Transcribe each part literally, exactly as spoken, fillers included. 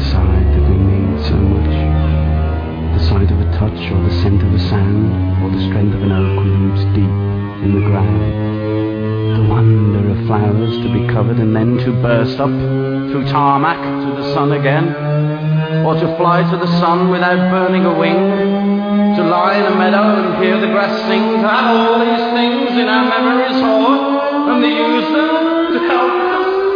side that we need so much. The sight of a touch, or the scent of a sand, or the strength of an oak roots deep in the ground. The wonder of flowers to be covered and then to burst up through tarmac to the sun again, or to fly to the sun without burning a wing, to lie in a meadow and hear the grass sing, to have all these things in our memories hoard, and to use them to help us.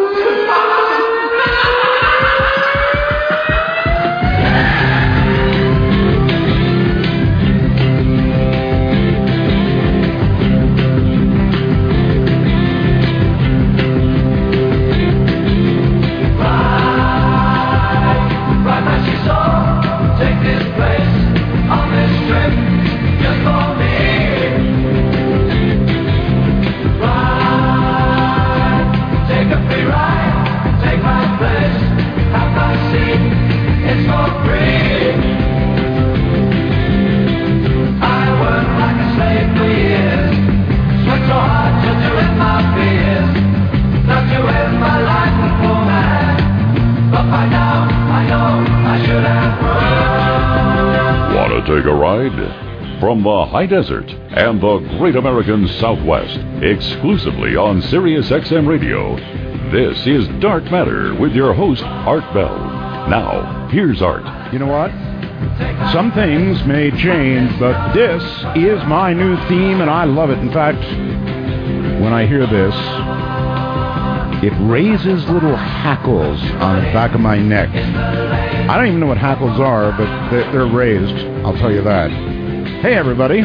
Take a ride from the high desert and the great American Southwest, exclusively on Sirius X M Radio. This is Dark Matter with your host, Art Bell. Now, here's Art. You know what? Some things may change, but this is my new theme, and I love it. In fact, when I hear this, it raises little hackles on the back of my neck. I don't even know what hackles are, but they're raised, I'll tell you that. Hey, everybody.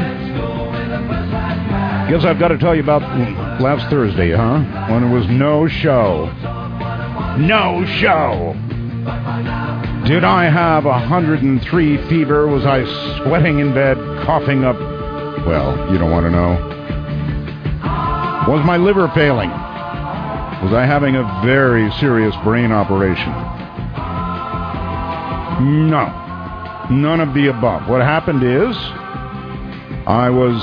Guess I've got to tell you about last Thursday, huh? When there was no show. No show! Did I have one hundred three fever? Was I sweating in bed, coughing up? Well, you don't want to know. Was my liver failing? Was I having a very serious brain operation? No. None of the above. What happened is, I was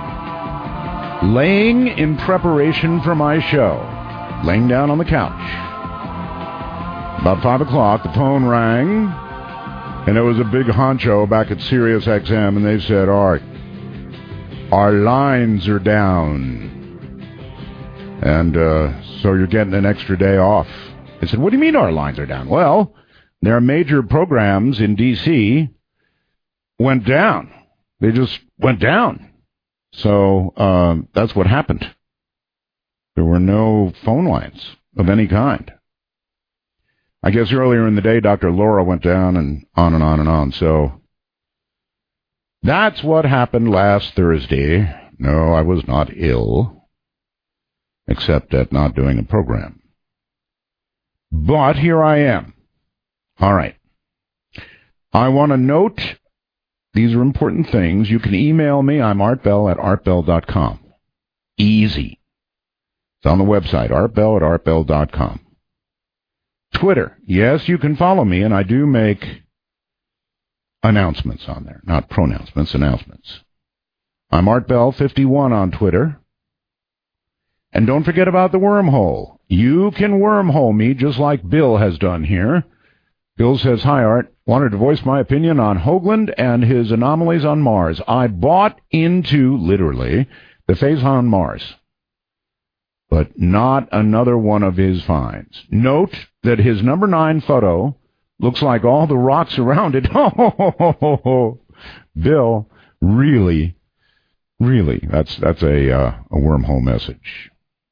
laying in preparation for my show, laying down on the couch. About five o'clock, the phone rang, and it was a big honcho back at Sirius X M, and they said, Art, our lines are down. And uh, so you're getting an extra day off. I said, what do you mean our lines are down? Well, their major programs in D C went down. They just went down. So uh, that's what happened. There were no phone lines of any kind. I guess earlier in the day, Doctor Laura went down, and on and on and on. So that's what happened last Thursday. No, I was not ill, except at not doing a program. But here I am. All right. I want to note, these are important things. You can email me. I'm artbell at artbell dot com. Easy. It's on the website, artbell at artbell dot com. Twitter. Yes, you can follow me, and I do make announcements on there. Not pronouncements, announcements. I'm artbell fifty-one on Twitter. And don't forget about the wormhole. You can wormhole me just like Bill has done here. Bill says, hi, Art. Wanted to voice my opinion on Hoagland and his anomalies on Mars. I bought into, literally, the phase on Mars, but not another one of his finds. Note that his number nine photo looks like all the rocks around it. Oh, Bill, really, really, that's that's a uh, a wormhole message.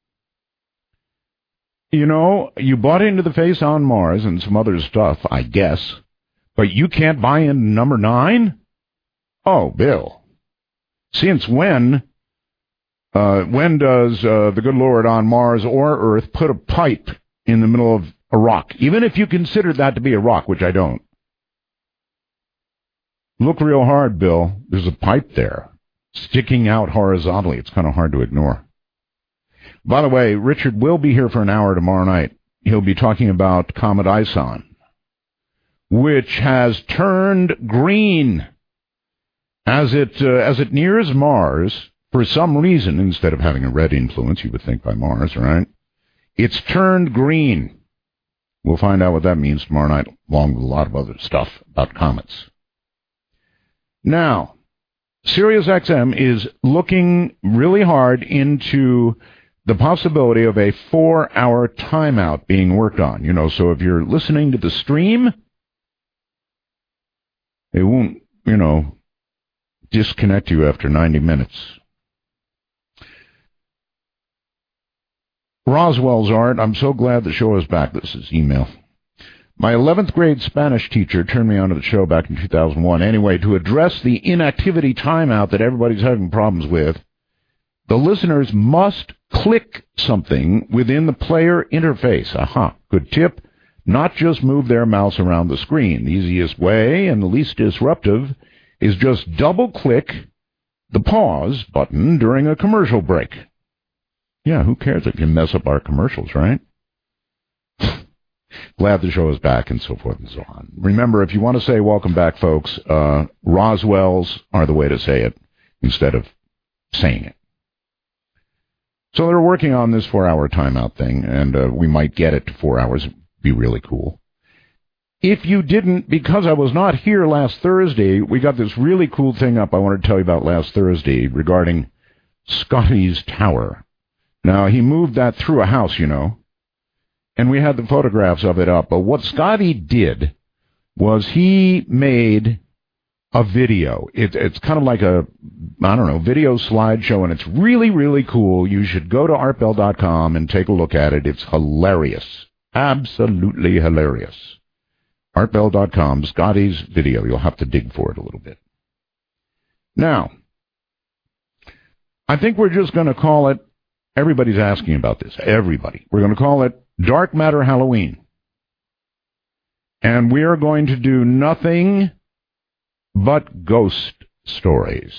You know, you bought into the face on Mars and some other stuff, I guess, but you can't buy into number nine? Oh, Bill. Since when, uh, when does uh, the good Lord on Mars or Earth put a pipe in the middle of a rock? Even if you consider that to be a rock, which I don't. Look real hard, Bill. There's a pipe there, sticking out horizontally. It's kind of hard to ignore. By the way, Richard will be here for an hour tomorrow night. He'll be talking about Comet Ison, which has turned green as it uh, as it nears Mars. For some reason, instead of having a red influence, you would think by Mars, right? It's turned green. We'll find out what that means tomorrow night, along with a lot of other stuff about comets. Now, SiriusXM is looking really hard into the possibility of a four-hour timeout being worked on. You know, so if you're listening to the stream, it won't, you know, disconnect you after ninety minutes. Roswell's Art, I'm so glad the show is back. This is email. My eleventh grade Spanish teacher turned me onto the show back in two thousand one. Anyway, to address the inactivity timeout that everybody's having problems with, the listeners must click something within the player interface. Aha, good tip. Not just move their mouse around the screen. The easiest way and the least disruptive is just double-click the pause button during a commercial break. Yeah, who cares if you mess up our commercials, right? Glad the show is back, and so forth and so on. Remember, if you want to say welcome back, folks, uh, Roswell's are the way to say it instead of saying it. So they're working on this four-hour timeout thing, and uh, we might get it to four hours. It'd be really cool. If you didn't, because I was not here last Thursday, we got this really cool thing up I wanted to tell you about last Thursday regarding Scotty's Tower. Now, he moved that through a house, you know, and we had the photographs of it up. But what Scotty did was he made a video. It, it's kind of like a, I don't know, video slideshow, and it's really, really cool. You should go to art bell dot com and take a look at it. It's hilarious. Absolutely hilarious. art bell dot com, Scotty's video. You'll have to dig for it a little bit. Now, I think we're just going to call it, everybody's asking about this, everybody. We're going to call it Dark Matter Halloween. And we are going to do nothing but ghost stories.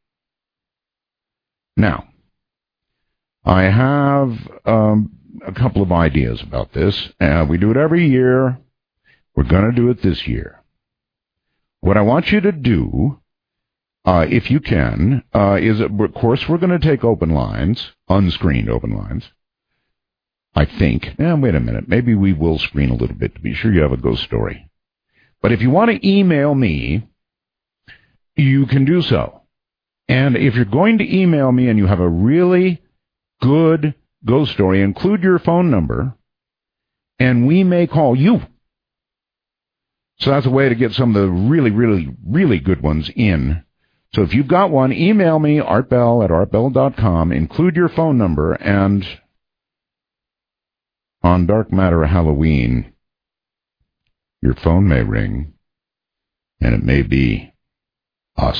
Now, I have um, a couple of ideas about this. Uh, we do it every year. We're going to do it this year. What I want you to do, uh, if you can, uh, is, of course, we're going to take open lines, unscreened open lines. I think. Eh, wait a minute. Maybe we will screen a little bit to be sure you have a ghost story. But if you want to email me, you can do so. And if you're going to email me and you have a really good ghost story, include your phone number, and we may call you. So that's a way to get some of the really, really, really good ones in. So if you've got one, email me, artbell at art bell dot com, include your phone number, and on Dark Matter Halloween, your phone may ring, and it may be us.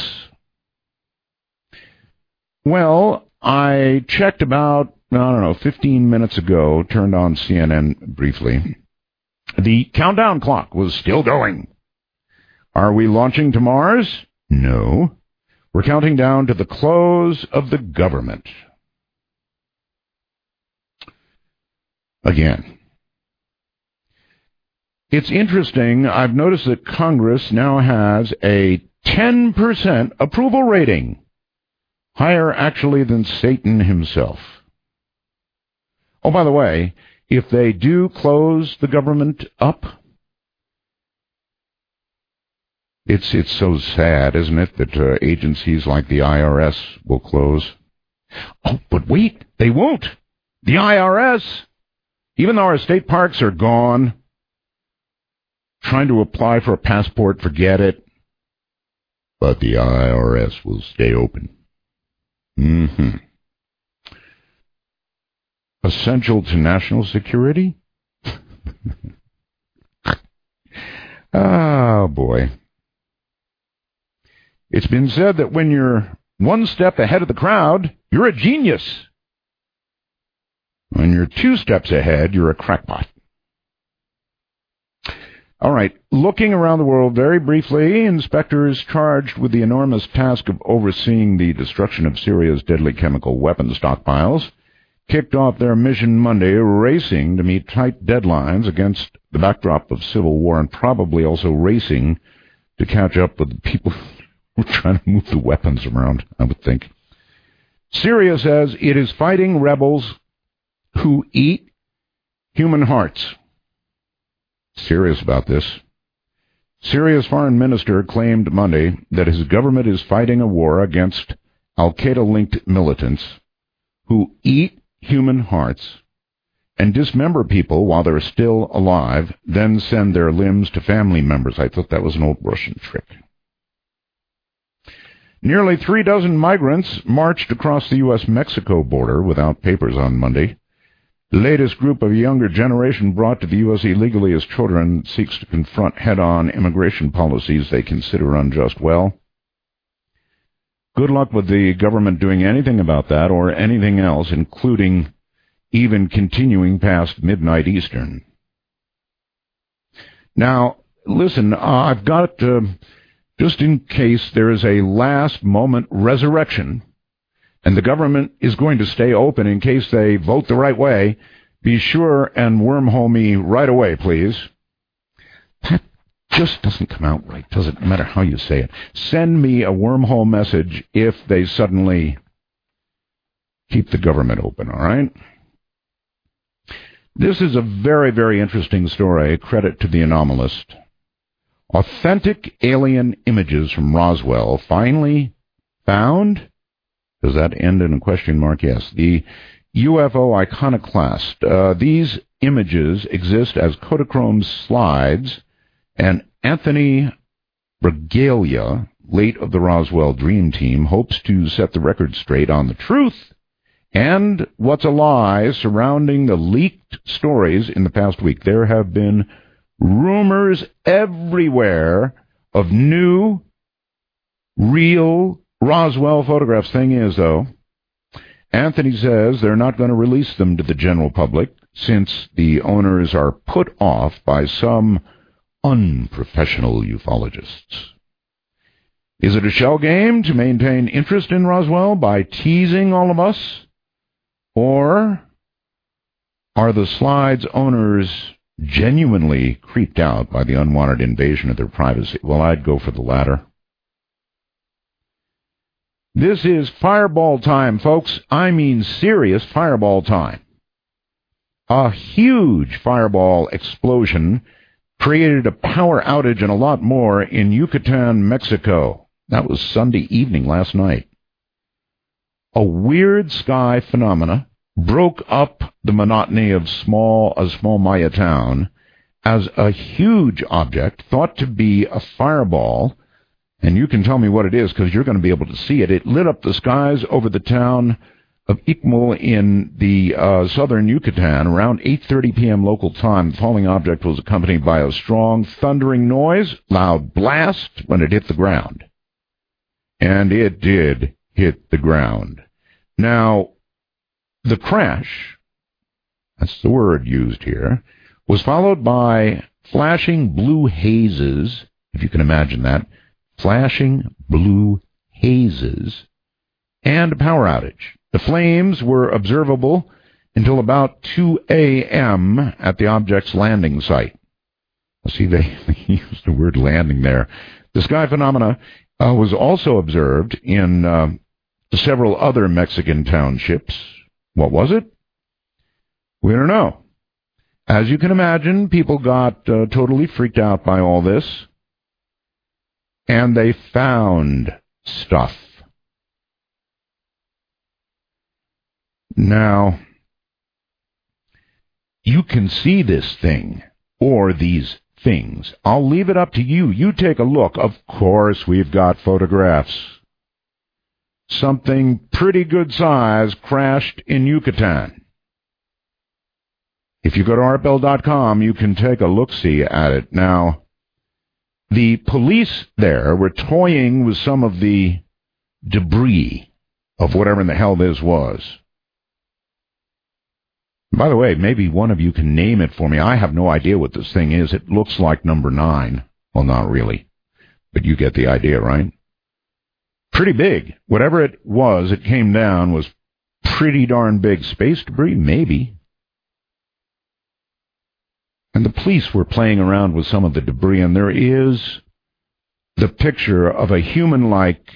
Well, I checked about, I don't know, fifteen minutes ago, turned on C N N briefly. The countdown clock was still going. Are we launching to Mars? No. We're counting down to the close of the government. Again. It's interesting. I've noticed that Congress now has a ten percent approval rating. Higher, actually, than Satan himself. Oh, by the way, if they do close the government up, it's it's so sad, isn't it, that uh, agencies like the I R S will close. Oh, but wait, they won't. The I R S, even though our state parks are gone, trying to apply for a passport, forget it. But the I R S will stay open. Mm-hmm. Essential to national security? Oh, boy. It's been said that when you're one step ahead of the crowd, you're a genius. When you're two steps ahead, you're a crackpot. All right, looking around the world very briefly, inspectors charged with the enormous task of overseeing the destruction of Syria's deadly chemical weapons stockpiles kicked off their mission Monday, racing to meet tight deadlines against the backdrop of civil war, and probably also racing to catch up with the people who are trying to move the weapons around, I would think. Syria says it is fighting rebels who eat human hearts. serious about this. Syria's foreign minister claimed Monday that his government is fighting a war against Al-Qaeda-linked militants who eat human hearts and dismember people while they're still alive, then send their limbs to family members. I thought that was an old Russian trick. Nearly three dozen migrants marched across the U S Mexico border without papers on Monday. The latest group of younger generation brought to the U S illegally as children seeks to confront head-on immigration policies they consider unjust. Well, good luck with the government doing anything about that or anything else, including even continuing past midnight Eastern. Now, listen, uh, I've got, uh, just in case there is a last-moment resurrection, and the government is going to stay open in case they vote the right way, be sure and wormhole me right away, please. That just doesn't come out right, does it? No matter how you say it. Send me a wormhole message if they suddenly keep the government open, all right? This is a very, very interesting story. Credit to the Anomalist. Authentic alien images from Roswell finally found. Does that end in a question mark? Yes. The U F O iconoclast. Uh, these images exist as Kodachrome slides, and Anthony Bragalia, late of the Roswell Dream Team, hopes to set the record straight on the truth and what's a lie surrounding the leaked stories in the past week. There have been rumors everywhere of new, real Roswell photographs. Thing is, though, Anthony says they're not going to release them to the general public since the owners are put off by some unprofessional ufologists. Is it a shell game to maintain interest in Roswell by teasing all of us? Or are the slides owners genuinely creeped out by the unwanted invasion of their privacy? Well, I'd go for the latter. This is fireball time, folks. I mean serious fireball time. A huge fireball explosion created a power outage and a lot more in Yucatan, Mexico. That was Sunday evening last night. A weird sky phenomena broke up the monotony of small a small Maya town as a huge object thought to be a fireball, and you can tell me what it is because you're going to be able to see it. It lit up the skies over the town of Ixmal in the uh, southern Yucatan around eight thirty p.m. local time. The falling object was accompanied by a strong thundering noise, loud blast when it hit the ground. And it did hit the ground. Now, the crash, that's the word used here, was followed by flashing blue hazes, if you can imagine that, flashing blue hazes, and a power outage. The flames were observable until about two a.m. at the object's landing site. See, they, they used the word landing there. The sky phenomena uh, was also observed in uh, several other Mexican townships. What was it? We don't know. As you can imagine, people got uh, totally freaked out by all this, and they found stuff. Now, you can see this thing, or these things. I'll leave it up to you. You take a look. Of course, we've got photographs. Something pretty good size crashed in Yucatan. If you go to art bell dot com, you can take a look-see at it. Now, the police there were toying with some of the debris of whatever in the hell this was. By the way, maybe one of you can name it for me. I have no idea what this thing is. It looks like number nine. Well, not really. But you get the idea, right? Pretty big. Whatever it was, it came down, was pretty darn big. Space debris? Maybe. And the police were playing around with some of the debris, and there is the picture of a human-like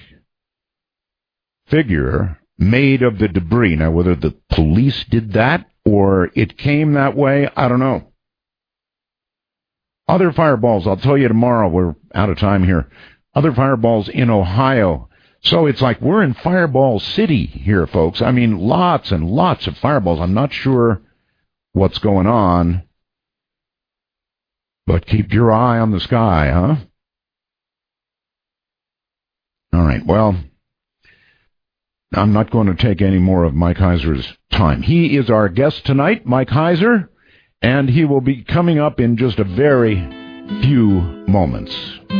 figure made of the debris. Now, whether the police did that or it came that way, I don't know. Other fireballs, I'll tell you tomorrow. We're out of time here. Other fireballs in Ohio. So it's like we're in Fireball City here, folks. I mean, lots and lots of fireballs. I'm not sure what's going on, but keep your eye on the sky, huh? All right, well, I'm not going to take any more of Mike Heiser's time. He is our guest tonight, Mike Heiser, and he will be coming up in just a very few moments.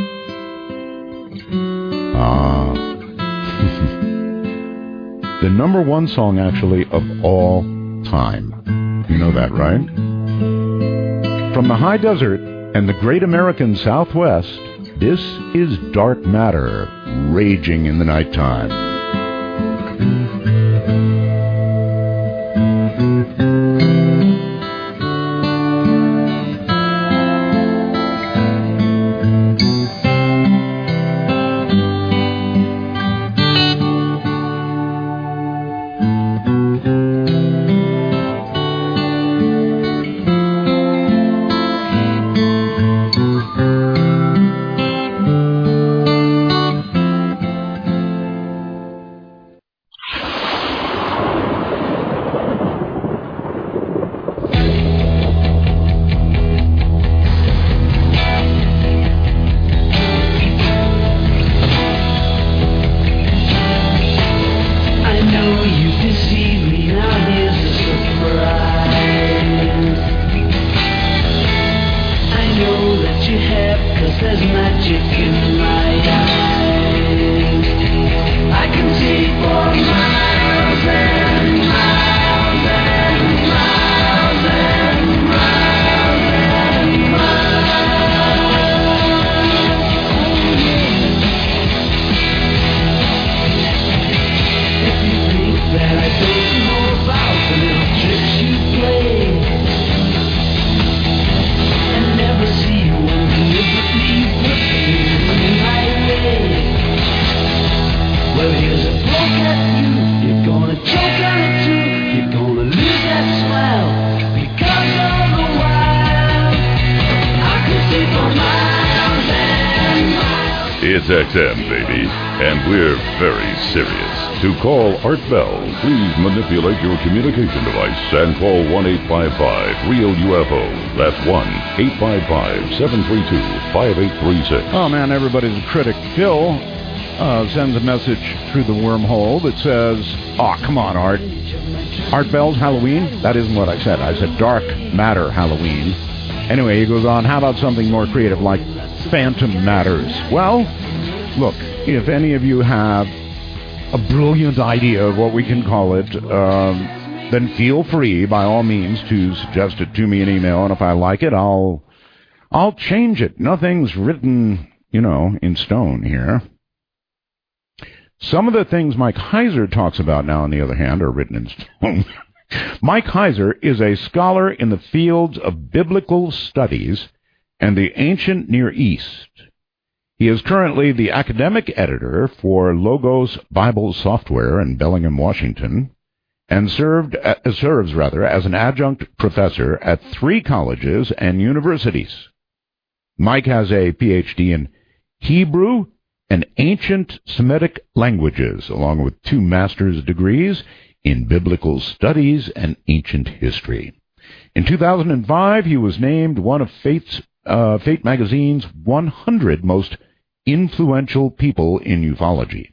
Ah. Uh, the number one song, actually, of all time. You know that, right? From the high desert and the great American Southwest, this is Dark Matter, raging in the nighttime. X M, baby, and we're very serious. To call Art Bell, please manipulate your communication device and call one eight five five real U F O. That's one eight five five, seven three two, five eight three six. Oh, man, everybody's a critic. Phil uh, sends a message through the wormhole that says, oh, come on, Art. Art Bell's Halloween? That isn't what I said. I said Dark Matter Halloween. Anyway, he goes on, how about something more creative like Phantom Matters? Well, look, if any of you have a brilliant idea of what we can call it, um, then feel free, by all means, to suggest it to me in email, and if I like it, I'll I'll change it. Nothing's written, you know, in stone here. Some of the things Mike Heiser talks about now, on the other hand, are written in stone. Mike Heiser is a scholar in the fields of biblical studies and the ancient Near East. He is currently the academic editor for Logos Bible Software in Bellingham, Washington, and served uh, serves rather as an adjunct professor at three colleges and universities. Mike has a P H D in Hebrew and ancient Semitic languages, along with two master's degrees in biblical studies and ancient history. In two thousand five, he was named one of Fate's, uh, Fate magazine's one hundred most influential people in ufology.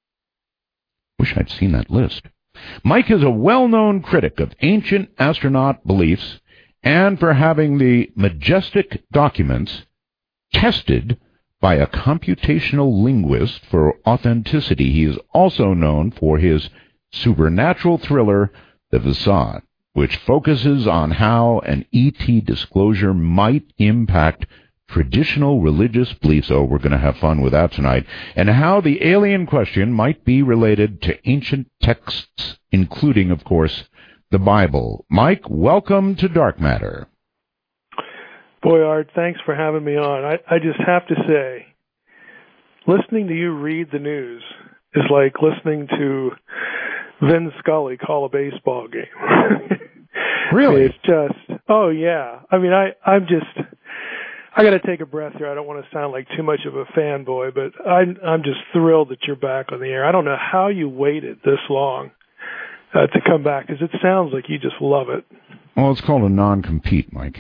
Wish I'd seen that list. Mike is a well-known critic of ancient astronaut beliefs and for having the majestic documents tested by a computational linguist for authenticity. He is also known for his supernatural thriller, The Facade, which focuses on how an E T disclosure might impact traditional religious beliefs, oh, we're going to have fun with that tonight, and how the alien question might be related to ancient texts, including, of course, the Bible. Mike, welcome to Dark Matter. Boy, Art, thanks for having me on. I, I just have to say, listening to you read the news is like listening to Vin Scully call a baseball game. Really? It's just, oh, yeah. I mean, I, I'm just... I got to take a breath here. I don't want to sound like too much of a fanboy, but I'm, I'm just thrilled that you're back on the air. I don't know how you waited this long uh, to come back, because it sounds like you just love it. Well, it's called a non-compete, Mike.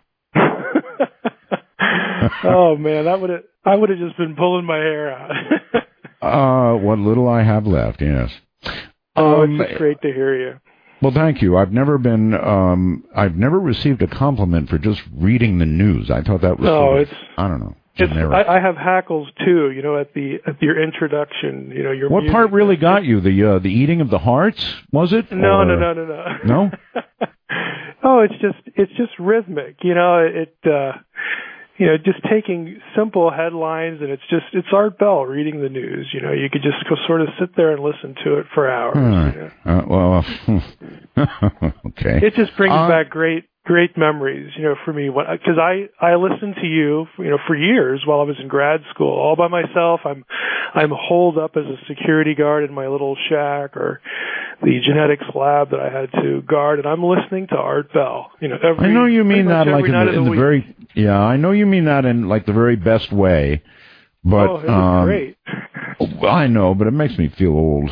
Oh, man, that would have, I would have just been pulling my hair out. uh, what little I have left, yes. Oh, um, it's just great to hear you. Well, thank you. I've never been, um, I've never received a compliment for just reading the news. I thought that was, no, sort of, it's, I don't know. It's, I, I have hackles too. You know, at the at your introduction, you know, your what music. part really got you? The uh, the eating of the hearts, was it? No, or... no, no, no, no. No. Oh, it's just it's just rhythmic. You know, it. Uh, you know, just taking simple headlines, and it's just it's Art Bell reading the news. You know, you could just go sort of sit there and listen to it for hours. Hmm. You know? uh, well, okay. It just brings uh, back great. Great memories, you know, for me, because I I listened to you, you know, for years while I was in grad school, all by myself. I'm I'm holed up as a security guard in my little shack or the genetics lab that I had to guard, and I'm listening to Art Bell. You know, every, I know you mean that like in the, in the, the very yeah. I know you mean that in like the very best way, but oh, it was um, great. I know, but it makes me feel old.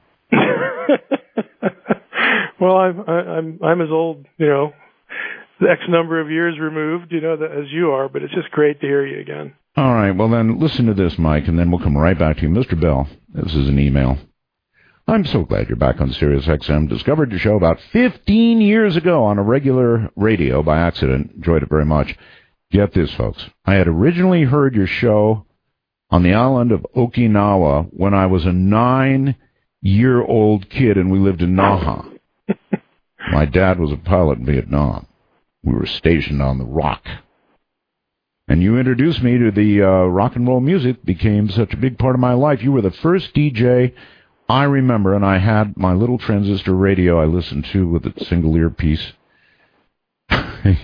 Well, I'm I'm I'm as old, you know. The X number of years removed, you know, as you are, but it's just great to hear you again. All right, well then, listen to this, Mike, and then we'll come right back to you. Mister Bell, this is an email. I'm so glad you're back on Sirius X M. Discovered your show about fifteen years ago on a regular radio by accident. Enjoyed it very much. Get this, folks. I had originally heard your show on the island of Okinawa when I was a nine-year-old kid and we lived in Naha. My dad was a pilot in Vietnam. We were stationed on the Rock. And you introduced me to the uh, rock and roll music, became such a big part of my life. You were the first D J I remember, and I had my little transistor radio I listened to with a single earpiece. Yeah,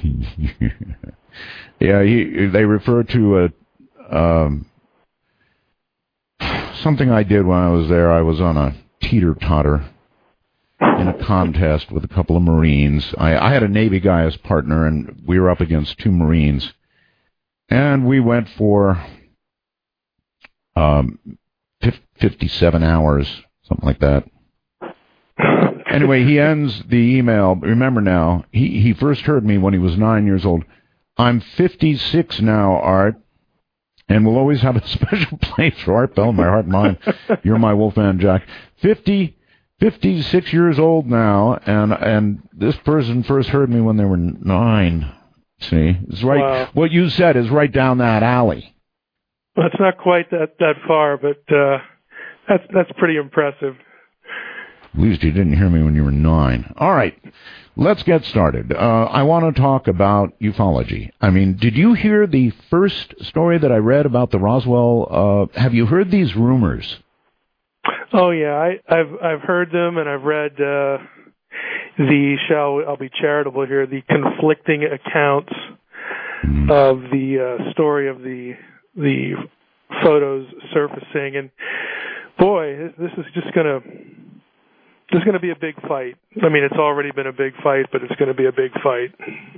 he, they refer to a, um, something I did when I was there. I was on a teeter-totter in a contest with a couple of Marines. I, I had a Navy guy as partner, and we were up against two Marines. And we went for um, fifty-seven hours, something like that. Anyway, he ends the email. Remember now, he, he first heard me when he was nine years old. I'm fifty-six now, Art, and will always have a special place for Art Bell in my heart and mind. You're my Wolfman Jack. Fifty. fifty-six years old now, and and this person first heard me when they were nine. See, it's right. Wow. What you said is right down that alley. Well, it's not quite that that far, but uh, that's that's pretty impressive. At least you didn't hear me when you were nine. All right, let's get started. Uh, I want to talk about ufology. I mean, did you hear the first story that I read about the Roswell? Uh, have you heard these rumors? Oh yeah, I, I've I've heard them, and I've read uh, the shall I'll be charitable here the conflicting accounts mm. of the uh, story of the the photos surfacing, and boy, this is just gonna this is gonna be a big fight. I mean, it's already been a big fight, but it's going to be a big fight.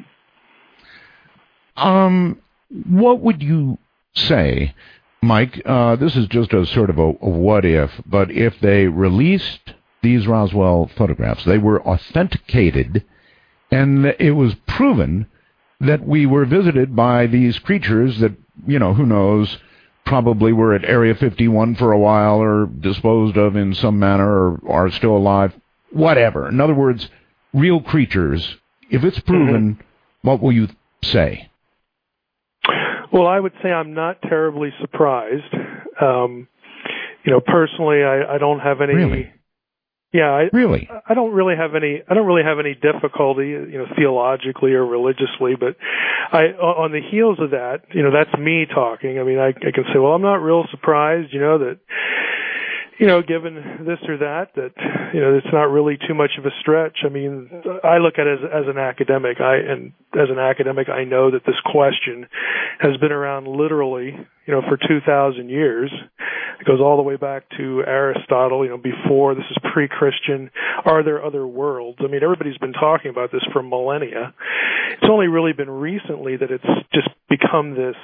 Um, what would you say? Mike, uh, this is just a sort of a, a what if, but if they released these Roswell photographs, they were authenticated, and it was proven that we were visited by these creatures that, you know, who knows, probably were at Area fifty-one for a while or disposed of in some manner or are still alive, whatever. In other words, real creatures. If it's proven, mm-hmm. what will you say? Well, I would say I'm not terribly surprised. Um, you know, personally, I, I don't have any. Really? Yeah, I, really. I don't really have any. I don't really have any difficulty, you know, theologically or religiously. But I, on the heels of that, you know, that's me talking. I mean, I, I can say, well, I'm not real surprised, you know, that, you know, given this or that, that, you know, it's not really too much of a stretch. I mean, I look at it as, as an academic. I and as an academic, I know that this question has been around literally, you know, for two thousand years. It goes all the way back to Aristotle, you know, before, this is pre-Christian. Are there other worlds? I mean, everybody's been talking about this for millennia. It's only really been recently that it's just become this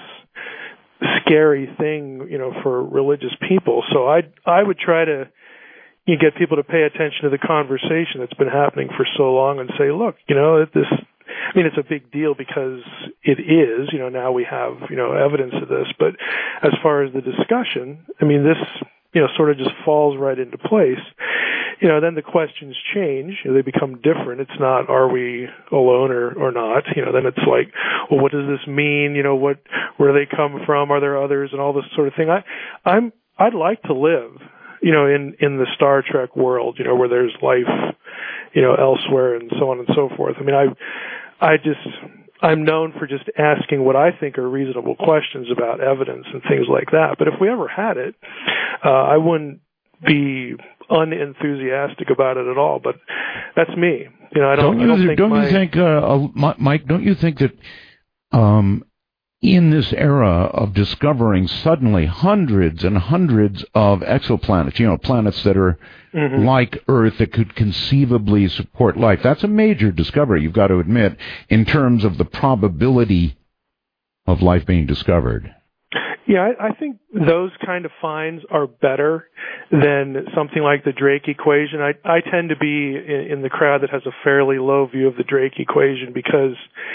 scary thing, you know, for religious people. So I I would try to you get people to pay attention to the conversation that's been happening for so long and say, look, you know, this, I mean, it's a big deal because it is, you know, now we have, you know, evidence of this. But as far as the discussion, I mean, this, you know, sort of just falls right into place. You know, then the questions change. You know, they become different. It's not, are we alone or, or not? You know, then it's like, well, what does this mean? You know, what, where do they come from? Are there others? And all this sort of thing. I, I'm, I'd like to live, you know, in, in the Star Trek world, you know, where there's life, you know, elsewhere and so on and so forth. I mean, I, I just, I'm known for just asking what I think are reasonable questions about evidence and things like that. But if we ever had it, uh, I wouldn't be unenthusiastic about it at all. But that's me. You know, I don't, don't you, I don't think don't my, you think, uh, Mike, don't you think that, um, in this era of discovering suddenly hundreds and hundreds of exoplanets, you know, planets that are mm-hmm. like Earth that could conceivably support life, that's a major discovery, you've got to admit, in terms of the probability of life being discovered. Yeah, I, I think those kind of finds are better than something like the Drake equation. I, I tend to be in, in the crowd that has a fairly low view of the Drake equation because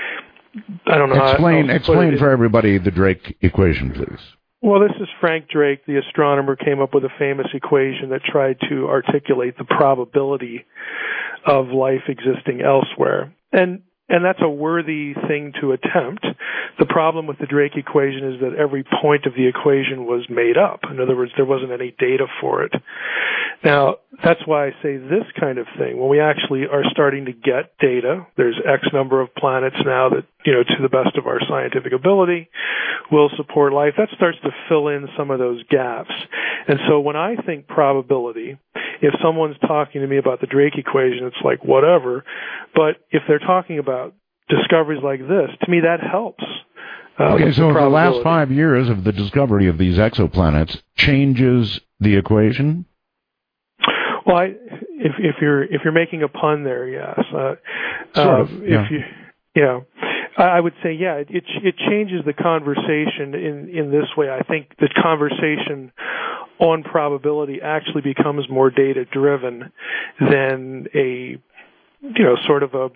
I don't know. Explain, how, explain for everybody the Drake equation, please. Well, this is Frank Drake, the astronomer, came up with a famous equation that tried to articulate the probability of life existing elsewhere. And and that's a worthy thing to attempt. The problem with the Drake equation is that every point of the equation was made up. In other words, there wasn't any data for it. Now, that's why I say this kind of thing. When we actually are starting to get data, there's X number of planets now that, you know, to the best of our scientific ability, will support life. That starts to fill in some of those gaps. And so when I think probability, if someone's talking to me about the Drake equation, it's like whatever. But if they're talking about discoveries like this, to me that helps. Uh, okay, so the, the last five years of the discovery of these exoplanets changes the equation? Well, I, if, if you're if you're making a pun there, yes. Uh, sort of, uh, yeah. If you, yeah, I would say yeah. It it changes the conversation in in this way. I think the conversation on probability actually becomes more data driven than a you know sort of a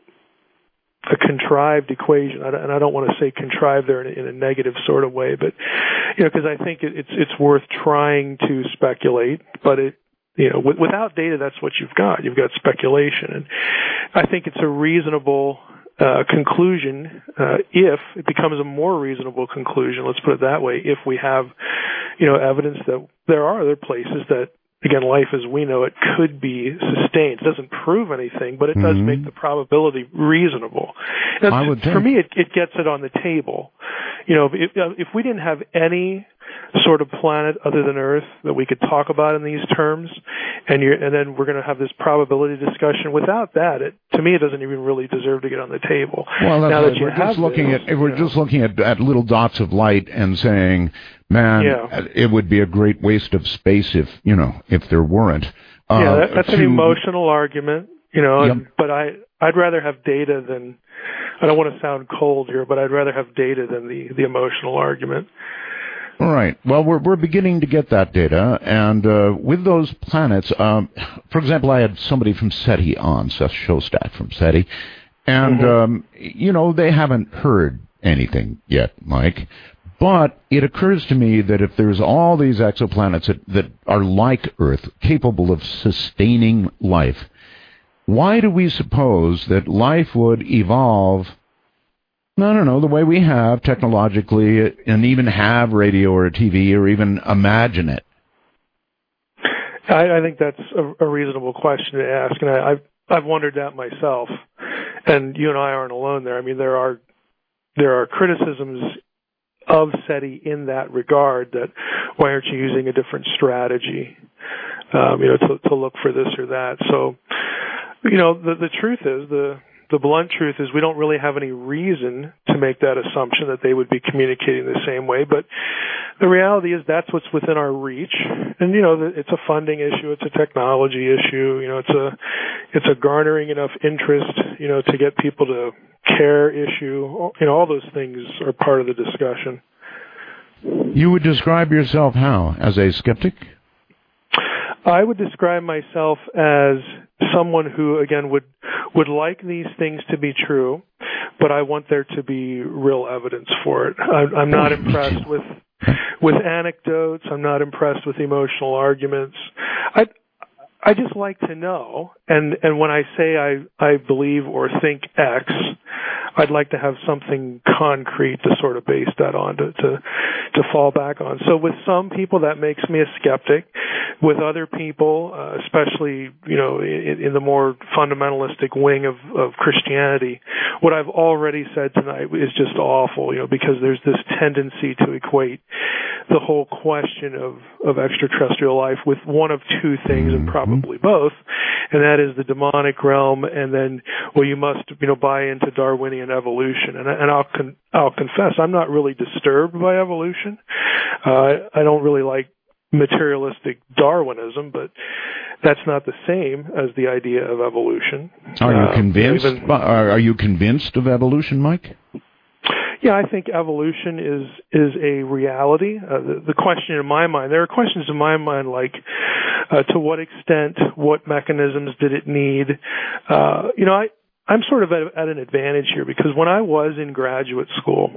a contrived equation. And I don't want to say contrived there in a, in a negative sort of way, but you know because I think it, it's it's worth trying to speculate, but it. You know, with, without data, that's what you've got. You've got speculation. And I think it's a reasonable uh, conclusion uh, if it becomes a more reasonable conclusion, let's put it that way, if we have, you know, evidence that there are other places that, again, life as we know it could be sustained. It doesn't prove anything, but it mm-hmm. does make the probability reasonable. And I would think. For me, it, it gets it on the table. You know, if, if we didn't have any sort of planet other than Earth that we could talk about in these terms, and you're, and then we're going to have this probability discussion. Without that, it, to me, it doesn't even really deserve to get on the table. Well, that's now right. that you we're have just looking this, at if we're you know, just looking at, at little dots of light and saying, "Man, yeah. it would be a great waste of space if you know if there weren't." Uh, yeah, that, that's to, an emotional argument, you know. Yep. And, but I, I'd rather have data than. I don't want to sound cold here, but I'd rather have data than the the emotional argument. All right. Well, we're we're beginning to get that data, and uh, with those planets, um, for example, I had somebody from SETI on, Seth Shostak from SETI, and mm-hmm. um, you know they haven't heard anything yet, Mike. But it occurs to me that if there's all these exoplanets that, that are like Earth, capable of sustaining life, why do we suppose that life would evolve? I don't know, the way we have technologically, and even have radio or a T V, or even imagine it? I, I think that's a, a reasonable question to ask, and I, I've, I've wondered that myself. And you and I aren't alone there. I mean, there are there are criticisms of SETI in that regard, that why aren't you using a different strategy, um, you know, to, to look for this or that. So, you know, the, the truth is the the blunt truth is we don't really have any reason to make that assumption that they would be communicating the same way. But the reality is that's what's within our reach. And, you know, it's a funding issue. It's a technology issue. You know, it's a, it's a garnering enough interest, you know, to get people to care issue. You know, all those things are part of the discussion. You would describe yourself how? As a skeptic? I would describe myself as someone who, again, would would like these things to be true, but I want there to be real evidence for it. I, I'm not impressed with with anecdotes. I'm not impressed with emotional arguments. I I just like to know, and and when I say I I believe or think X, I'd like to have something concrete to sort of base that on, to, to to fall back on. So with some people, that makes me a skeptic. With other people, uh, especially, you know, in, in the more fundamentalistic wing of, of Christianity, what I've already said tonight is just awful, you know, because there's this tendency to equate the whole question of, of extraterrestrial life with one of two things, and probably both, and that is the demonic realm, and then, well, you must, you know, buy into Darwinian evolution. And, and I'll con- I'll confess, I'm not really disturbed by evolution. Uh, I don't really like materialistic Darwinism, but that's not the same as the idea of evolution. Are you uh, convinced? Even, are you convinced of evolution, Mike? Yeah, I think evolution is is a reality. Uh, the, the question in my mind, there are questions in my mind like, uh, to what extent, what mechanisms did it need? Uh, you know, I I'm sort of at, at an advantage here because when I was in graduate school,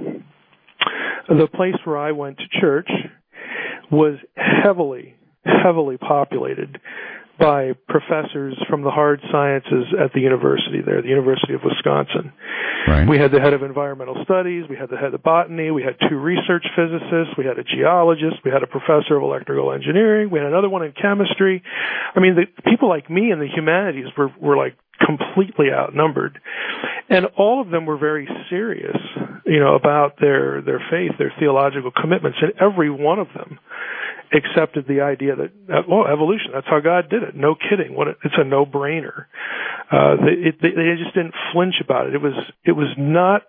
the place where I went to church was heavily, heavily populated by professors from the hard sciences at the university there, the University of Wisconsin. Right. We had the head of environmental studies, we had the head of botany, we had two research physicists, we had a geologist, we had a professor of electrical engineering, we had another one in chemistry. I mean, the people like me in the humanities were, were like completely outnumbered. And all of them were very serious, you know, about their, their faith, their theological commitments, and every one of them accepted the idea that, well, evolution, that's how God did it. No kidding. What a, it's a no-brainer. Uh, they, it, they, they just didn't flinch about it. It was, it was not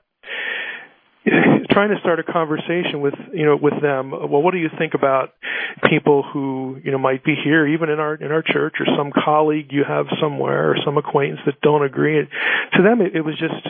trying to start a conversation with, you know, with them. Well, what do you think about people who, you know, might be here, even in our, in our church, or some colleague you have somewhere, or some acquaintance that don't agree? To them, it, it was just,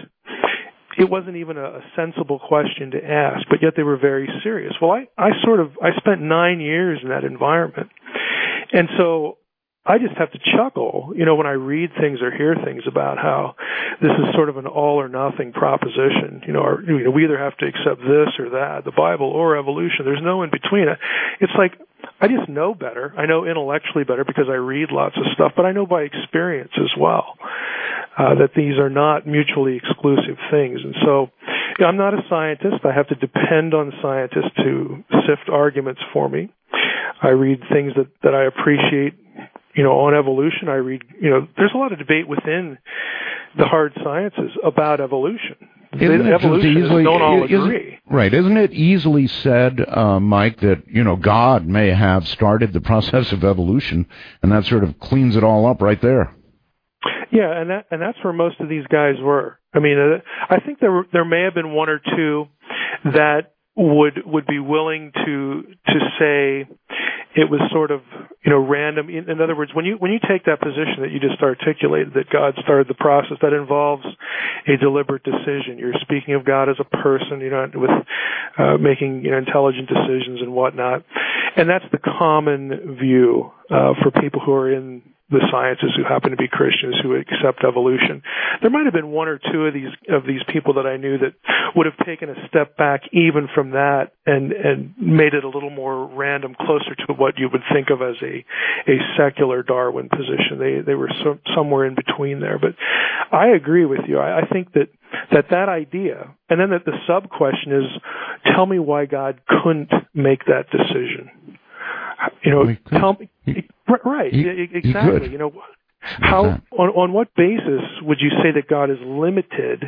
it wasn't even a, a sensible question to ask, but yet they were very serious. Well, I, I sort of, I spent nine years in that environment. And so I just have to chuckle, you know, when I read things or hear things about how this is sort of an all or nothing proposition. You know, or, you know, we either have to accept this or that, the Bible or evolution. There's no in between. It's like, I just know better. I know intellectually better because I read lots of stuff, but I know by experience as well, uh, that these are not mutually exclusive things. And so, you know, I'm not a scientist. I have to depend on scientists to sift arguments for me. I read things that, that I appreciate, you know, on evolution. I read, you know, there's a lot of debate within the hard sciences about evolution. Isn't the evolutionists easily, don't all isn't, agree. Right. Isn't it easily said, uh, Mike, that, you know, God may have started the process of evolution, and that sort of cleans it all up right there? Yeah, and that and that's where most of these guys were. I mean, uh, I think there were, there may have been one or two that would would be willing to to say it was sort of, you know, random. In, in other words, when you when you take that position that you just articulated, that God started the process, that involves a deliberate decision. You're speaking of God as a person, you know, with uh, making, you know, intelligent decisions and whatnot. And that's the common view uh, for people who are in the sciences who happen to be Christians who accept evolution. There might have been one or two of these of these people that I knew that would have taken a step back even from that and and made it a little more random, closer to what you would think of as a a secular Darwin position. They they were so, somewhere in between there. But I agree with you. I, I think that that that idea, and then that the sub question is, tell me why God couldn't make that decision. You know, tell me. Right, he, exactly. He you know, how on on what basis would you say that God is limited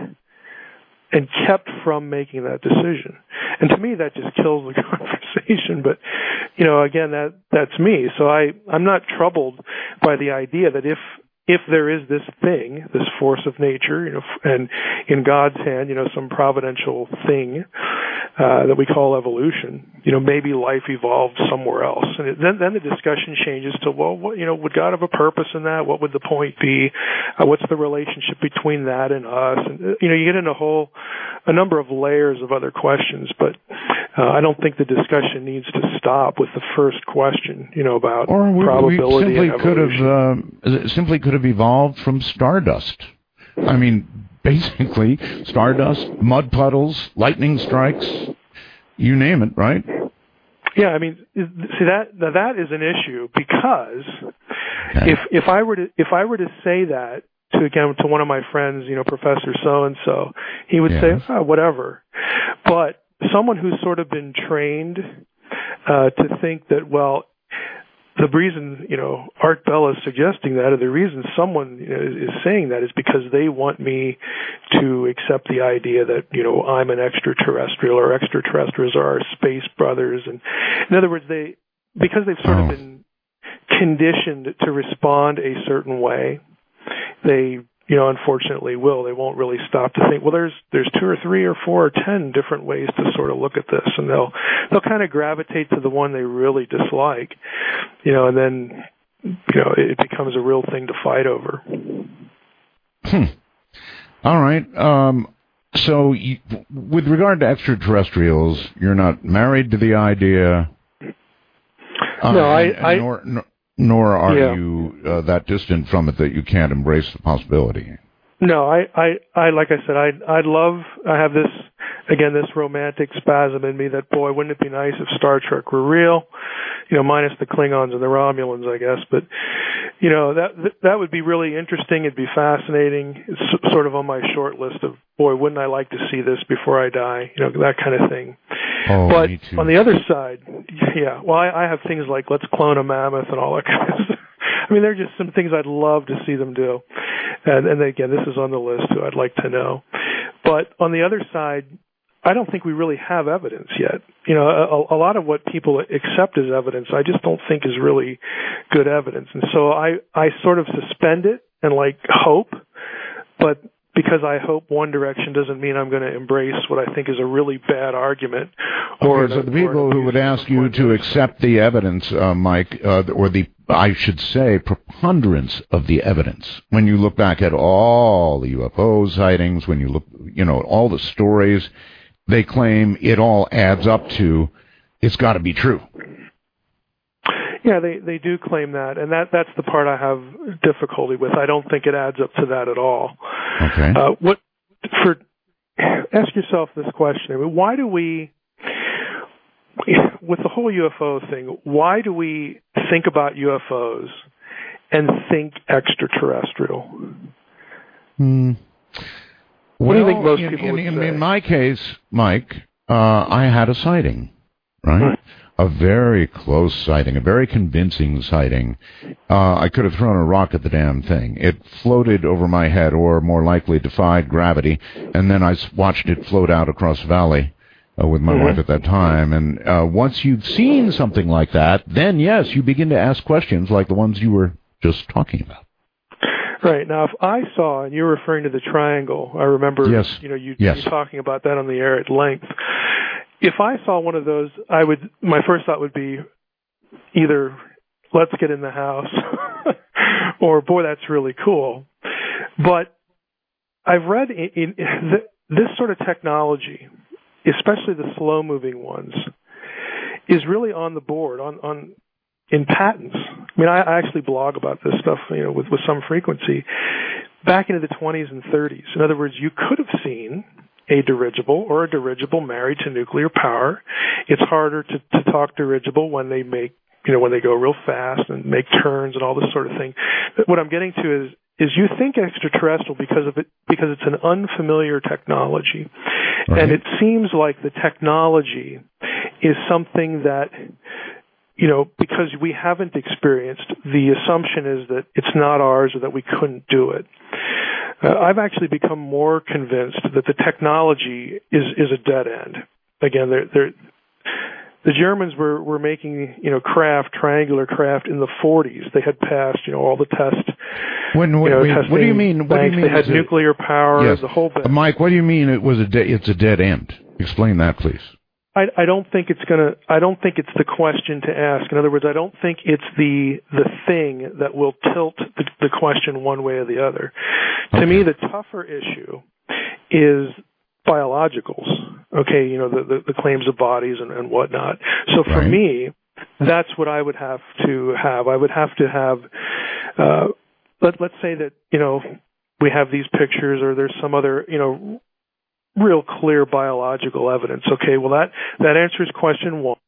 and kept from making that decision? And to me, that just kills the conversation. But you know, again, that that's me. So I I'm not troubled by the idea that if if there is this thing, this force of nature, you know, and in God's hand, you know, some providential thing uh, that we call evolution, you know, maybe life evolved somewhere else. And it, then, then the discussion changes to, well, what, you know, would God have a purpose in that? What would the point be? Uh, what's the relationship between that and us? And, you know, you get into a whole, a number of layers of other questions, but uh, I don't think the discussion needs to stop with the first question, you know, about or we, probability we simply and could evolution. have uh, simply could have evolved from stardust. I mean, basically, stardust, mud puddles, lightning strikes, you name it, right? Yeah, I mean, see that that is an issue because okay. if if I were to if I were to say that to again to one of my friends, you know, Professor so and so, he would yes. say, oh, whatever. But someone who's sort of been trained uh, to think that, well, the reason, you know, Art Bell is suggesting that, or the reason someone you know, is saying that is because they want me to accept the idea that, you know, I'm an extraterrestrial or extraterrestrials are our space brothers. And in other words, they, because they've sort oh. of been conditioned to respond a certain way, they, you know, unfortunately will. They won't really stop to think, well, there's there's two or three or four or ten different ways to sort of look at this, and they'll they'll kind of gravitate to the one they really dislike, you know, and then, you know, it becomes a real thing to fight over. Hmm. All right. Um, so, you, with regard to extraterrestrials, you're not married to the idea. Uh, no, I. And, and I nor, nor, Nor are yeah. you uh, that distant from it that you can't embrace the possibility. No, I, I, I like I said, I, I love. I have this again, this romantic spasm in me that boy, wouldn't it be nice if Star Trek were real? You know, minus the Klingons and the Romulans, I guess. But you know, that that would be really interesting. It'd be fascinating. It's sort of on my short list of boy, wouldn't I like to see this before I die? You know, that kind of thing. Oh, but me too. On the other side, yeah, well, I, I have things like let's clone a mammoth and all that kind of stuff. I mean, there are just some things I'd love to see them do. And, and again, this is on the list too. I'd like to know. But on the other side, I don't think we really have evidence yet. You know, a, a lot of what people accept as evidence, I just don't think is really good evidence. And so I, I sort of suspend it and like hope, but because I hope one direction doesn't mean I'm going to embrace what I think is a really bad argument. Or okay, so the people who would ask you to accept the evidence, uh, Mike, uh, or the, I should say, preponderance of the evidence, when you look back at all the U F O sightings, when you look, you know, all the stories, they claim it all adds up to, it's got to be true. Yeah, they, they do claim that, and that, that's the part I have difficulty with. I don't think it adds up to that at all. Okay. Uh, what for? Ask yourself this question: I mean, why do we, with the whole U F O thing, why do we think about U F Os and think extraterrestrial? Hmm. What well, do you think most in, people in, would in, say? in my case, Mike, uh, I had a sighting, right? Right. A very close sighting, a very convincing sighting. Uh, I could have thrown a rock at the damn thing. It floated over my head, or more likely defied gravity, and then I watched it float out across the valley uh, with my mm-hmm. wife at that time. And uh, once you've seen something like that, then yes, you begin to ask questions like the ones you were just talking about. Right. Now, if I saw, and you're referring to the triangle, I remember yes. you know, you, yes. you talking about that on the air at length. If I saw one of those, I would. My first thought would be either let's get in the house, or boy, that's really cool. But I've read in, in, in the, this sort of technology, especially the slow-moving ones, is really on the board on on in patents. I mean, I, I actually blog about this stuff, you know, with with some frequency. Back into the twenties and thirties. In other words, you could have seen a dirigible or a dirigible married to nuclear power. It's harder to, to talk dirigible when they make, you know, when they go real fast and make turns and all this sort of thing. But what I'm getting to is, is you think extraterrestrial because of it, because it's an unfamiliar technology. Right. And it seems like the technology is something that, you know, because we haven't experienced, the assumption is that it's not ours or that we couldn't do it. Uh, I've actually become more convinced that the technology is, is a dead end. Again, they're, they're, the Germans were, were making, you know, craft, triangular craft in the forties. They had passed, you know, all the test When, when, you know, when, what do you mean? What do you mean? They had nuclear power. Yes. The whole bit. Uh, Mike, what do you mean it was a de- it's a dead end? Explain that, please. I, I don't think it's gonna. I don't think it's the question to ask. In other words, I don't think it's the the thing that will tilt the, the question one way or the other. Okay. To me, the tougher issue is biologicals. Okay, you know, the the, the claims of bodies and, and whatnot. So for right. me, that's what I would have to have. I would have to have. Uh, let let's say that you know we have these pictures, or there's some other you know. real clear biological evidence. Okay, well that, that answers question one.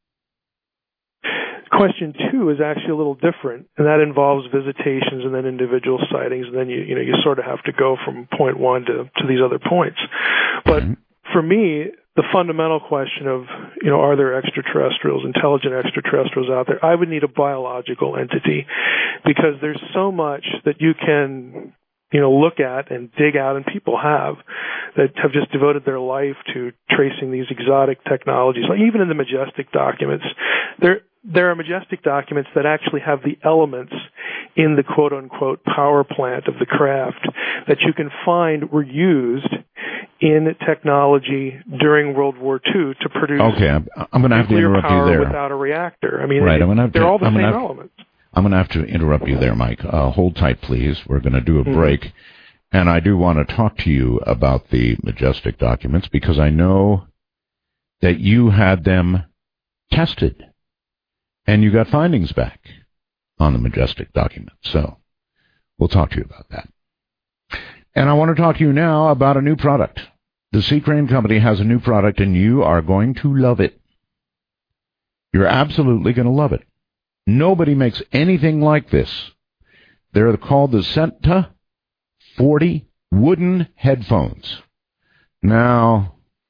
Question two is actually a little different, and that involves visitations and then individual sightings, and then you you know you sort of have to go from point one to, to these other points. But mm-hmm. for me, the fundamental question of, you know, are there extraterrestrials, intelligent extraterrestrials out there? I would need a biological entity, because there's so much that you can you know, look at and dig out, and people have, that have just devoted their life to tracing these exotic technologies. Like even in the Majestic documents, there there are Majestic documents that actually have the elements in the quote-unquote power plant of the craft that you can find were used in technology during World War Two to produce okay, I'm, I'm going to have to interrupt you there. Without a reactor. I mean, right, it, I'm have they're to, all the I'm same have, elements. I'm going to have to interrupt you there, Mike. Uh, hold tight, please. We're going to do a break. Mm. And I do want to talk to you about the Majestic documents, because I know that you had them tested and you got findings back on the Majestic documents. So we'll talk to you about that. And I want to talk to you now about a new product. The C. Crane Company has a new product, and you are going to love it. You're absolutely going to love it. Nobody makes anything like this. They're called the Senta forty wooden headphones. Now,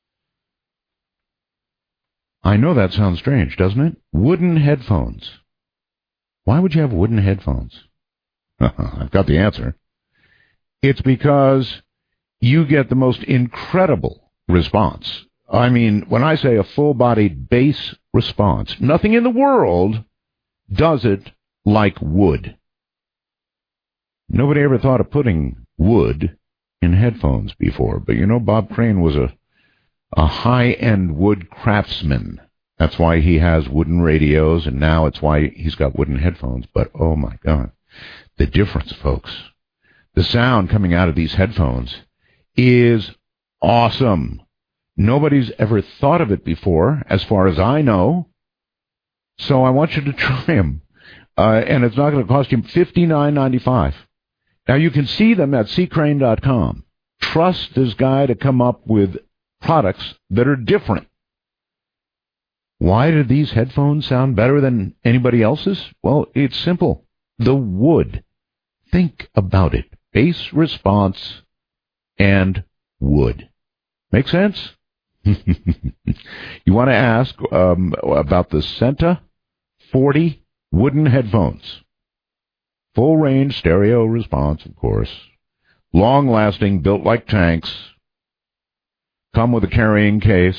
I know that sounds strange, doesn't it? Wooden headphones. Why would you have wooden headphones? I've got the answer. It's because you get the most incredible response. I mean, when I say a full-bodied bass response, nothing in the world does it like wood. Nobody ever thought of putting wood in headphones before, but you know, Bob Crane was a a high-end wood craftsman. That's why he has wooden radios, and now it's why he's got wooden headphones. But oh my God, the difference, folks. The sound coming out of these headphones is awesome. Nobody's ever thought of it before, as far as I know. So I want you to try them. Uh, and it's not going to cost you fifty-nine ninety-five. Now, you can see them at c crane dot com. Trust this guy to come up with products that are different. Why do these headphones sound better than anybody else's? Well, it's simple. The wood. Think about it. Bass response and wood. Make sense? You want to ask um, about the Senta forty wooden headphones. Full range stereo response, of course. Long lasting, built like tanks. Come with a carrying case.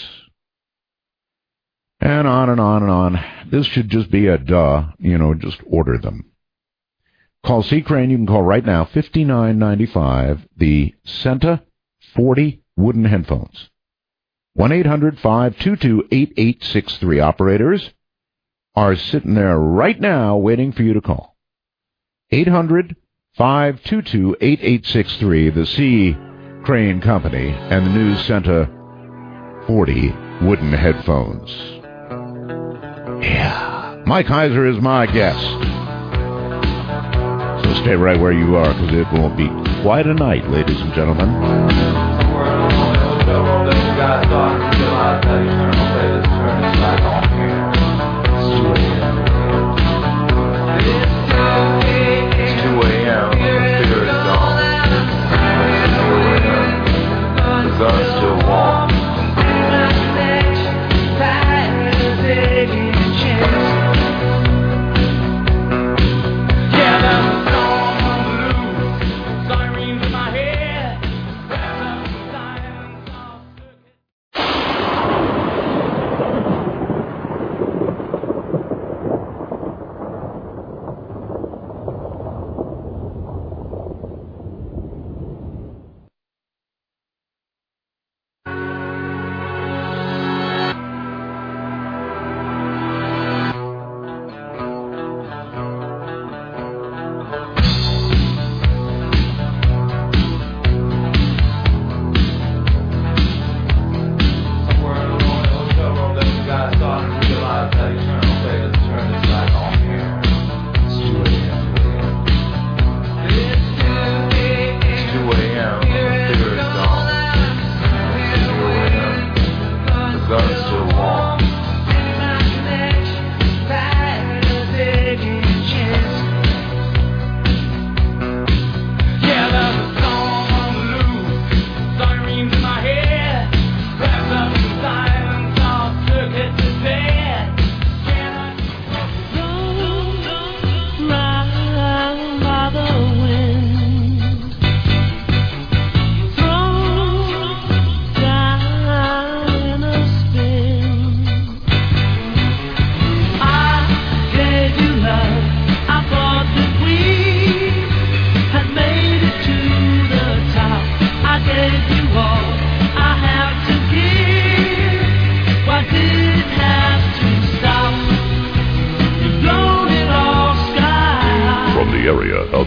And on and on and on. This should just be a duh. You know, just order them. Call C. Crane. You can call right now, fifty-nine ninety-five, the Senta forty wooden headphones. one eight hundred five two two eight eight six three. Operators are sitting there right now waiting for you to call. eight hundred five two two eight eight six three, the C. Crane Company, and the new Senta forty wooden headphones. Yeah. Mike Heiser is my guest. So stay right where you are, because it will be quite a night, ladies and gentlemen. It's two a.m. The fear is gone. The gun's still warm.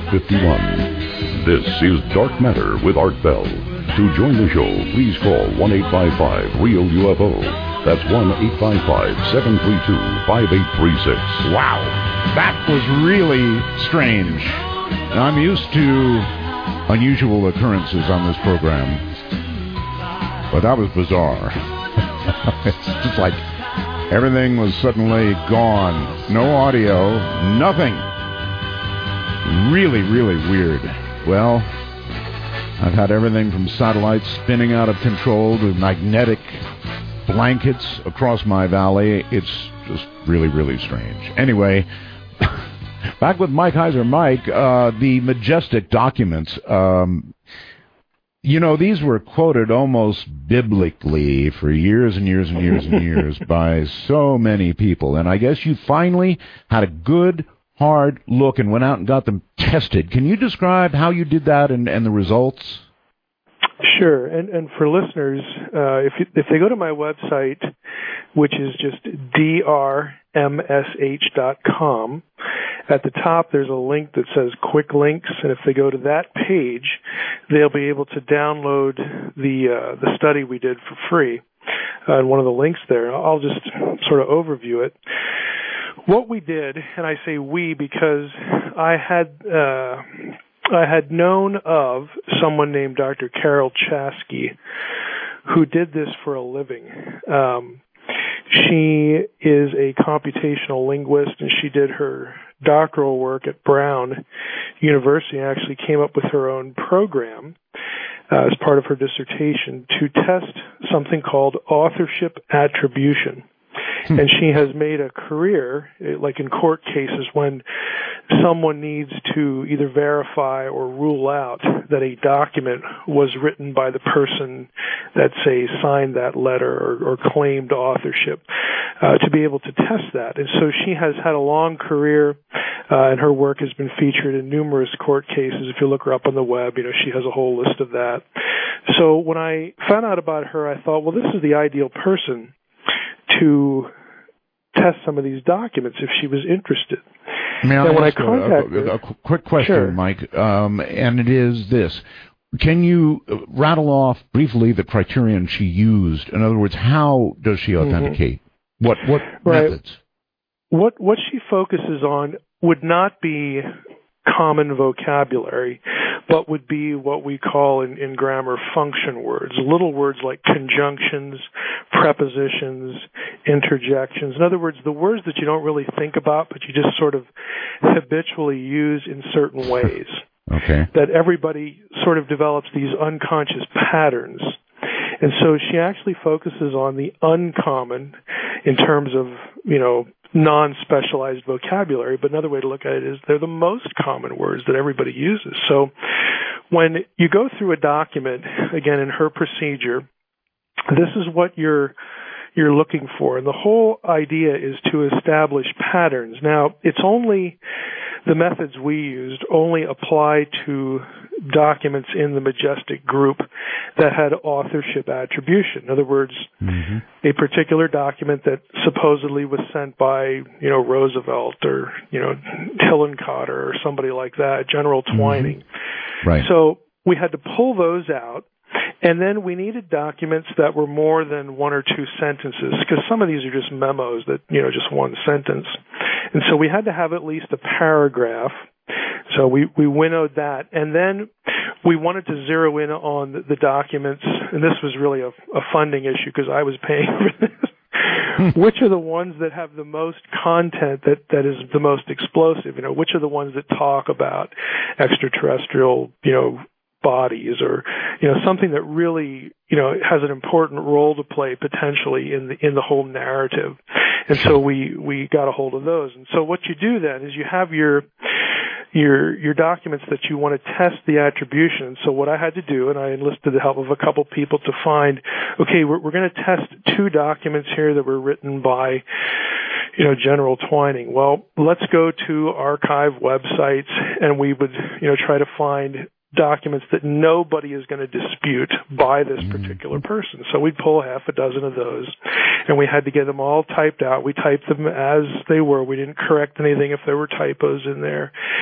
fifty-one. This is Dark Matter with Art Bell. To join the show, please call one eight five five real U F O. That's one eight five five, seven three two, five eight three six. Wow, that was really strange. Now, I'm used to unusual occurrences on this program, but that was bizarre. It's just like everything was suddenly gone. No audio, nothing. Really, really weird. Well, I've had everything from satellites spinning out of control to magnetic blankets across my valley. It's just really, really strange. Anyway, back with Mike Heiser. Mike, uh, the Majestic documents, um, you know, these were quoted almost biblically for years and years and years and years by so many people. And I guess you finally had a good, hard look and went out and got them tested. Can you describe how you did that and, and the results? Sure. And, and for listeners, uh, if, you, if they go to my website, which is just d r m s h dot com, at the top there's a link that says Quick Links, and if they go to that page, they'll be able to download the uh, the study we did for free. Uh, and one of the links there, I'll just sort of overview it. What we did, and I say we because I had uh, I had known of someone named Doctor Carol Chasky who did this for a living. Um, she is a computational linguist, and she did her doctoral work at Brown University and actually came up with her own program uh, as part of her dissertation to test something called authorship attribution. And she has made a career, like in court cases, when someone needs to either verify or rule out that a document was written by the person that, say, signed that letter or, or claimed authorship, uh, to be able to test that. And so she has had a long career, uh, and her work has been featured in numerous court cases. If you look her up on the web, you know, she has a whole list of that. So when I found out about her, I thought, well, this is the ideal person to test some of these documents if she was interested. May I and when ask I contacted a, a, a quick question, sure. Mike, um, and it is this. Can you rattle off briefly the criterion she used? In other words, how does she authenticate? Mm-hmm. What what right. methods? What what she focuses on would not be common vocabulary, but would be what we call in, in grammar function words, little words like conjunctions, prepositions, interjections. In other words, the words that you don't really think about, but you just sort of habitually use in certain ways. Okay. That everybody sort of develops these unconscious patterns. And so she actually focuses on the uncommon in terms of, you know, non-specialized vocabulary, but another way to look at it is they're the most common words that everybody uses. So when you go through a document, again, in her procedure, this is what you're you're looking for. And the whole idea is to establish patterns. Now, it's only the methods we used only apply to documents in the Majestic group that had authorship attribution. In other words, mm-hmm. a particular document that supposedly was sent by, you know, Roosevelt or, you know, Hillenkotter or somebody like that, General Twining. Mm-hmm. Right. So we had to pull those out. And then we needed documents that were more than one or two sentences, because some of these are just memos that, you know, just one sentence. And so we had to have at least a paragraph. So we, we winnowed that. And then we wanted to zero in on the, the documents, and this was really a, a funding issue because I was paying for this. Which are the ones that have the most content that, that is the most explosive? You know, which are the ones that talk about extraterrestrial, you know, bodies or, you know, something that really, you know, has an important role to play potentially in the, in the whole narrative. And so we, we got a hold of those. And so what you do then is you have your, your, your documents that you want to test the attribution. So what I had to do, and I enlisted the help of a couple people to find, okay, we're, we're going to test two documents here that were written by, you know, General Twining. Well, let's go to archive websites and we would, you know, try to find documents that nobody is going to dispute by this particular person. So we'd pull half a dozen of those, and we had to get them all typed out. We typed them as they were. We didn't correct anything if there were typos in there.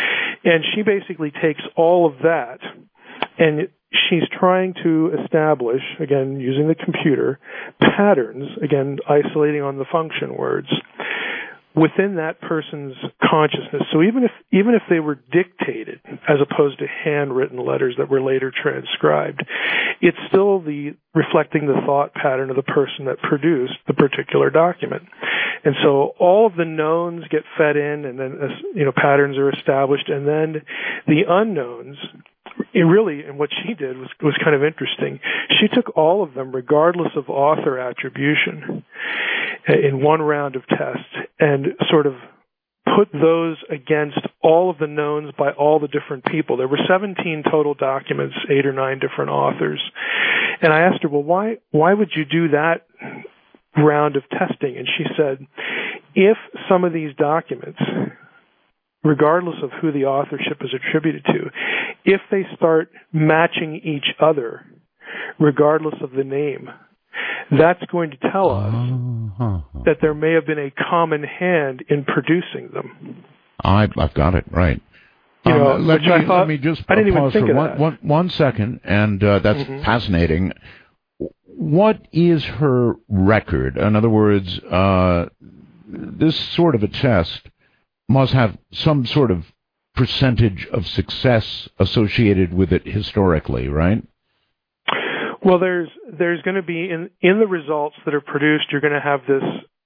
And she basically takes all of that, and she's trying to establish, again, using the computer, patterns, again, isolating on the function words, within that person's consciousness. So even if even if they were dictated as opposed to handwritten letters that were later transcribed, it's still the reflecting the thought pattern of the person that produced the particular document. And so all of the knowns get fed in, and then you know patterns are established, and then the unknowns. It really, and what she did was was kind of interesting. She took all of them, regardless of author attribution, in one round of tests, and sort of put those against all of the knowns by all the different people. There were seventeen total documents, eight or nine different authors. And I asked her, well, why why would you do that round of testing? And she said, if some of these documents, regardless of who the authorship is attributed to, if they start matching each other, regardless of the name, that's going to tell us uh-huh. that there may have been a common hand in producing them. I, I've got it, right. You know, um, let, me, I thought, let me just I didn't pause even think for of one, that. one, one second, and uh, that's mm-hmm. fascinating. What is her record? In other words, uh, this sort of a test must have some sort of percentage of success associated with it historically, right? Well, there's there's going to be, in, in the results that are produced, you're going to have this,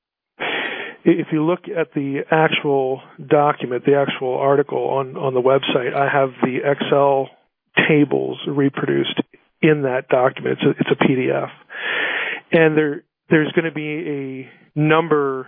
if you look at the actual document, the actual article on, on the website, I have the Excel tables reproduced in that document. It's a, it's a P D F. And there there's going to be a number,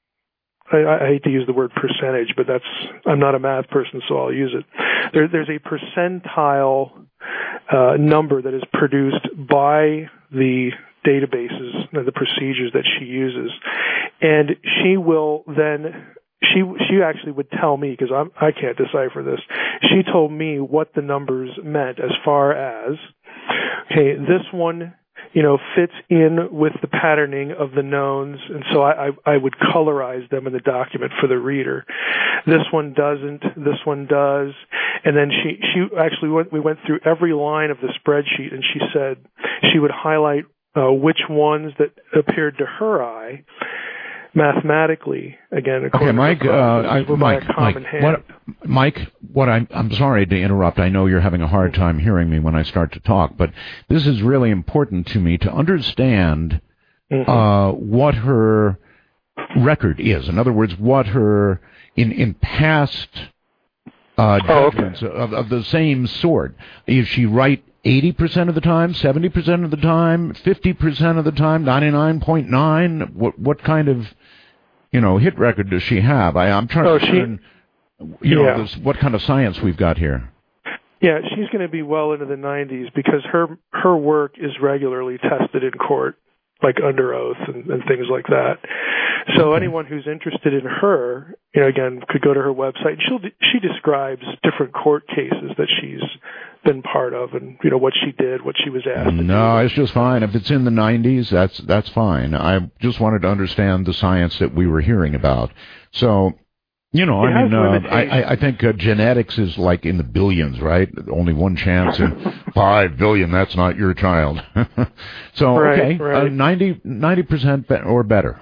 I, I hate to use the word percentage, but that's, I'm not a math person, so I'll use it. There, there's a percentile uh, number that is produced by the databases and the procedures that she uses. And she will then, she she actually would tell me, because I'm, I can't decipher this, she told me what the numbers meant as far as, okay, this one, you know, fits in with the patterning of the knowns, and so I, I, I would colorize them in the document for the reader. This one doesn't, this one does, and then she, she actually went, we went through every line of the spreadsheet, and she said she would highlight uh, which ones that appeared to her eye mathematically, again, okay, Mike, uh, I, Mike, Mike, what, Mike, what I'm, I'm sorry to interrupt. I know you're having a hard time hearing me when I start to talk, but this is really important to me to understand mm-hmm. uh, what her record is. In other words, what her, in, in past uh, judgments oh, okay. of, of the same sort, is she right eighty percent of the time, seventy percent of the time, fifty percent of the time, ninety-nine point nine? What what kind of, you know, hit record does she have? I, I'm trying oh, to learn, you know, yeah. this, what kind of science we've got here. Yeah, she's going to be well into the nineties because her her work is regularly tested in court, like under oath and, and things like that. So okay. anyone who's interested in her, you know, again, could go to her website. She'll she describes different court cases that she's been part of, and you know what she did, what she was asked. No, it's just fine. If it's in the nineties, that's that's fine. I just wanted to understand the science that we were hearing about. So, you know, it I mean, uh, I I think uh, genetics is like in the billions, right? Only one chance in five billion. That's not your child. So right, okay, right. Uh, ninety percent be- or better.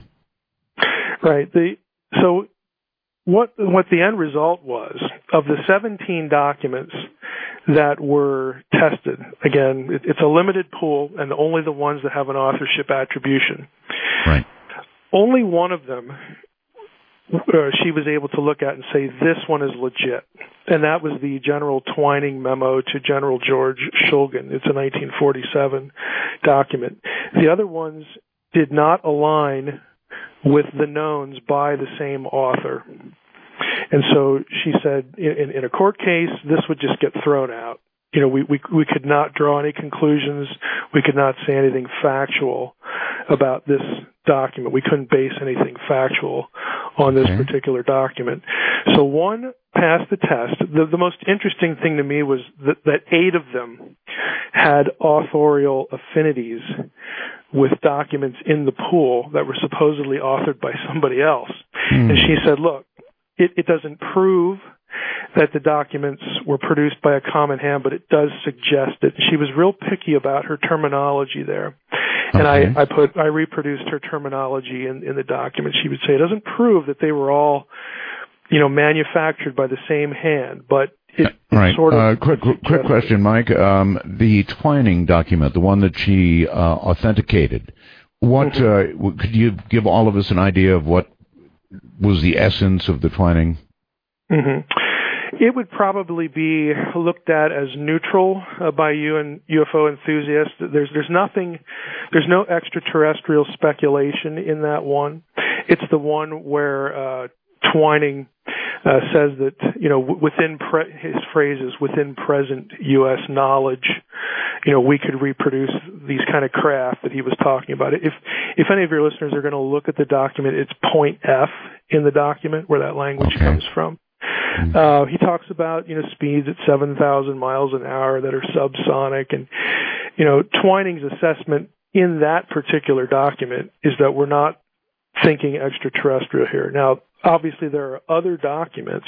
Right. The so what what the end result was of the seventeen documents that were tested. Again, it, it's a limited pool, and only the ones that have an authorship attribution. Right. Only one of them uh, she was able to look at and say, this one is legit. And that was the General Twining memo to General George Shulgin. It's a nineteen forty-seven document. The other ones did not align with the knowns by the same author. And so she said, in, in a court case, this would just get thrown out. You know, we, we we could not draw any conclusions. We could not say anything factual about this document. We couldn't base anything factual on this okay. particular document. So one passed the test. The, the most interesting thing to me was that, that eight of them had authorial affinities with documents in the pool that were supposedly authored by somebody else. Mm. And she said, look, It, it doesn't prove that the documents were produced by a common hand, but it does suggest it. She was real picky about her terminology there. And okay. I, I put, I reproduced her terminology in, in the document. She would say it doesn't prove that they were all, you know, manufactured by the same hand, but it, it right. sort of. Uh, quick, quick question, Mike. Um, the Twining document, the one that she uh, authenticated, what mm-hmm. uh, could you give all of us an idea of what was the essence of the Twining? Mm-hmm. It would probably be looked at as neutral uh, by you and U F O enthusiasts. There's there's nothing, there's no extraterrestrial speculation in that one. It's the one where uh, Twining uh, says that, you know, within pre- his phrases, within present U S knowledge, you know, we could reproduce these kind of craft that he was talking about. If if any of your listeners are going to look at the document, it's point F in the document where that language okay. comes from. Uh, he talks about, you know, speeds at seven thousand miles an hour that are subsonic. And, you know, Twining's assessment in that particular document is that we're not thinking extraterrestrial here. Now, obviously, there are other documents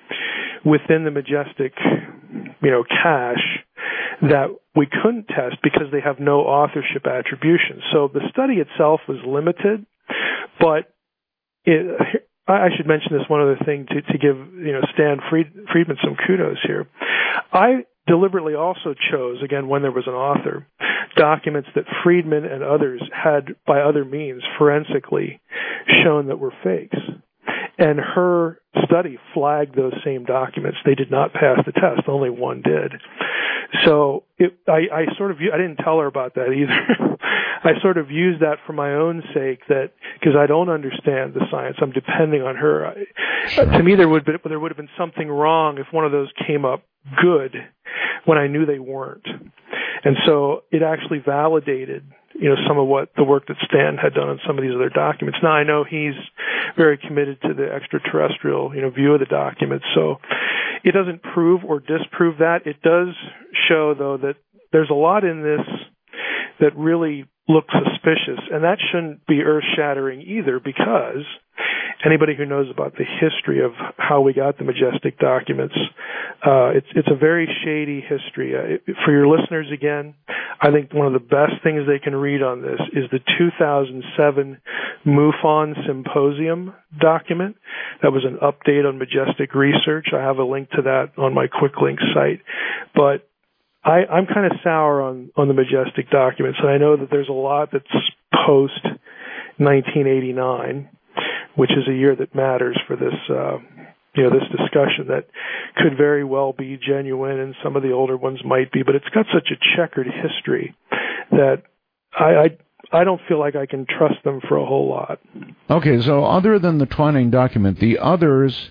within the Majestic, you know, cache that we couldn't test because they have no authorship attribution. So the study itself was limited, but it, I should mention this one other thing to, to give, you know, Stan Fried, Friedman some kudos here. I deliberately also chose, again, when there was an author, documents that Friedman and others had, by other means, forensically shown that were fakes. And her study flagged those same documents. They did not pass the test. Only one did. So it, I, I sort of, I didn't tell her about that either. I sort of used that for my own sake, that because I don't understand the science, I'm depending on her. I, sure. To me, there would be, there would have been something wrong if one of those came up good when I knew they weren't. And so it actually validated, you know, some of what the work that Stan had done on some of these other documents. Now I know he's very committed to the extraterrestrial, you know, view of the documents. So it doesn't prove or disprove that. It does show, though, that there's a lot in this that really looks suspicious, and that shouldn't be earth-shattering either, because anybody who knows about the history of how we got the Majestic documents, uh, it's it's a very shady history. Uh, it, for your listeners, again, I think one of the best things they can read on this is the two thousand seven MUFON Symposium document. That was an update on Majestic research. I have a link to that on my QuickLink site. But I, I'm kind of sour on, on the Majestic documents, and I know that there's a lot that's post nineteen eighty-nine, which is a year that matters for this, uh, you know, this discussion, that could very well be genuine, and some of the older ones might be, but it's got such a checkered history that I, I, I don't feel like I can trust them for a whole lot. Okay, so other than the Twining document, the others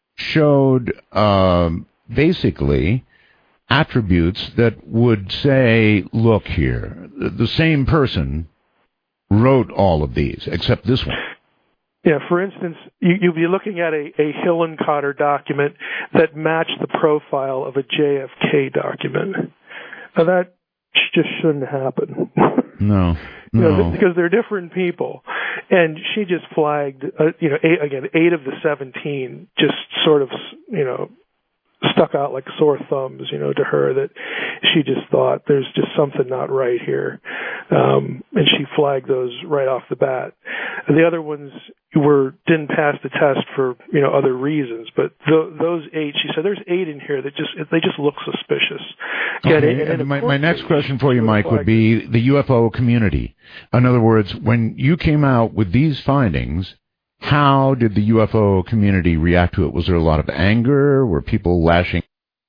showed um, basically attributes that would say, look here, the same person wrote all of these, except this one. Yeah, for instance, you, you'll be looking at a, a Hillenkotter document that matched the profile of a J F K document. Now, that just shouldn't happen. No, no. You know, because they're different people. And she just flagged, uh, you know, eight, again, eight of the seventeen just sort of, you know, stuck out like sore thumbs, you know, to her, that she just thought there's just something not right here. Um, and she flagged those right off the bat. And the other ones were, didn't pass the test for, you know, other reasons. But th- those eight, she said, there's eight in here that just, they just look suspicious. Okay. And, and, and my, my next question for you, Mike, would be the U F O community. In other words, when you came out with these findings, how did the U F O community react to it? Was there a lot of anger? Were people lashing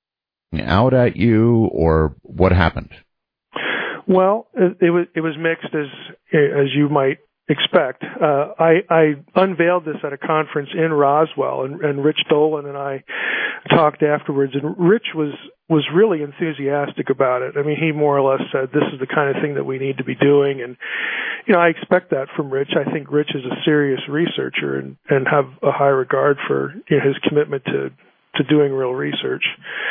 out at you, or what happened? Well, it, it was it was mixed, as as you might expect. Uh, I, I unveiled this at a conference in Roswell, and, and Rich Dolan and I talked afterwards, and Rich was was really enthusiastic about it. I mean, he more or less said, this is the kind of thing that we need to be doing. And, you know, I expect that from Rich. I think Rich is a serious researcher and, and have a high regard for, you know, his commitment to, to doing real research.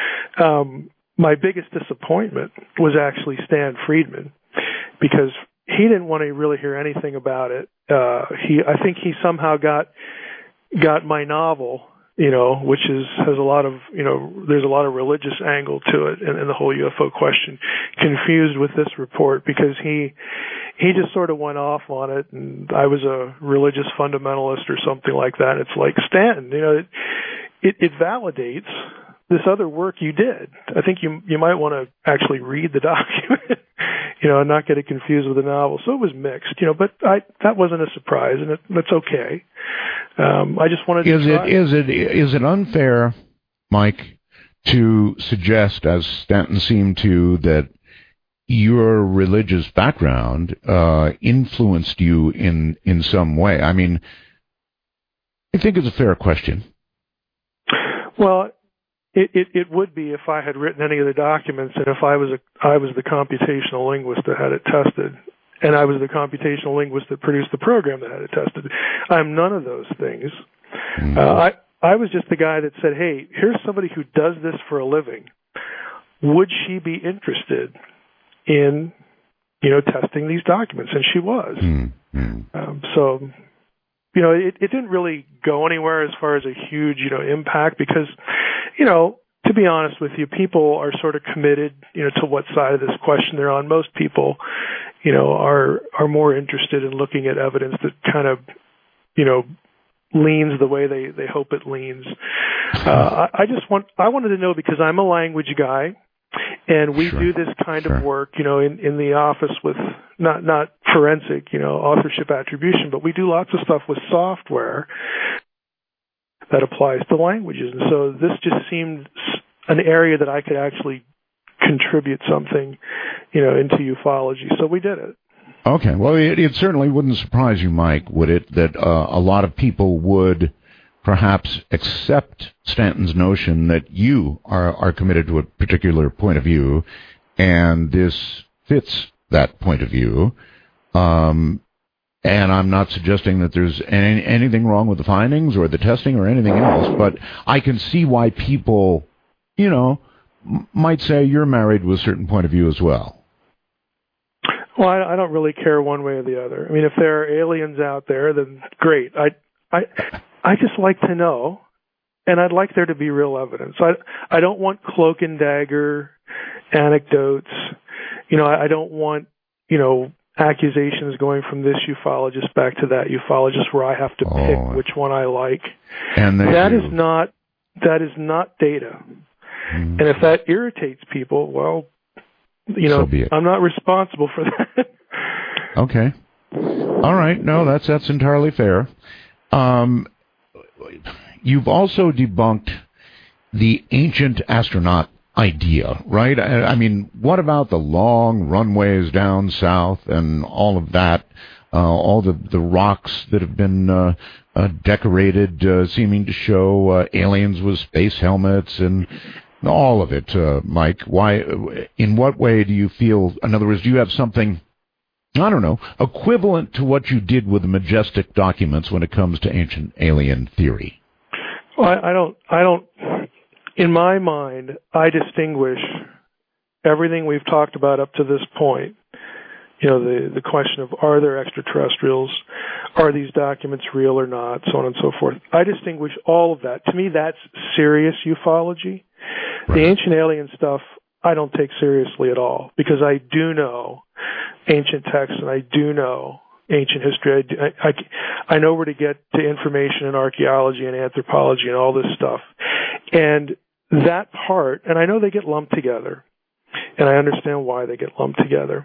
Um, my biggest disappointment was actually Stan Friedman, because he didn't want to really hear anything about it. Uh, he, I think he somehow got, got my novel, you know, which is has a lot of, you know, there's a lot of religious angle to it, and, and the whole U F O question, confused with this report because he he just sort of went off on it, and I was a religious fundamentalist or something like that. It's like, Stanton, you know, it it, it validates this other work you did. I think you you might want to actually read the document, you know, and not get it confused with the novel. So it was mixed, you know, but I that wasn't a surprise, and it, that's okay. Um, I just wanted to is try. it is it is it unfair, Mike, to suggest, as Stanton seemed to, that your religious background uh, influenced you in in some way? I mean, I think it's a fair question. Well, It, it it would be if I had written any of the documents, and if I was a I was the computational linguist that had it tested, and I was the computational linguist that produced the program that had it tested. I'm none of those things. Mm-hmm. Uh, I I was just the guy that said, "Hey, here's somebody who does this for a living. Would she be interested in, you know, testing these documents?" And she was. Mm-hmm. Um, so. You know, it, it didn't really go anywhere as far as a huge, you know, impact because, you know, to be honest with you, people are sort of committed, you know, to what side of this question they're on. Most people, you know, are are more interested in looking at evidence that kind of, you know, leans the way they, they hope it leans. Uh, I, I just want, I wanted to know because I'm a language guy. And we sure. do this kind sure. of work, you know, in, in the office with not not forensic, you know, authorship attribution, but we do lots of stuff with software that applies to languages. And so this just seemed an area that I could actually contribute something, you know, into ufology. So we did it. Okay. Well, it, it certainly wouldn't surprise you, Mike, would it, that uh, a lot of people would perhaps accept Stanton's notion that you are, are committed to a particular point of view, and this fits that point of view. Um, and I'm not suggesting that there's any, anything wrong with the findings or the testing or anything else, but I can see why people, you know, m- might say you're married with a certain point of view as well. Well, I, I don't really care one way or the other. I mean, if there are aliens out there, then great. I, I, I just like to know, and I'd like there to be real evidence. I, I don't want cloak and dagger anecdotes. You know, I, I don't want, you know, accusations going from this ufologist back to that ufologist where I have to oh. pick which one I like. And that do. is not that is not data. Mm. And if that irritates people, well, you know, so I'm not responsible for that. Okay. All right. No, that's that's entirely fair. Um, you've also debunked the ancient astronaut idea, right? I, I mean, what about the long runways down south and all of that, uh, all the, the rocks that have been uh, uh, decorated, uh, seeming to show uh, aliens with space helmets and all of it, uh, Mike? Why? In what way do you feel, in other words, do you have something, I don't know, equivalent to what you did with the Majestic documents when it comes to ancient alien theory? Well, I, I don't, I don't, in my mind, I distinguish everything we've talked about up to this point. You know, the, the question of are there extraterrestrials, are these documents real or not, so on and so forth. I distinguish all of that. To me, that's serious ufology. Right. The ancient alien stuff, I don't take seriously at all, because I do know ancient texts and I do know ancient history. I, I, I know where to get to information in archaeology and anthropology and all this stuff. And that part, and I know they get lumped together, and I understand why they get lumped together,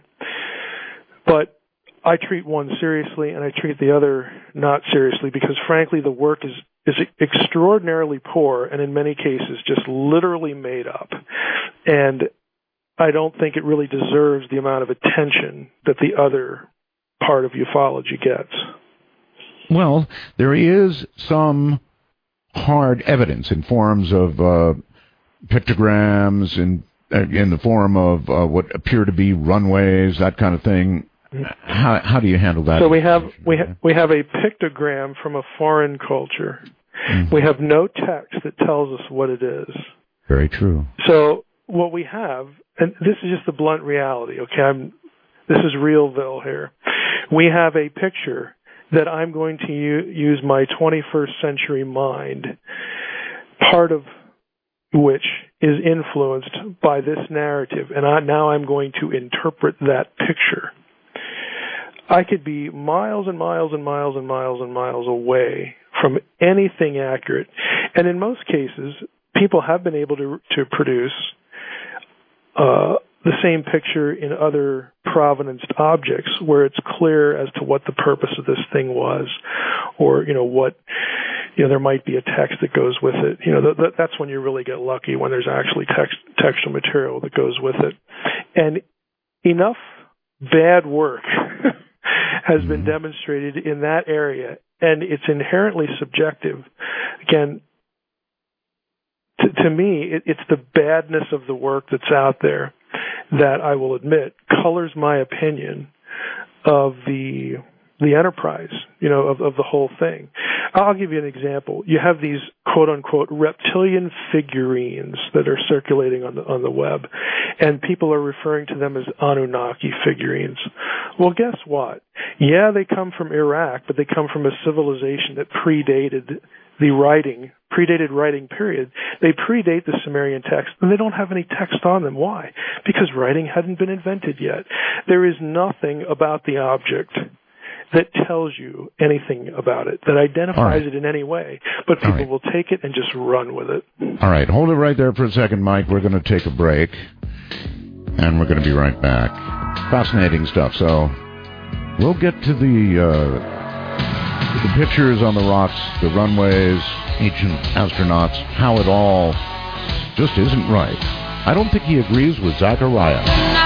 but I treat one seriously and I treat the other not seriously, because frankly the work is, is extraordinarily poor and in many cases just literally made up. And I don't think it really deserves the amount of attention that the other part of ufology gets. Well, there is some hard evidence in forms of uh, pictograms and uh, in the form of uh, what appear to be runways, that kind of thing. How how do you handle that? So we have we ha- we have a pictogram from a foreign culture. Mm-hmm. We have no text that tells us what it is. Very true. So what we have, and this is just the blunt reality. Okay, I'm this is realville here. We have a picture that I'm going to u- use my twenty-first century mind part of which is influenced by this narrative, and I, now I'm going to interpret that picture. I could be miles and miles and miles and miles and miles away from anything accurate, and in most cases, people have been able to to produce uh, the same picture in other provenanced objects where it's clear as to what the purpose of this thing was, or, you know, what, you know, there might be a text that goes with it. You know, th- th- that's when you really get lucky, when there's actually text, textual material that goes with it. And enough bad work has been demonstrated in that area, and it's inherently subjective. Again, to, to me, it, it's the badness of the work that's out there that, I will admit, colors my opinion of the the enterprise, you know, of, of the whole thing. I'll give you an example. You have these quote-unquote reptilian figurines that are circulating on the on the web, and people are referring to them as Anunnaki figurines. Well, guess what? Yeah, they come from Iraq, but they come from a civilization that predated the writing, predated writing period. They predate the Sumerian text, and they don't have any text on them. Why? Because writing hadn't been invented yet. There is nothing about the object that tells you anything about it, that identifies right. it in any way, but people right. will take it and just run with it. All right, hold it right there for a second, Mike. We're going to take a break, and we're going to be right back. Fascinating stuff. So we'll get to the uh, the pictures on the rocks, the runways, ancient astronauts, how it all just isn't right. I don't think he agrees with Zachariah.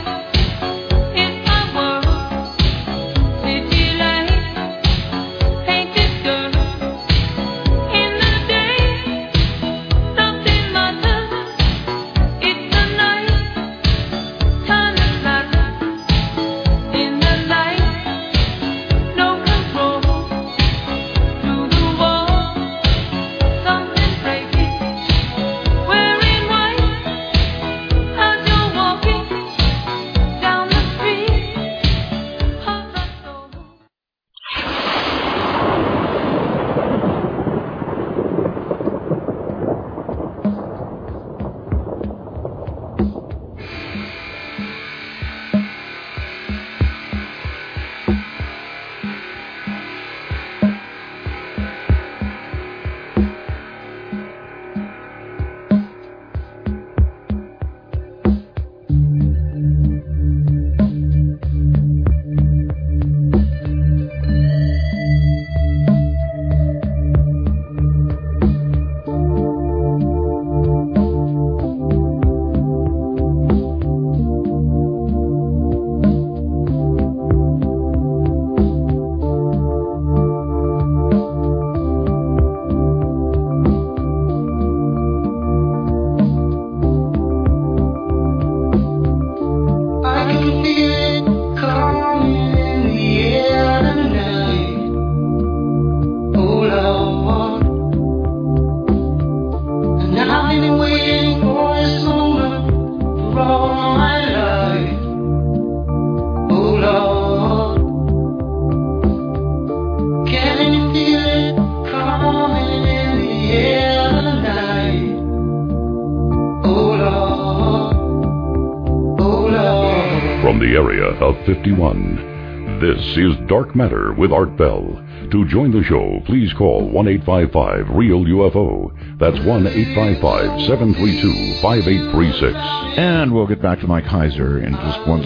fifty-one. This is Dark Matter with Art Bell. To join the show, please call one eight five five REAL U F O. That's one eight five five, seven three two, five eight three six. And we'll get back to Mike Heiser in just one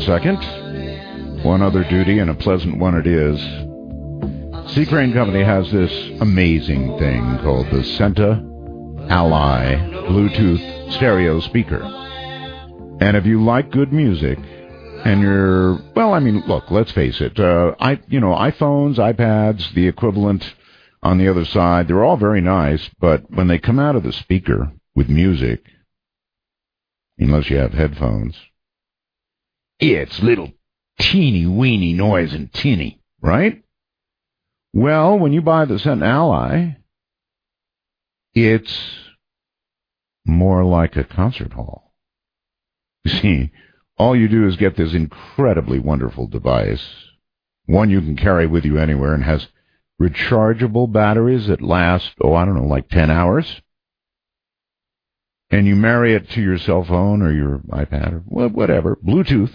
second. One other duty, and a pleasant one it is. Sea Crane Company has this amazing thing called the Senta Ally Bluetooth stereo speaker. And if you like good music, and you're, well, I mean, look, let's face it, uh, I, you know, iPhones, iPads, the equivalent on the other side, they're all very nice, but when they come out of the speaker with music, unless you have headphones, it's little teeny-weeny noise and tinny, right? Well, when you buy the Senta Ally, it's more like a concert hall. You see, all you do is get this incredibly wonderful device, one you can carry with you anywhere, and has rechargeable batteries that last, oh, I don't know, like ten hours. and you marry it to your cell phone or your iPad or whatever, Bluetooth,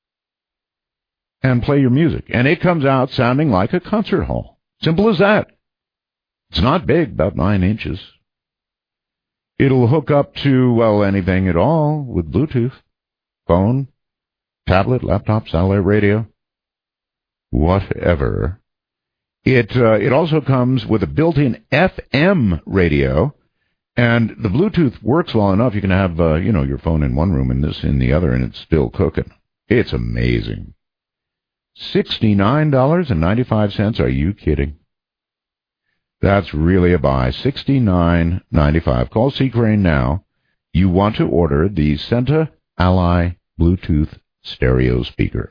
and play your music. And it comes out sounding like a concert hall. Simple as that. It's not big, about nine inches. It'll hook up to, well, anything at all with Bluetooth. Phone, tablet, laptop, satellite radio, whatever. It uh, it also comes with a built-in F M radio, and the Bluetooth works well enough. You can have uh, you know your phone in one room and this in the other, and it's still cooking. It's amazing. sixty-nine dollars and ninety-five cents. Are you kidding? That's really a buy. sixty-nine dollars and ninety-five cents. Call C-Crane now. You want to order the Senta Ally Bluetooth stereo speaker.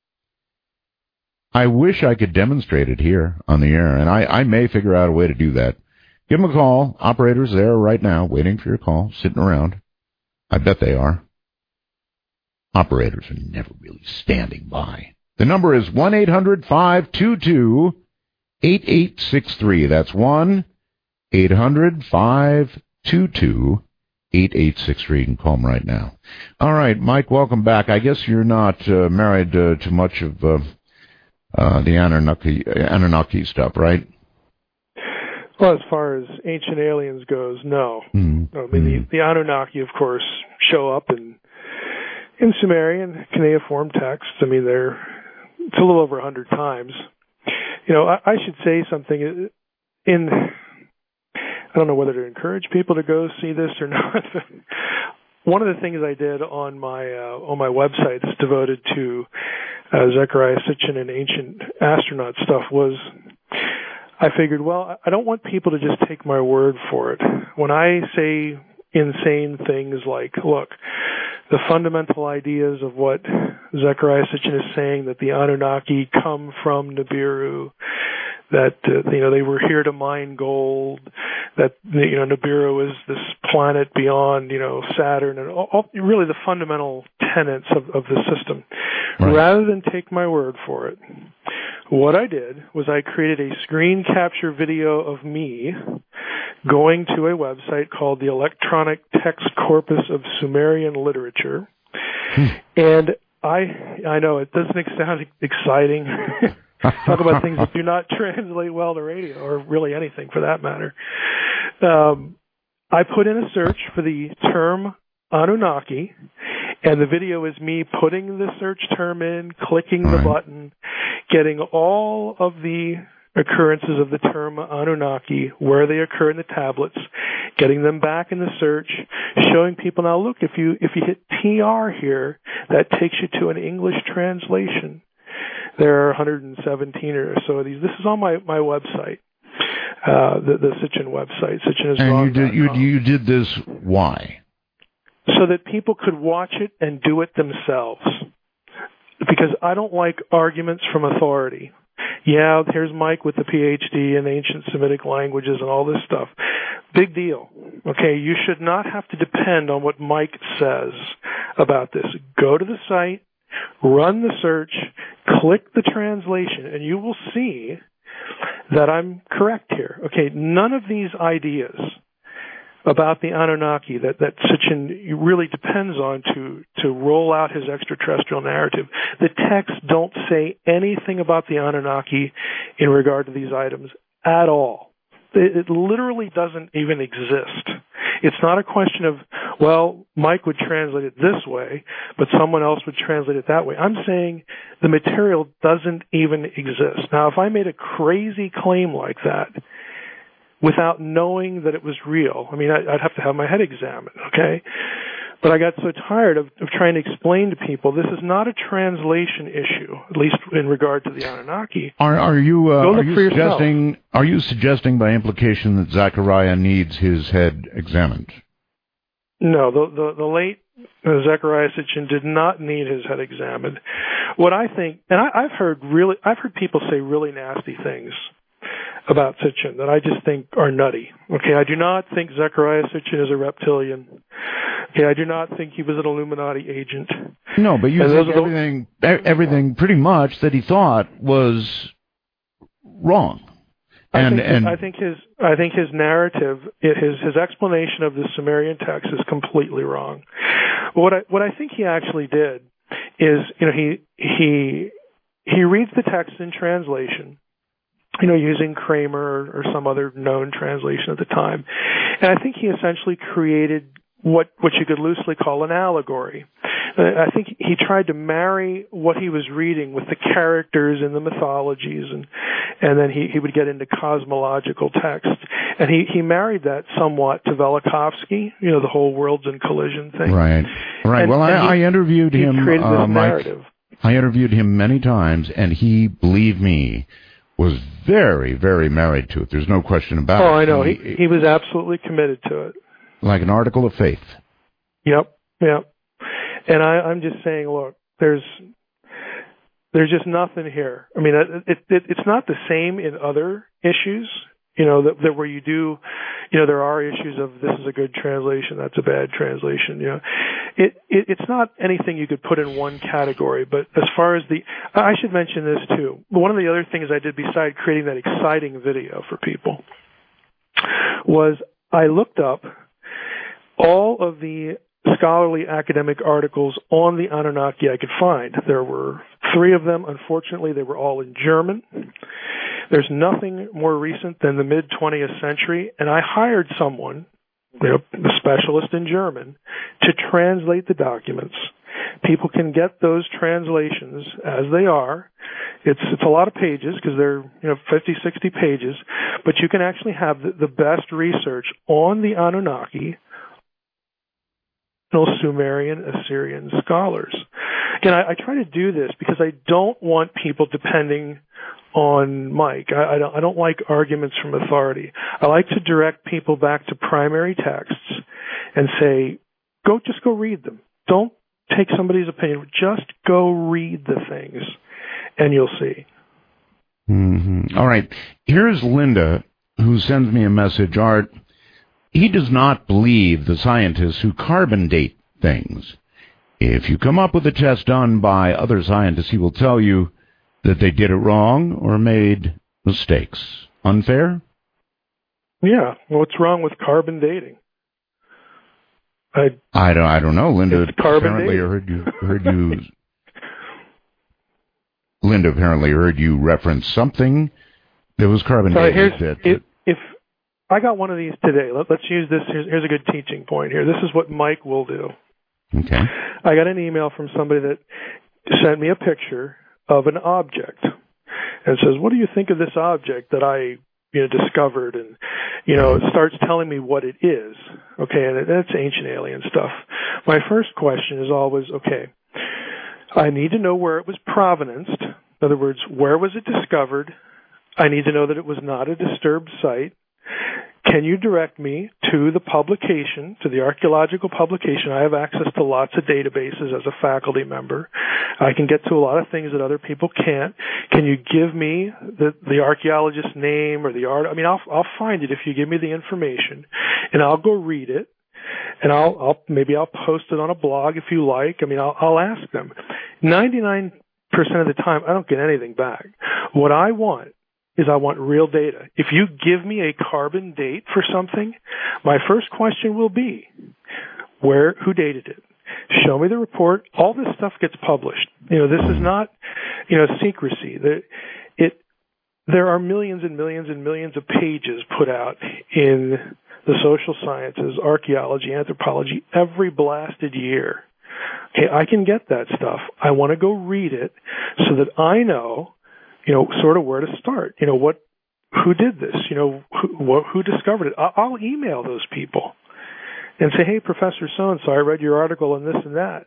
I wish I could demonstrate it here on the air, and I, I may figure out a way to do that. Give them a call. Operator's there right now, waiting for your call, sitting around. I bet they are. Operators are never really standing by. The number is one eight hundred five two two eight eight six three. That's one eight hundred five two two eight eight six three. You can call them right now. All right, Mike, welcome back. I guess you're not uh, married uh, to much of uh, uh, the Anunnaki, Anunnaki stuff, right? Well, as far as ancient aliens goes, no. Mm-hmm. I mean, the, the Anunnaki, of course, show up in in Sumerian, cuneiform texts. I mean, they're it's a little over a hundred times. You know, I, I should say something in. I don't know whether to encourage people to go see this or not. One of the things I did on my uh, on my website that's devoted to uh, Zecharia Sitchin and ancient astronaut stuff was I figured, well, I don't want people to just take my word for it. When I say insane things like, look, the fundamental ideas of what Zecharia Sitchin is saying, that the Anunnaki come from Nibiru, that uh, you know they were here to mine gold, that you know Nibiru is this planet beyond you know Saturn, and all, all, really the fundamental tenets of, of the system. Right. Rather than take my word for it, what I did was I created a screen capture video of me going to a website called the Electronic Text Corpus of Sumerian Literature, hmm. and I I know it doesn't sound exciting. Talk about things that do not translate well to radio, or really anything for that matter. Um, I put in a search for the term Anunnaki, and the video is me putting the search term in, clicking the button, getting all of the occurrences of the term Anunnaki, where they occur in the tablets, getting them back in the search, showing people, now look, if you if you hit T R here, that takes you to an English translation. There are one hundred seventeen or so of these. This is on my, my website, uh, the, the Sitchin website, Sitchin is wrong. And you did, you, you did this why? So that people could watch it and do it themselves. Because I don't like arguments from authority. Yeah, here's Mike with the P H D in ancient Semitic languages and all this stuff. Big deal. Okay, you should not have to depend on what Mike says about this. Go to the site, run the search, click the translation, and you will see that I'm correct here. Okay, none of these ideas about the Anunnaki that, that Sitchin really depends on to, to roll out his extraterrestrial narrative. The texts don't say anything about the Anunnaki in regard to these items at all. It, it literally doesn't even exist. It's not a question of, well, Mike would translate it this way, but someone else would translate it that way. I'm saying the material doesn't even exist. Now, if I made a crazy claim like that without knowing that it was real, I mean, I'd have to have my head examined, okay? But I got so tired of, of trying to explain to people this is not a translation issue, at least in regard to the Anunnaki. Are, are you, uh, are you suggesting? Are you suggesting by implication that Zecharia needs his head examined? No, the the, the late uh, Zecharia Sitchin did not need his head examined. What I think, and I, I've heard really, I've heard people say really nasty things about Sitchin that I just think are nutty. Okay, I do not think Zecharia Sitchin is a reptilian. Okay, I do not think he was an Illuminati agent. No, but you think everything, everything pretty much that he thought was wrong. And, I think, and I think his I think his narrative, his his explanation of the Sumerian text is completely wrong. What I what I think he actually did is, you know, he he he reads the text in translation, you know, using Kramer or some other known translation at the time, and I think he essentially created what what you could loosely call an allegory. I think he tried to marry what he was reading with the characters and the mythologies, and and then he, he would get into cosmological text. And he, he married that somewhat to Velikovsky, you know, the whole worlds in collision thing. Right, right. And, well, and I, he, I interviewed he him, created this uh, Mike. narrative. I interviewed him many times, and he, believe me, was very, very married to it. There's no question about oh, it. Oh, I know. He, he was absolutely committed to it. Like an article of faith. Yep, yep. And I, I'm just saying, look, there's there's just nothing here. I mean, it, it, it's not the same in other issues, you know, that, that where you do, you know, there are issues of this is a good translation, that's a bad translation, you know. It, it it's not anything you could put in one category, but as far as the, I should mention this too. One of the other things I did besides creating that exciting video for people was I looked up all of the scholarly academic articles on the Anunnaki I could find. There were three of them. Unfortunately, they were all in German. There's nothing more recent than the mid-twentieth century, and I hired someone, you know, a specialist in German, to translate the documents. People can get those translations as they are. It's it's a lot of pages because they're, you know, fifty, sixty pages, but you can actually have the, the best research on the Anunnaki, Sumerian, Assyrian scholars. Again, I, I try to do this because I don't want people depending on Mike. I, I, don't, I don't like arguments from authority. I like to direct people back to primary texts and say, go, just go read them. Don't take somebody's opinion. Just go read the things, and you'll see. Mm-hmm. All right. Here's Linda, who sends me a message. Art, he does not believe the scientists who carbon date things. If you come up with a test done by other scientists, he will tell you that they did it wrong or made mistakes. Unfair? Yeah. What's wrong with carbon dating? I I don't. I don't know. Linda apparently dating. heard you. Heard you. Linda apparently heard you reference something that was carbon Sorry, dated. here's, That, if, if I got one of these today, let, let's use this. Here's, here's a good teaching point here. This is what Mike will do. Okay. I got an email from somebody that sent me a picture of an object and says, "What do you think of this object that I, you know, discovered?" And, you know, it starts telling me what it is. Okay, and it's ancient alien stuff. My first question is always, okay, I need to know where it was provenanced. In other words, where was it discovered? I need to know that it was not a disturbed site. Can you direct me to the publication, to the archaeological publication? I have access to lots of databases as a faculty member. I can get to a lot of things that other people can't. Can you give me the, the archaeologist's name or the art? I mean, I'll, I'll find it if you give me the information, and I'll go read it, and I'll, I'll maybe I'll post it on a blog if you like. I mean, I'll, I'll ask them. ninety-nine percent of the time, I don't get anything back. What I want is I want real data. If you give me a carbon date for something, my first question will be, where, who dated it? Show me the report. All this stuff gets published. You know, this is not, you know, secrecy. The, it, there are millions and millions and millions of pages put out in the social sciences, archaeology, anthropology, every blasted year. Okay, I can get that stuff. I want to go read it so that I know, you know, sort of where to start. You know, what, who did this? You know, who, what, who discovered it? I'll email those people and say, hey, Professor so-and-so, I read your article on this and that,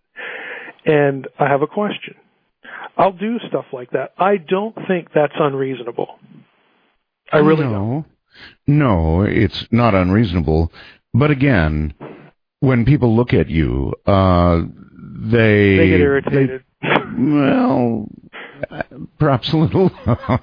and I have a question. I'll do stuff like that. I don't think that's unreasonable. I really no. don't. No, it's not unreasonable. But again, when people look at you, uh, they... They get irritated. They, well... Perhaps a little. um,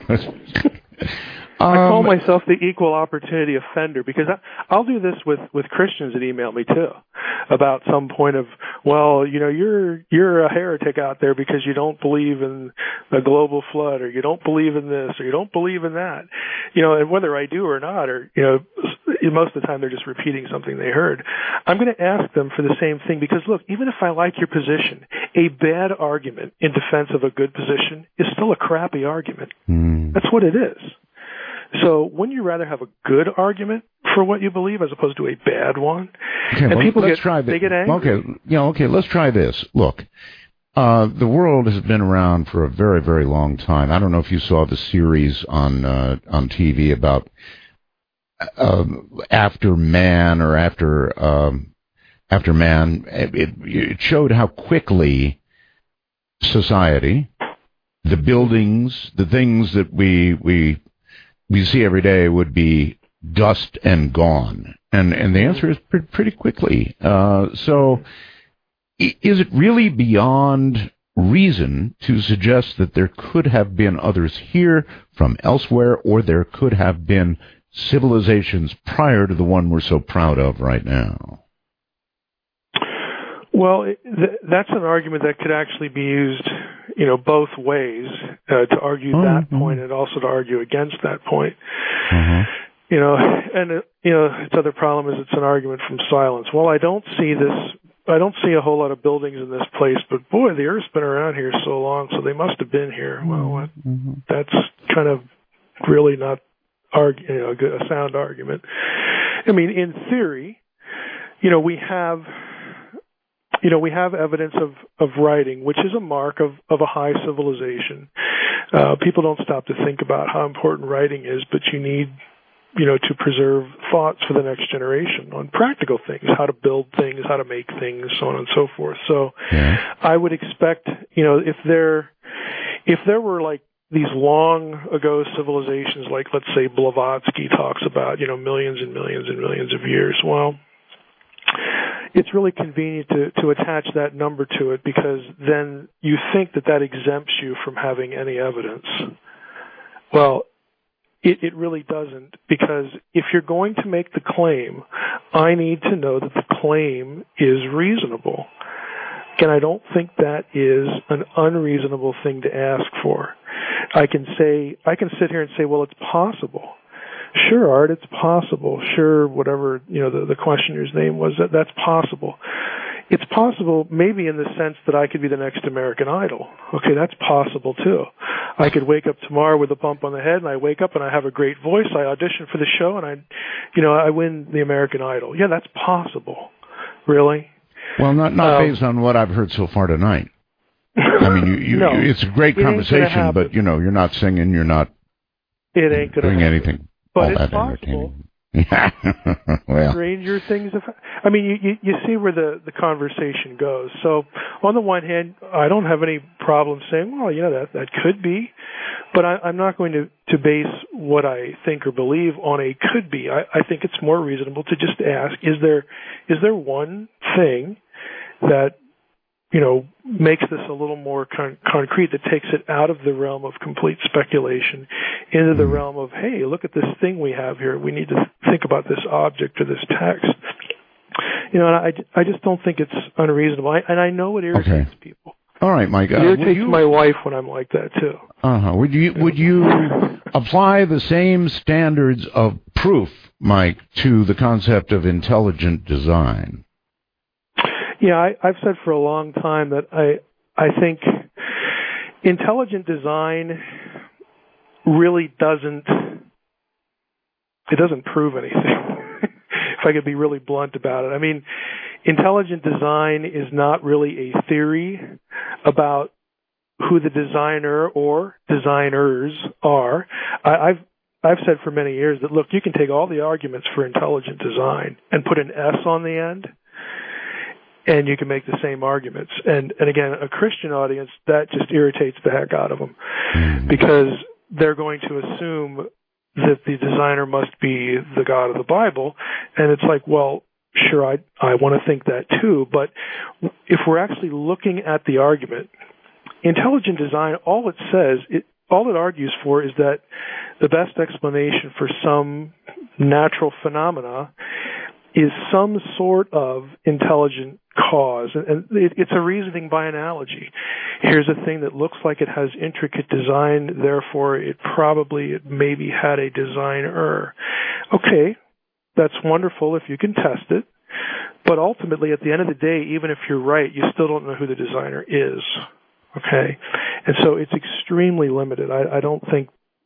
I call myself the equal opportunity offender because I, I'll do this with, with Christians that email me too about some point of well, you know, you're you're a heretic out there because you don't believe in the global flood, or you don't believe in this, or you don't believe in that. You know, and whether I do or not, or, you know, most of the time they're just repeating something they heard. I'm going to ask them for the same thing because, look, even if I like your position, a bad argument in defense of a good position is still a crappy argument. Mm. That's what it is. So wouldn't you rather have a good argument for what you believe as opposed to a bad one? Okay, and well, people let's get, try this. They get angry. Okay, you know, okay, let's try this. Look, uh, the world has been around for a very, very long time. I don't know if you saw the series on uh, on T V about uh, After Man or After um, After Man. It, it showed how quickly society, the buildings, the things that we we we see every day would be dust and gone. And and the answer is pre- pretty quickly. Uh, so i- is it really beyond reason to suggest that there could have been others here from elsewhere, or there could have been civilizations prior to the one we're so proud of right now? Well, it, th- that's an argument that could actually be used, you know, both ways, uh, to argue oh, that oh. point and also to argue against that point. Uh-huh. You know, and, uh, you know, its other problem is it's an argument from silence. Well, I don't see this, I don't see a whole lot of buildings in this place, but boy, the Earth's been around here so long, so they must have been here. Well, Mm-hmm. that's kind of really not argue, you know, a, good, a sound argument. I mean, in theory, you know, we have, you know, we have evidence of, of writing, which is a mark of, of a high civilization. Uh, people don't stop to think about how important writing is, but you need, you know, to preserve thoughts for the next generation on practical things, how to build things, how to make things, so on and so forth. So Yeah. I would expect, you know, if there, if there were like these long ago civilizations, like let's say Blavatsky talks about, you know, millions and millions and millions of years, well, it's really convenient to, to attach that number to it because then you think that that exempts you from having any evidence. Well, It, it really doesn't, because if you're going to make the claim, I need to know that the claim is reasonable. And I don't think that is an unreasonable thing to ask for. I can say, I can sit here and say, well, it's possible. Sure, Art, it's possible. Sure, whatever, you know, the, the questioner's name was, that that's possible. It's possible maybe in the sense that I could be the next American Idol. Okay, that's possible too. I could wake up tomorrow with a bump on the head and I wake up and I have a great voice. I audition for the show and I, you know, I win the American Idol. Yeah, that's possible. Really? Well, not not Um, based on what I've heard so far tonight. I mean, you, you, no, it's a great it ain't gonna conversation, happen. but, you know, you're not singing, you're not It ain't gonna doing happen. anything But all it's that possible. entertaining. Well, Stranger things have, I mean, you, you, you see where the, the conversation goes. So on the one hand, I don't have any problem saying, well, you know, that, that could be, but I, I'm not going to, to base what I think or believe on a could be. I, I think it's more reasonable to just ask, is there, is there one thing that, you know, makes this a little more con- concrete, that takes it out of the realm of complete speculation into the realm of, hey, look at this thing we have here. We need to think about this object or this text. You know, and I, I just don't think it's unreasonable. I, and I know it irritates Okay. people. all right, Mike. Uh, It would irritates you, my wife when I'm like that, too. uh-huh. Would you would you apply the same standards of proof, Mike, to the concept of intelligent design? Yeah, I, I've said for a long time that I I think intelligent design really doesn't it doesn't prove anything. If I could be really blunt about it. I mean, intelligent design is not really a theory about who the designer or designers are. I, I've I've said for many years that, look, you can take all the arguments for intelligent design and put an S on the end, and you can make the same arguments. And, and again, a Christian audience, that just irritates the heck out of them, because they're going to assume that the designer must be the God of the Bible. And it's like, well, sure, I, I want to think that too. But if we're actually looking at the argument, intelligent design, all it says, it, all it argues for is that the best explanation for some natural phenomena is some sort of intelligent cause. And it, it's a reasoning by analogy. Here's a thing that looks like it has intricate design, therefore it probably, it maybe had a design error. Okay, that's wonderful if you can test it. But ultimately, at the end of the day, even if you're right, you still don't know who the designer is. Okay? And so it's extremely limited. I, I don't think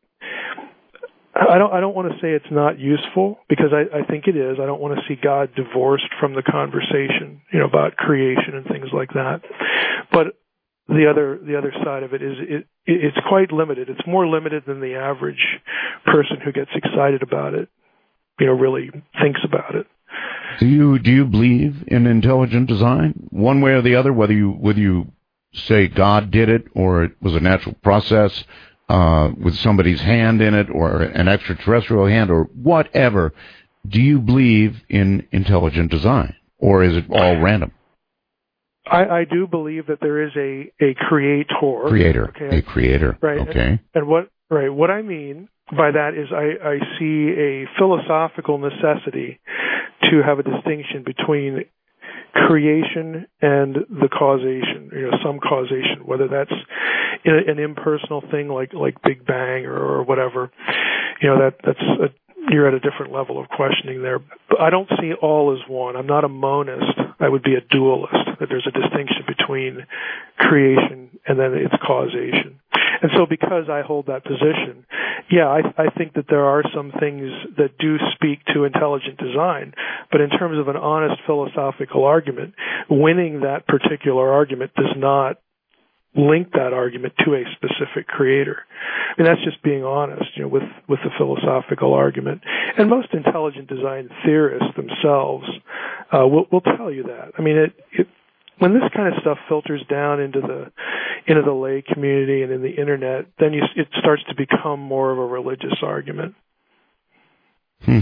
I don't I don't want to say it's not useful, because I, I think it is. I don't want to see God divorced from the conversation, you know, about creation and things like that. But the other the other side of it is it it's quite limited. It's more limited than the average person who gets excited about it, you know, really thinks about it. Do you do you believe in intelligent design, one way or the other? Whether you whether you say God did it, or it was a natural process uh, with somebody's hand in it, or an extraterrestrial hand, or whatever, do you believe in intelligent design, or is it all random? I, I do believe that there is a, a creator. Creator, okay? a creator. Right. Okay. And, and what right? What I mean by that is I, I see a philosophical necessity to have a distinction between creation and the causation, you know, some causation, whether that's an impersonal thing like, like Big Bang or, or whatever, you know, that, that's a, you're at a different level of questioning there. But I don't see all as one. I'm not a monist. I would be a dualist, that there's a distinction between creation and then its causation. And so because I hold that position, yeah, I, I think that there are some things that do speak to intelligent design, but in terms of an honest philosophical argument, winning that particular argument does not link that argument to a specific creator. I mean, that's just being honest, you know, with, with the philosophical argument. And most intelligent design theorists themselves uh, will, will tell you that. I mean, it, it when this kind of stuff filters down into the into the lay community and in the internet, then you, it starts to become more of a religious argument. Hmm.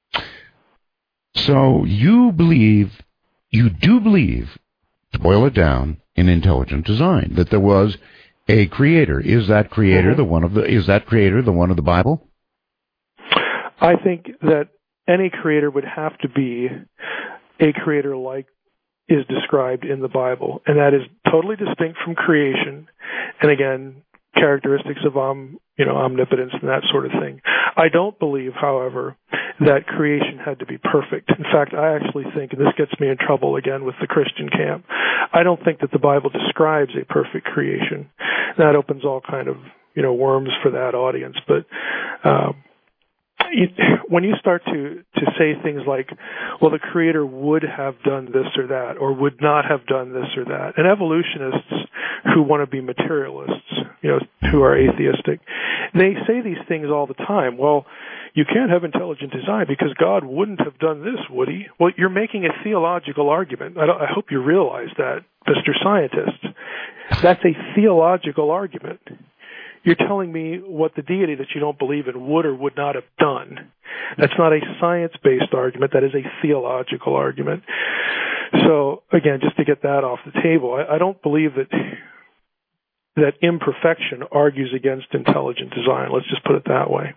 So you believe, you do believe, to boil it down, in intelligent design, that there was a creator. Is that creator mm-hmm. the one of the? Is that creator the one of the Bible? I think that any creator would have to be a creator like is described in the Bible, and that is totally distinct from creation, and again, characteristics of um, you know, omnipotence and that sort of thing. I don't believe, however, that creation had to be perfect. In fact, I actually think, and this gets me in trouble again with the Christian camp, I don't think that the Bible describes a perfect creation. That opens all kind of, you know, worms for that audience, but um, It, when you start to, to say things like, well, the creator would have done this or that, or would not have done this or that, and evolutionists who want to be materialists, you know, who are atheistic, they say these things all the time. Well, you can't have intelligent design because God wouldn't have done this, would he? Well, you're making a theological argument. I, don't, I hope you realize that, Mister Scientist. That's a theological argument. You're telling me what the deity that you don't believe in would or would not have done. That's not a science-based argument. That is a theological argument. So, again, just to get that off the table, I, I don't believe that that imperfection argues against intelligent design. Let's just put it that way.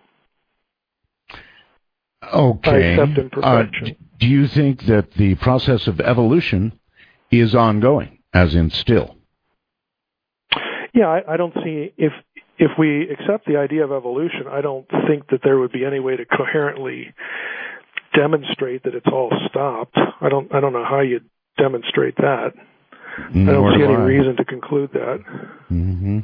Okay. I accept imperfection. Uh, do you think that the process of evolution is ongoing, as in still? Yeah, I, I don't see if if we accept the idea of evolution, I don't think that there would be any way to coherently demonstrate that it's all stopped. I don't I don't know how you demonstrate that. Nor I don't see any I. reason to conclude that. Mm-hmm.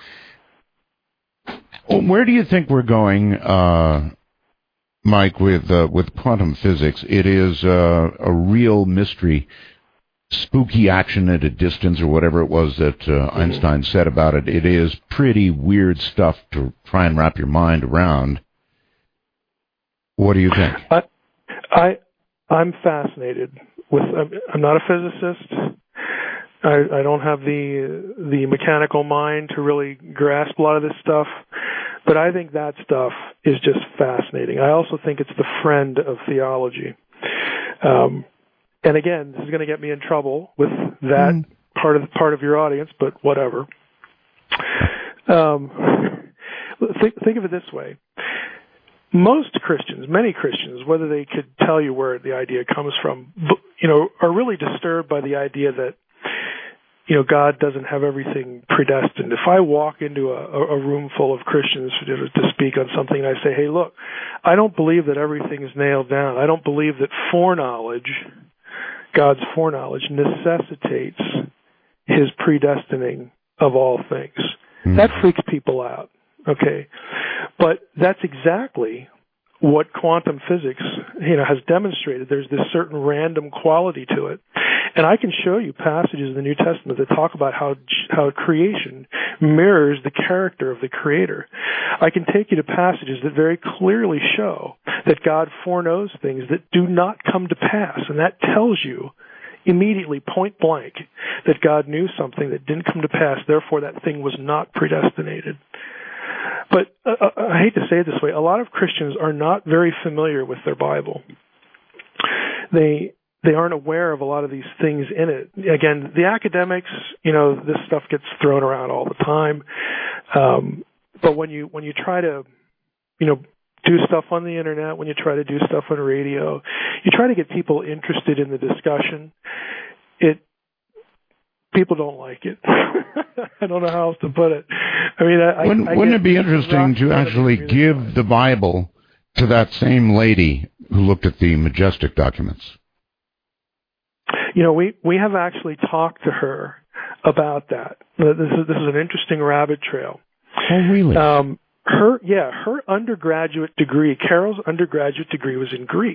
Well, where do you think we're going, uh, Mike, with uh, with quantum physics? It is uh, a real mystery. Spooky action at a distance, or whatever it was that uh, mm-hmm. Einstein said about it. It is pretty weird stuff to try and wrap your mind around. What do you think? I, I I'm fascinated with. I'm, I'm not a physicist. I, I don't have the the mechanical mind to really grasp a lot of this stuff, but I think that stuff is just fascinating. I also think it's the friend of theology. Um, And again, this is going to get me in trouble with that mm. part of part of your audience, but whatever. Um, think, think of it this way: most Christians, many Christians, whether they could tell you where the idea comes from, you know, are really disturbed by the idea that, you know, God doesn't have everything predestined. If I walk into a, a room full of Christians to, to speak on something and I say, hey, look, I don't believe that everything is nailed down. I don't believe that foreknowledge, God's foreknowledge, necessitates his predestining of all things. Mm-hmm. That freaks people out, okay? But that's exactly what quantum physics, you know, has demonstrated. There's this certain random quality to it. And I can show you passages in the New Testament that talk about how how creation mirrors the character of the Creator. I can take you to passages that very clearly show that God foreknows things that do not come to pass, and that tells you immediately, point blank, that God knew something that didn't come to pass, therefore that thing was not predestinated. But uh, I hate to say it this way, a lot of Christians are not very familiar with their Bible. They they aren't aware of a lot of these things in it. Again, the academics, you know, this stuff gets thrown around all the time. Um, but when you when you try to, you know, do stuff on the internet, when you try to do stuff on radio, you try to get people interested in the discussion. It people don't like it. I don't know how else to put it. I mean, I, wouldn't, I wouldn't it be interesting to actually give the Bible to that same lady who looked at the Majestic documents? You know, we, we have actually talked to her about that. This is this is an interesting rabbit trail. Oh, really? Um, her yeah, her undergraduate degree, Carol's undergraduate degree, was in Greek.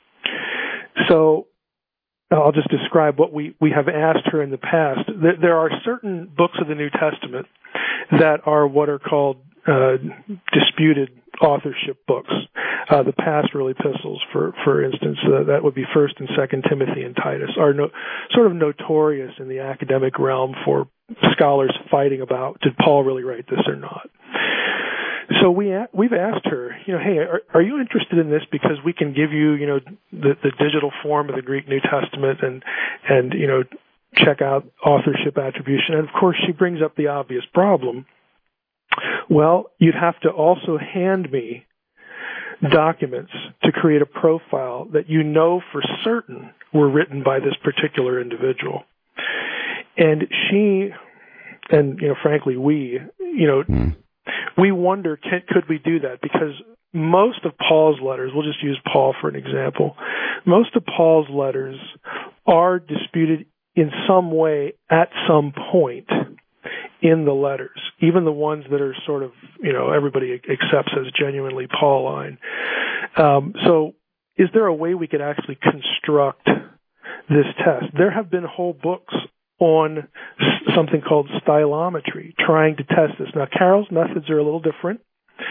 So I'll just describe what we, we have asked her in the past. There, there are certain books of the New Testament that are what are called uh, disputed authorship books. Uh, the pastoral epistles, for for instance, uh, that would be First and Second Timothy and Titus, are no, sort of notorious in the academic realm for scholars fighting about, did Paul really write this or not? So we we've asked her, you know, hey, are, are you interested in this because we can give you, you know, the, the digital form of the Greek New Testament and and you know check out authorship attribution? And of course, she brings up the obvious problem. Well, you'd have to also hand me documents to create a profile that you know for certain were written by this particular individual. And she, and you know, frankly, we, you know. Mm. We wonder, can, could we do that? Because most of Paul's letters, we'll just use Paul for an example, most of Paul's letters are disputed in some way at some point in the letters, even the ones that are sort of, you know, everybody accepts as genuinely Pauline. Um, so is there a way we could actually construct this test? There have been whole books on something called stylometry, trying to test this. Now, Carol's methods are a little different,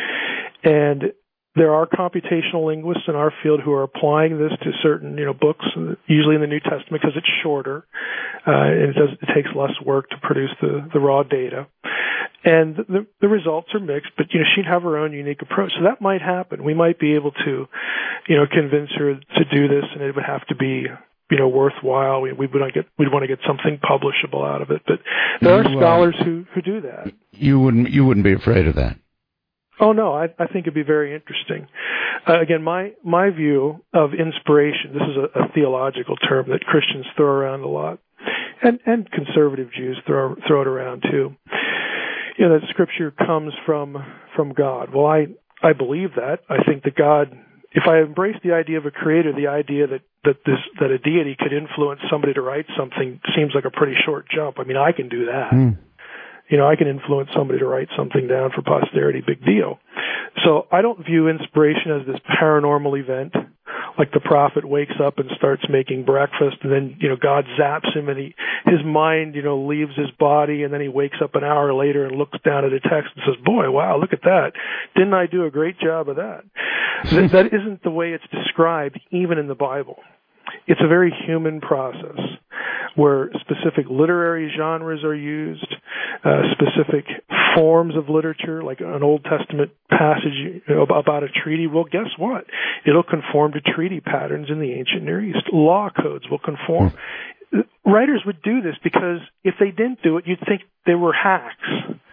and there are computational linguists in our field who are applying this to certain, you know, books, usually in the New Testament, because it's shorter, uh, and it, does, it takes less work to produce the, the raw data. And the, the results are mixed, but, you know, she'd have her own unique approach. So that might happen. We might be able to, you know, convince her to do this, and it would have to be, you know, worthwhile. We, we would want to get, we'd want to get something publishable out of it. But there you, are scholars uh, who, who do that. You wouldn't, you wouldn't be afraid of that. Oh no, I, I think it'd be very interesting. Uh, again, my, my view of inspiration, this is a, a theological term that Christians throw around a lot, and, and conservative Jews throw, throw it around too. You know, that scripture comes from, from God. Well, I, I believe that. I think that God, if I embrace the idea of a creator, the idea that, that this, that a deity could influence somebody to write something seems like a pretty short jump. I mean, I can do that. Mm. You know, I can influence somebody to write something down for posterity, big deal. So I don't view inspiration as this paranormal event, like the prophet wakes up and starts making breakfast, and then, you know, God zaps him, and he, his mind, you know, leaves his body, and then he wakes up an hour later and looks down at a text and says, boy, wow, look at that. Didn't I do a great job of that? that, that isn't the way it's described, even in the Bible. It's a very human process where specific literary genres are used, uh, specific forms of literature, like an Old Testament passage, you know, about a treaty. Well, guess what? It'll conform to treaty patterns in the ancient Near East. Law codes will conform. Mm. Writers would do this because if they didn't do it, you'd think they were hacks.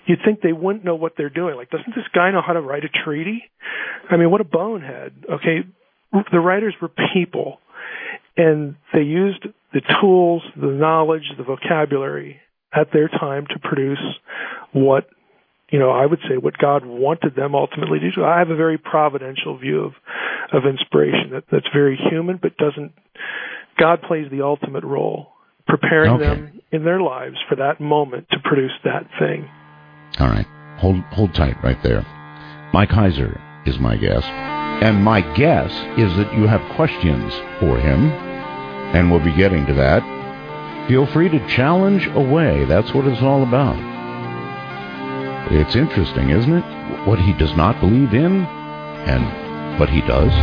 you'd think they wouldn't know what they're doing. Like, doesn't this guy know how to write a treaty? I mean, what a bonehead. Okay, the writers were people, and they used the tools, the knowledge, the vocabulary at their time to produce what, you know, I would say what God wanted them ultimately to do. I have a very providential view of, of inspiration that, that's very human, but doesn't, God plays the ultimate role, preparing okay. them in their lives for that moment to produce that thing. All right. Hold, hold tight right there. Mike Heiser is my guest. And my guess is that you have questions for him, and we'll be getting to that. Feel free to challenge away. That's what it's all about. It's interesting, isn't it? What he does not believe in and what he does.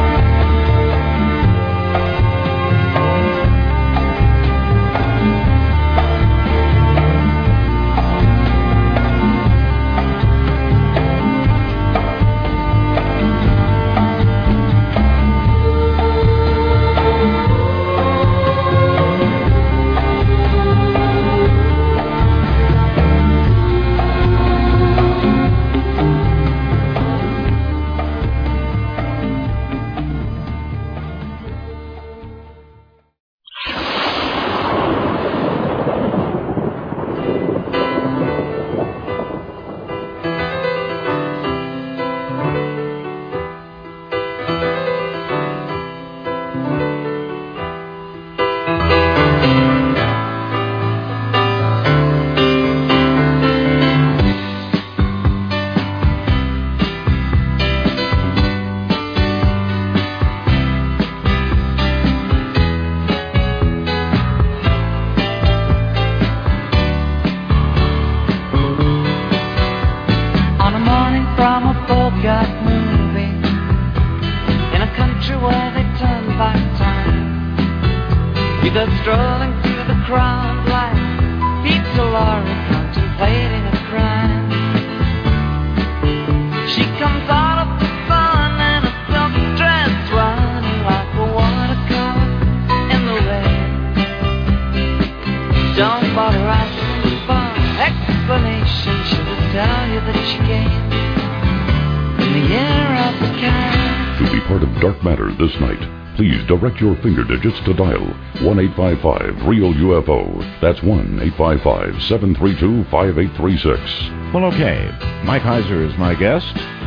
Direct your finger digits to dial one eight five five real U F O. That's one eight five five, seven three two, five eight three six. Well, okay. Mike Heiser is my guest.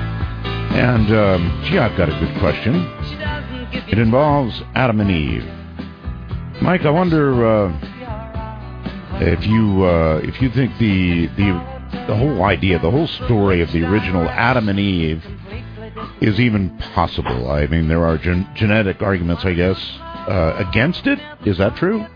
And, um, gee, I've got a good question. It involves Adam and Eve. Mike, I wonder uh, if you uh, if you think the, the, the whole idea, the whole story of the original Adam and Eve is even possible. I mean, there are gen- genetic arguments, I guess, uh, against it. Is that true?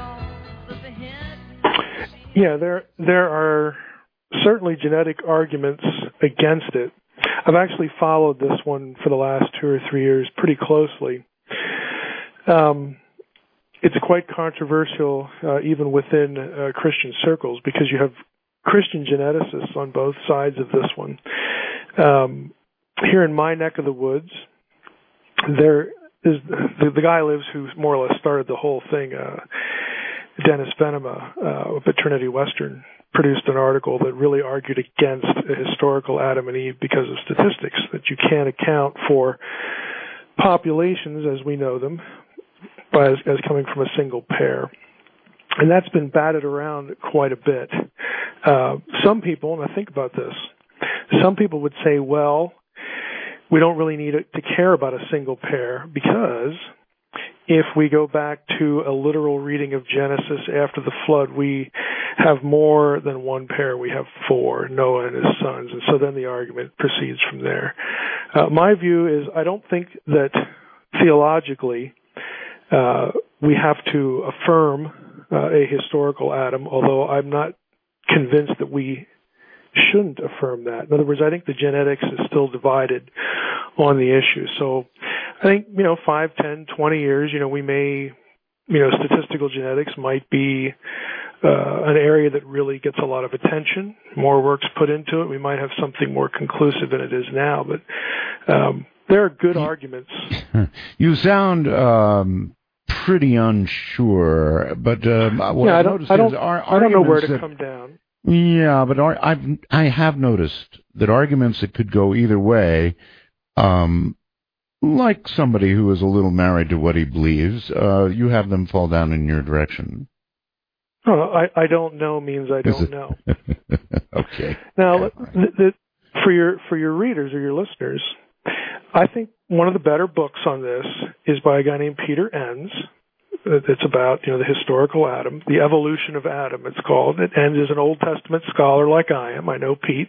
Yeah, there there are certainly genetic arguments against it. I've actually followed this one for the last two or three years pretty closely. Um, it's quite controversial, uh, even within uh, Christian circles, because you have Christian geneticists on both sides of this one. Um, Here in my neck of the woods, there is the, the guy lives who more or less started the whole thing. Uh, Dennis Venema uh, up at Trinity Western produced an article that really argued against a historical Adam and Eve because of statistics, that you can't account for populations as we know them by, as, as coming from a single pair. And that's been batted around quite a bit. Uh, some people, and I think about this, some people would say, well, we don't really need to care about a single pair, because if we go back to a literal reading of Genesis after the flood, we have more than one pair. We have four, Noah and his sons. And so then the argument proceeds from there. Uh, my view is I don't think that theologically uh, we have to affirm uh, a historical Adam, although I'm not convinced that we shouldn't affirm that. In other words, I think the genetics is still divided on the issue. So I think, you know, five, ten, twenty years, you know, we may, you know, statistical genetics might be uh, an area that really gets a lot of attention. More work's put into it. We might have something more conclusive than it is now. But um, there are good arguments. You sound um, pretty unsure, but um, what yeah, I I don't, noticed I don't, is our I don't know where to that, come down. Yeah, but ar- I've I have noticed that arguments that could go either way, um, like somebody who is a little married to what he believes, uh, you have them fall down in your direction. Oh, I, I don't know means I don't know. Okay. Now, yeah, right. the, the, for your for your readers or your listeners, I think one of the better books on this is by a guy named Peter Enns. It's about, you know, the historical Adam, the evolution of Adam, it's called. And Enns is an Old Testament scholar like I am. I know Pete.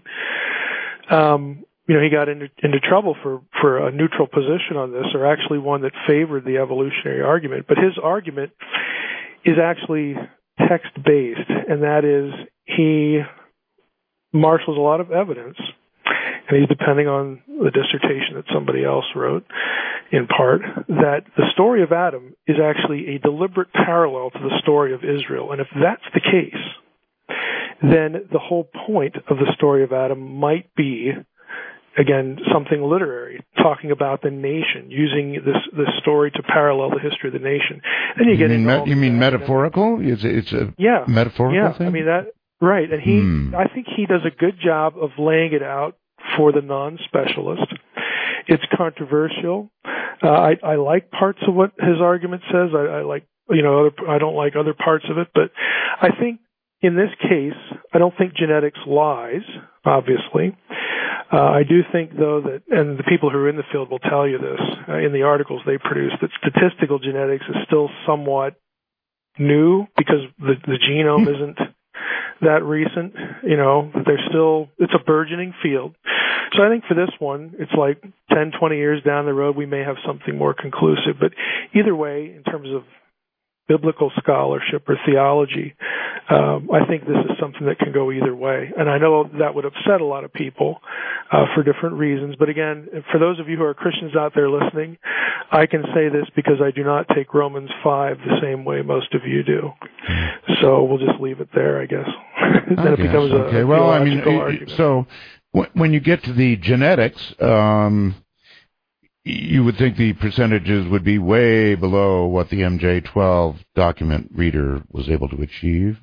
Um, you know, he got into, into trouble for, for a neutral position on this, or actually one that favored the evolutionary argument. But his argument is actually text-based, and that is he marshals a lot of evidence, and he's depending on the dissertation that somebody else wrote, in part, that the story of Adam is actually a deliberate parallel to the story of Israel. And if that's the case, then the whole point of the story of Adam might be, again, something literary, talking about the nation, using this this story to parallel the history of the nation. And you, you get mean me- you mean metaphorical? It's a, it's a yeah, metaphorical yeah. thing? I mean that right. And he, hmm. I think he does a good job of laying it out for the non-specialist. It's controversial. Uh, I, I like parts of what his argument says. I, I like, you know, other, I don't like other parts of it. But I think in this case, I don't think genetics lies, obviously. Uh, I do think, though, that, and the people who are in the field will tell you this uh, in the articles they produce, that statistical genetics is still somewhat new because the, the genome isn't that recent. You know, there's still, it's a burgeoning field. So I think for this one, it's like ten, twenty years down the road, we may have something more conclusive. But either way, in terms of biblical scholarship or theology, um, I think this is something that can go either way. And I know that would upset a lot of people uh, for different reasons. But again, for those of you who are Christians out there listening, I can say this because I do not take Romans five the same way most of you do. So we'll just leave it there, I guess. then I it guess, becomes a, okay. a well, I mean, argument. So when you get to the genetics, um, you would think the percentages would be way below what the M J twelve document reader was able to achieve.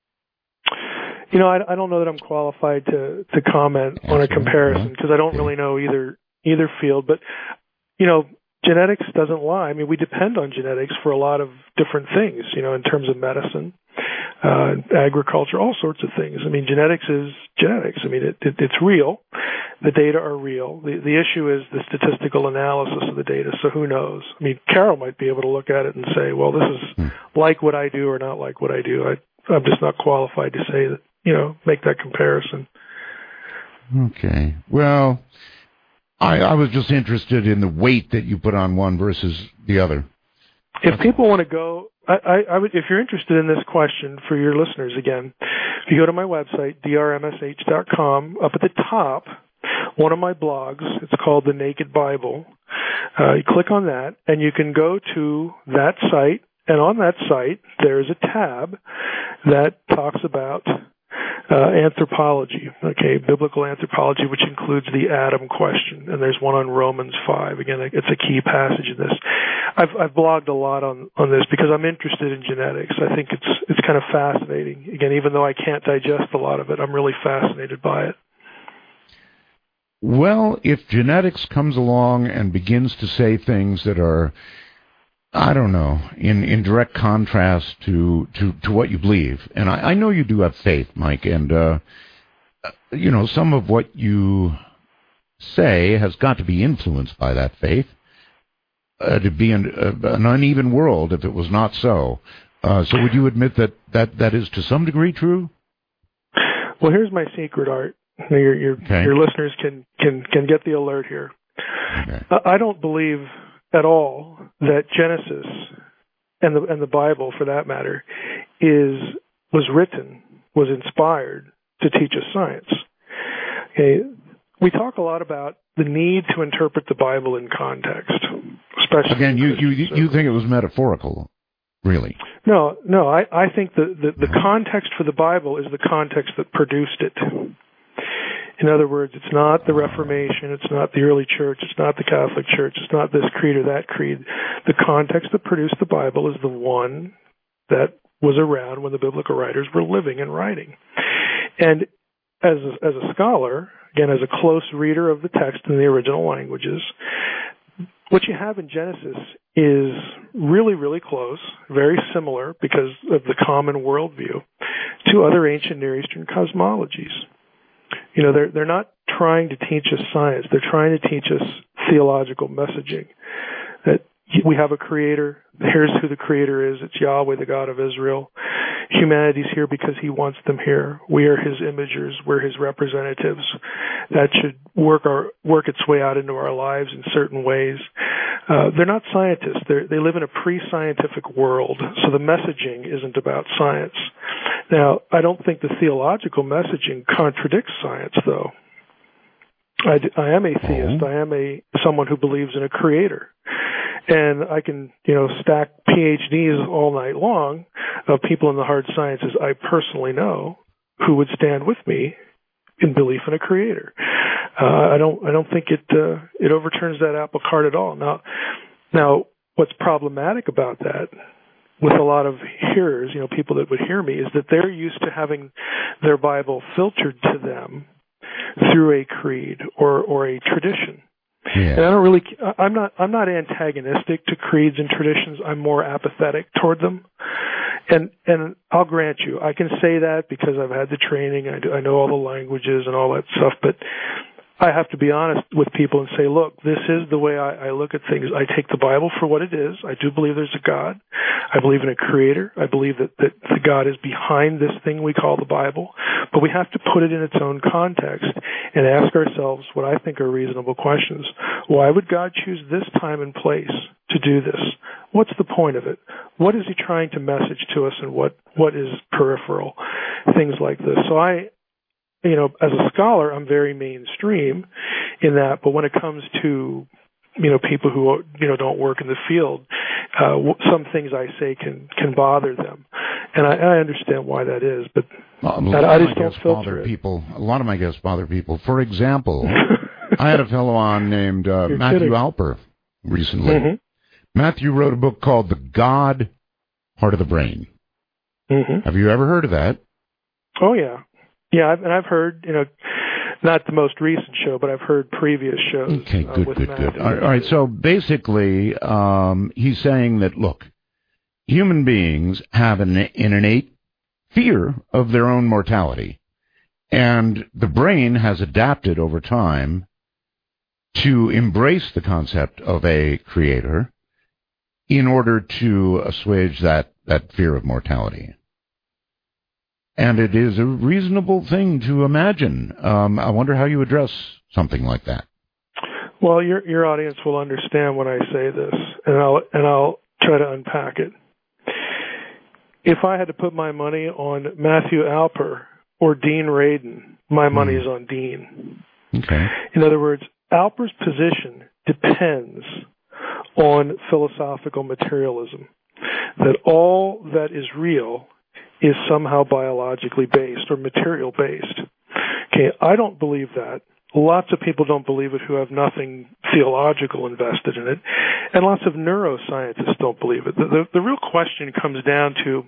You know, I, I don't know that I'm qualified to, to comment Absolutely. on a comparison because I don't okay. really know either either field. But, you know, genetics doesn't lie. I mean, we depend on genetics for a lot of different things, you know, in terms of medicine, uh, agriculture, all sorts of things. I mean, genetics is genetics. I mean, it, it, it's real. The data are real. The, the issue is the statistical analysis of the data, so who knows? I mean, Carol might be able to look at it and say, well, this is hmm. like what I do or not like what I do. I, I'm just not qualified to say that, you know, make that comparison. Okay. Well, I, I was just interested in the weight that you put on one versus the other. If people want to go, I, I, I would, if you're interested in this question for your listeners, again, if you go to my website, d r m s h dot com, up at the top, one of my blogs, it's called The Naked Bible. Uh, you click on that, and you can go to that site, and on that site, there's a tab that talks about Uh, anthropology, okay, biblical anthropology, which includes the Adam question, and there's one on Romans five. Again, it's a key passage in this. I've, I've blogged a lot on, on this because I'm interested in genetics. I think it's it's kind of fascinating. Again, even though I can't digest a lot of it, I'm really fascinated by it. Well, if genetics comes along and begins to say things that are, I don't know, in, in direct contrast to, to, to what you believe. And I, I know you do have faith, Mike, and, uh, you know, some of what you say has got to be influenced by that faith. Uh, to be an, uh, an uneven world if it was not so. Uh, so would you admit that, that that is to some degree true? Well, here's my secret, Art. Your, your, okay. your listeners can, can, can get the alert here. Okay. I don't believe at all that Genesis and the and the Bible, for that matter, is was written, was inspired to teach us science. Okay, we talk a lot about the need to interpret the Bible in context, especially again. You you you think it was metaphorical, really? No, no. I I think the the, the context for the Bible is the context that produced it. In other words, it's not the Reformation, it's not the early church, it's not the Catholic Church, it's not this creed or that creed. The context that produced the Bible is the one that was around when the biblical writers were living and writing. And as a, as a scholar, again, as a close reader of the text in the original languages, what you have in Genesis is really, really close, very similar because of the common worldview to other ancient Near Eastern cosmologies. You know, they're they're not trying to teach us science. They're trying to teach us theological messaging. That we have a creator. Here's who the creator is. It's Yahweh, the God of Israel. Humanity's here because he wants them here. We are his imagers. We're his representatives. That should work our work its way out into our lives in certain ways. Uh, they're not scientists. They're, they live in a pre-scientific world, so the messaging isn't about science. Now, I don't think the theological messaging contradicts science, though. I, I am a theist. I am a someone who believes in a creator. And I can, you know, stack P H Ds all night long of people in the hard sciences I personally know who would stand with me in belief in a creator. Uh, I don't, I don't think it, uh, it overturns that apple cart at all. Now, now, what's problematic about that with a lot of hearers, you know, people that would hear me, is that they're used to having their Bible filtered to them through a creed or, or a tradition. Yeah. And I don't really, I'm not, I'm not antagonistic to creeds and traditions. I'm more apathetic toward them. And, and I'll grant you, I can say that because I've had the training. I, do, I know all the languages and all that stuff, but I have to be honest with people and say, look, this is the way I, I look at things. I take the Bible for what it is. I do believe there's a God. I believe in a creator. I believe that, that the God is behind this thing we call the Bible. But we have to put it in its own context and ask ourselves what I think are reasonable questions. Why would God choose this time and place to do this? What's the point of it? What is he trying to message to us, and what, what is peripheral? Things like this. So I, you know, as a scholar, I'm very mainstream in that, but when it comes to, you know, people who, you know, don't work in the field, uh, some things I say can, can bother them. And I, I understand why that is, but well, I, I just don't filter it. People, a lot of my guests bother people. For example, I had a fellow on named uh, Matthew kidding. Alper recently. Mm-hmm. Matthew wrote a book called The God Part of the Brain. Mm-hmm. Have you ever heard of that? Oh, yeah. Yeah, I've, and I've heard, you know, not the most recent show, but I've heard previous shows. Okay, good, uh, with good, Matthew. good. All right, so basically, um, he's saying that, look, human beings have an, an innate fear of their own mortality, and the brain has adapted over time to embrace the concept of a creator in order to assuage that, that fear of mortality. And it is a reasonable thing to imagine. Um, I wonder how you address something like that. Well, your your audience will understand when I say this, and I'll and I'll try to unpack it. If I had to put my money on Matthew Alper or Dean Radin, my money mm. is on Dean. Okay. In other words, Alper's position depends on philosophical materialism, that all that is real is somehow biologically based or material based. Okay, I don't believe that. Lots of people don't believe it who have nothing theological invested in it, and lots of neuroscientists don't believe it. The, the, the real question comes down to,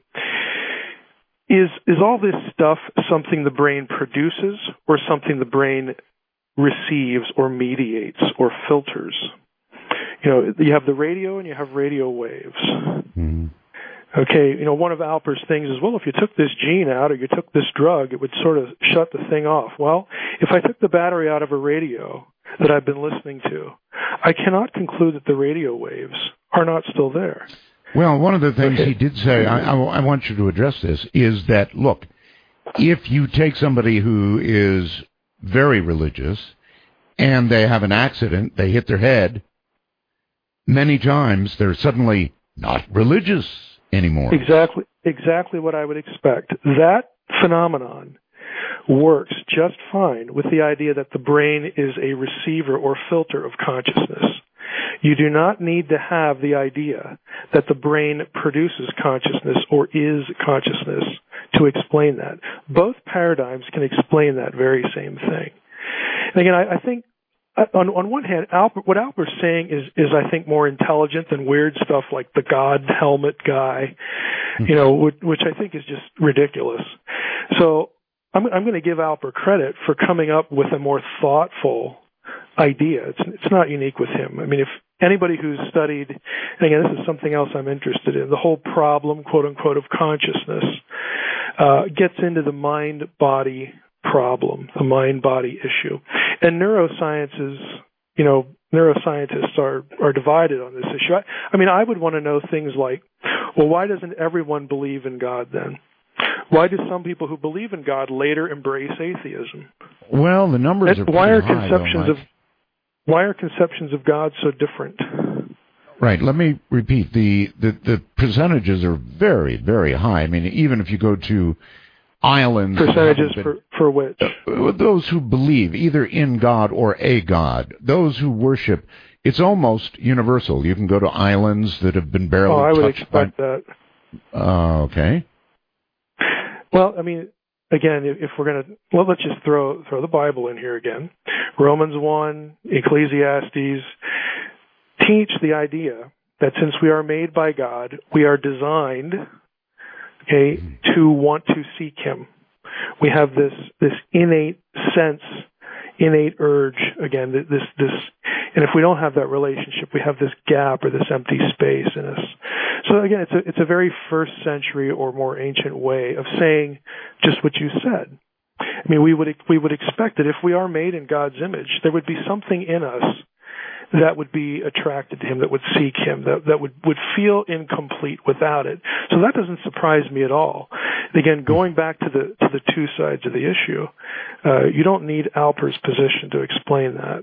is is all this stuff something the brain produces or something the brain receives or mediates or filters? You know, you have the radio and you have radio waves. Mm-hmm. Okay, you know, one of Alper's things is, well, if you took this gene out or you took this drug, it would sort of shut the thing off. Well, if I took the battery out of a radio that I've been listening to, I cannot conclude that the radio waves are not still there. Well, one of the things okay. he did say, I, I, I want you to address this, is that, look, if you take somebody who is very religious and they have an accident, they hit their head, many times they're suddenly not religious anymore. Exactly, exactly what I would expect. That phenomenon works just fine with the idea that the brain is a receiver or filter of consciousness. You do not need to have the idea that the brain produces consciousness or is consciousness to explain that. Both paradigms can explain that very same thing. And again, I, I think On, on one hand, Alper, what Alper's saying is, is, I think, more intelligent than weird stuff like the God helmet guy, you know, which, which I think is just ridiculous. So I'm, I'm going to give Alper credit for coming up with a more thoughtful idea. It's, it's not unique with him. I mean, if anybody who's studied, and again, this is something else I'm interested in, the whole problem, quote unquote, of consciousness, uh, gets into the mind-body problem, the mind-body issue. And neuroscience is, you know, neuroscientists are, are divided on this issue. I, I mean, I would want to know things like, well, why doesn't everyone believe in God then? Why do some people who believe in God later embrace atheism? Well, the numbers and are why are high, conceptions though, of why are conceptions of God so different? Right. Let me repeat. The, the, the percentages are very, very high. I mean, even if you go to islands... Percentages been, for, for which? Uh, those who believe either in God or a God. Those who worship. It's almost universal. You can go to islands that have been barely touched. Oh, I would touched expect by, that. Uh, okay. Well, I mean, again, if, if we're going to... Well, let's just throw throw the Bible in here again. Romans one, Ecclesiastes... teach the idea that since we are made by God, we are designed, okay, to want to seek Him. We have this this innate sense, innate urge, again, this this, and if we don't have that relationship, we have this gap or this empty space in us. So again, it's a it's a very first century or more ancient way of saying just what you said. I mean, we would we would expect that if we are made in God's image, there would be something in us that would be attracted to Him, that would seek Him, that, that would, would feel incomplete without it. So that doesn't surprise me at all. Again, going back to the to the two sides of the issue, uh, you don't need Alper's position to explain that.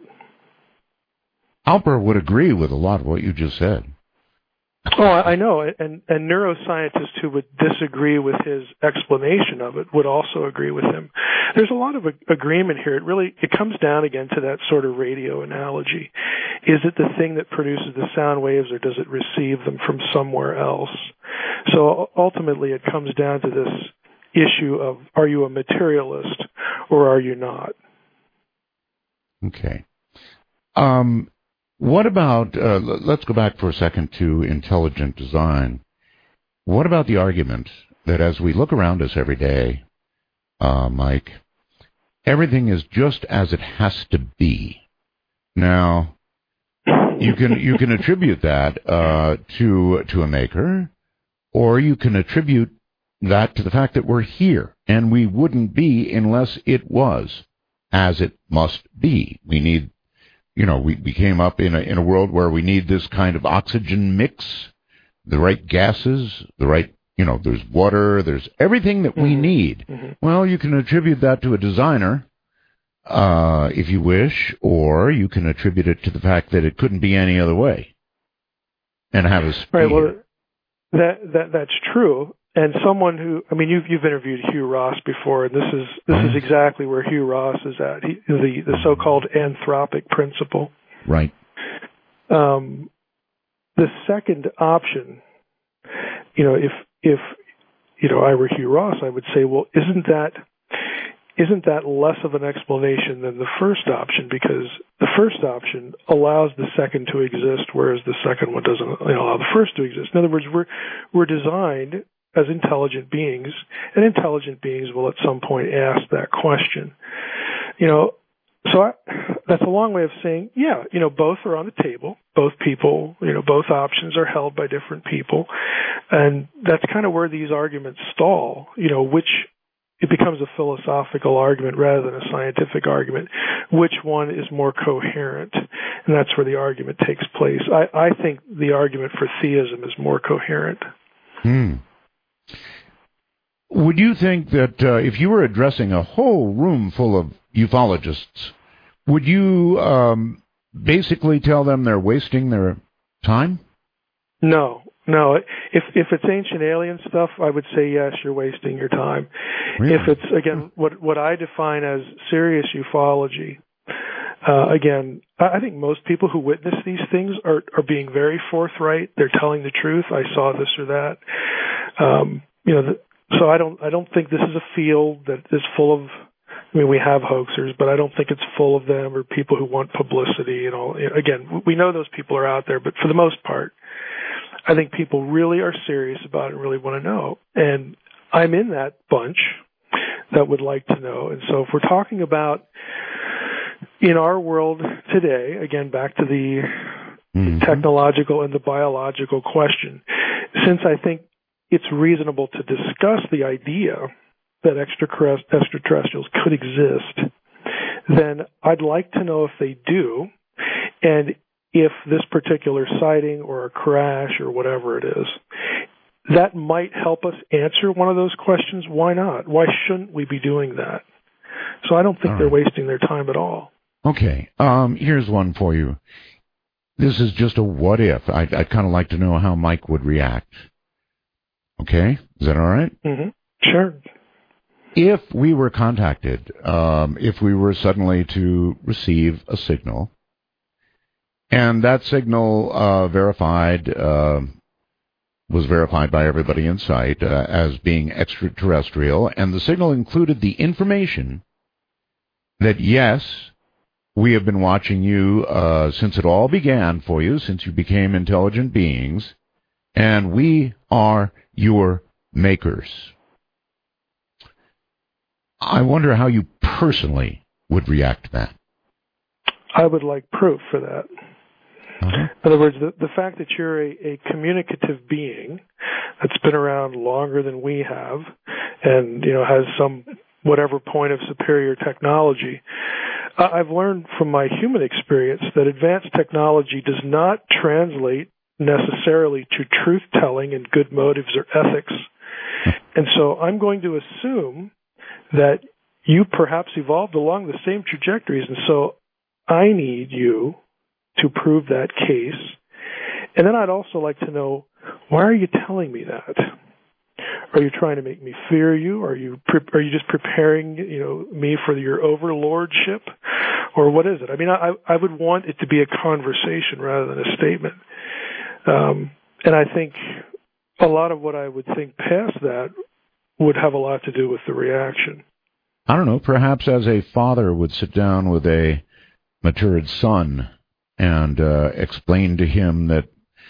Alper would agree with a lot of what you just said. Oh, I know, and and neuroscientists who would disagree with his explanation of it would also agree with him. There's a lot of a- agreement here. It really it comes down again to that sort of radio analogy. Is it the thing that produces the sound waves, or does it receive them from somewhere else? So ultimately, it comes down to this issue of: are you a materialist or are you not? Okay. Um. What about, uh, let's go back for a second to intelligent design. What about the argument that as we look around us every day, uh, Mike, everything is just as it has to be? Now, you can you can attribute that uh, to to a maker, or you can attribute that to the fact that we're here, and we wouldn't be unless it was as it must be. We need You know, we, we came up in a in a world where we need this kind of oxygen mix, the right gases, the right, you know, there's water, there's everything that we Mm-hmm. need. Mm-hmm. Well, you can attribute that to a designer, uh, if you wish, or you can attribute it to the fact that it couldn't be any other way, and have us be Right. Well, here. that that that's true. And someone who, I mean, you've you've interviewed Hugh Ross before, and this is this is exactly where Hugh Ross is at. He, the the so-called anthropic principle. Right. Um, the second option, you know, if if you know I were Hugh Ross, I would say, well, isn't that isn't that less of an explanation than the first option? Because the first option allows the second to exist, whereas the second one doesn't, you know, allow the first to exist. In other words, we're we're designed as intelligent beings, and intelligent beings will at some point ask that question. You know, so I, that's a long way of saying, yeah, you know, both are on the table. Both people, you know, both options are held by different people, and that's kind of where these arguments stall. You know, which it becomes a philosophical argument rather than a scientific argument. Which one is more coherent? And that's where the argument takes place. I, I think the argument for theism is more coherent. Hmm. Would you think that uh, if you were addressing a whole room full of ufologists, would you um, basically tell them they're wasting their time? No, no. If if it's ancient alien stuff, I would say yes, you're wasting your time. Really? If it's, again, what what I define as serious ufology, uh, again, I think most people who witness these things are, are being very forthright. They're telling the truth. I saw this or that. Um, you know, the, so I don't I don't think this is a field that is full of. I mean, we have hoaxers, but I don't think it's full of them or people who want publicity and all. Again, we know those people are out there, but for the most part, I think people really are serious about it and really want to know. And I'm in that bunch that would like to know. And so if we're talking about in our world today, again, back to the mm-hmm. technological and the biological question, since I think it's reasonable to discuss the idea that extraterrestrials could exist, then I'd like to know if they do, and if this particular sighting or a crash or whatever it is, that might help us answer one of those questions. Why not? Why shouldn't we be doing that? So I don't think all they're right. wasting their time at all. Okay. Um, here's one for you. This is just a what if. I'd, I'd kind of like to know how Mike would react. Okay? Is that all right? Mm-hmm. Sure. If we were contacted, um, if we were suddenly to receive a signal, and that signal uh, verified, uh, was verified by everybody in sight uh, as being extraterrestrial, and the signal included the information that, yes, we have been watching you uh, since it all began for you, since you became intelligent beings, and we are your makers. I wonder how you personally would react to that. I would like proof for that. Uh-huh. In other words, the, the fact that you're a, a communicative being that's been around longer than we have and, you know, has some whatever point of superior technology, uh, I've learned from my human experience that advanced technology does not translate necessarily to truth-telling and good motives or ethics. And so I'm going to assume that you perhaps evolved along the same trajectories, and so I need you to prove that case. And then I'd also like to know, why are you telling me that? Are you trying to make me fear you? Are you pre- are you just preparing, you know, me for your overlordship? Or what is it? I mean, I, I would want it to be a conversation rather than a statement. Um, and I think a lot of what I would think past that would have a lot to do with the reaction. I don't know, perhaps as a father would sit down with a matured son and uh, explain to him that,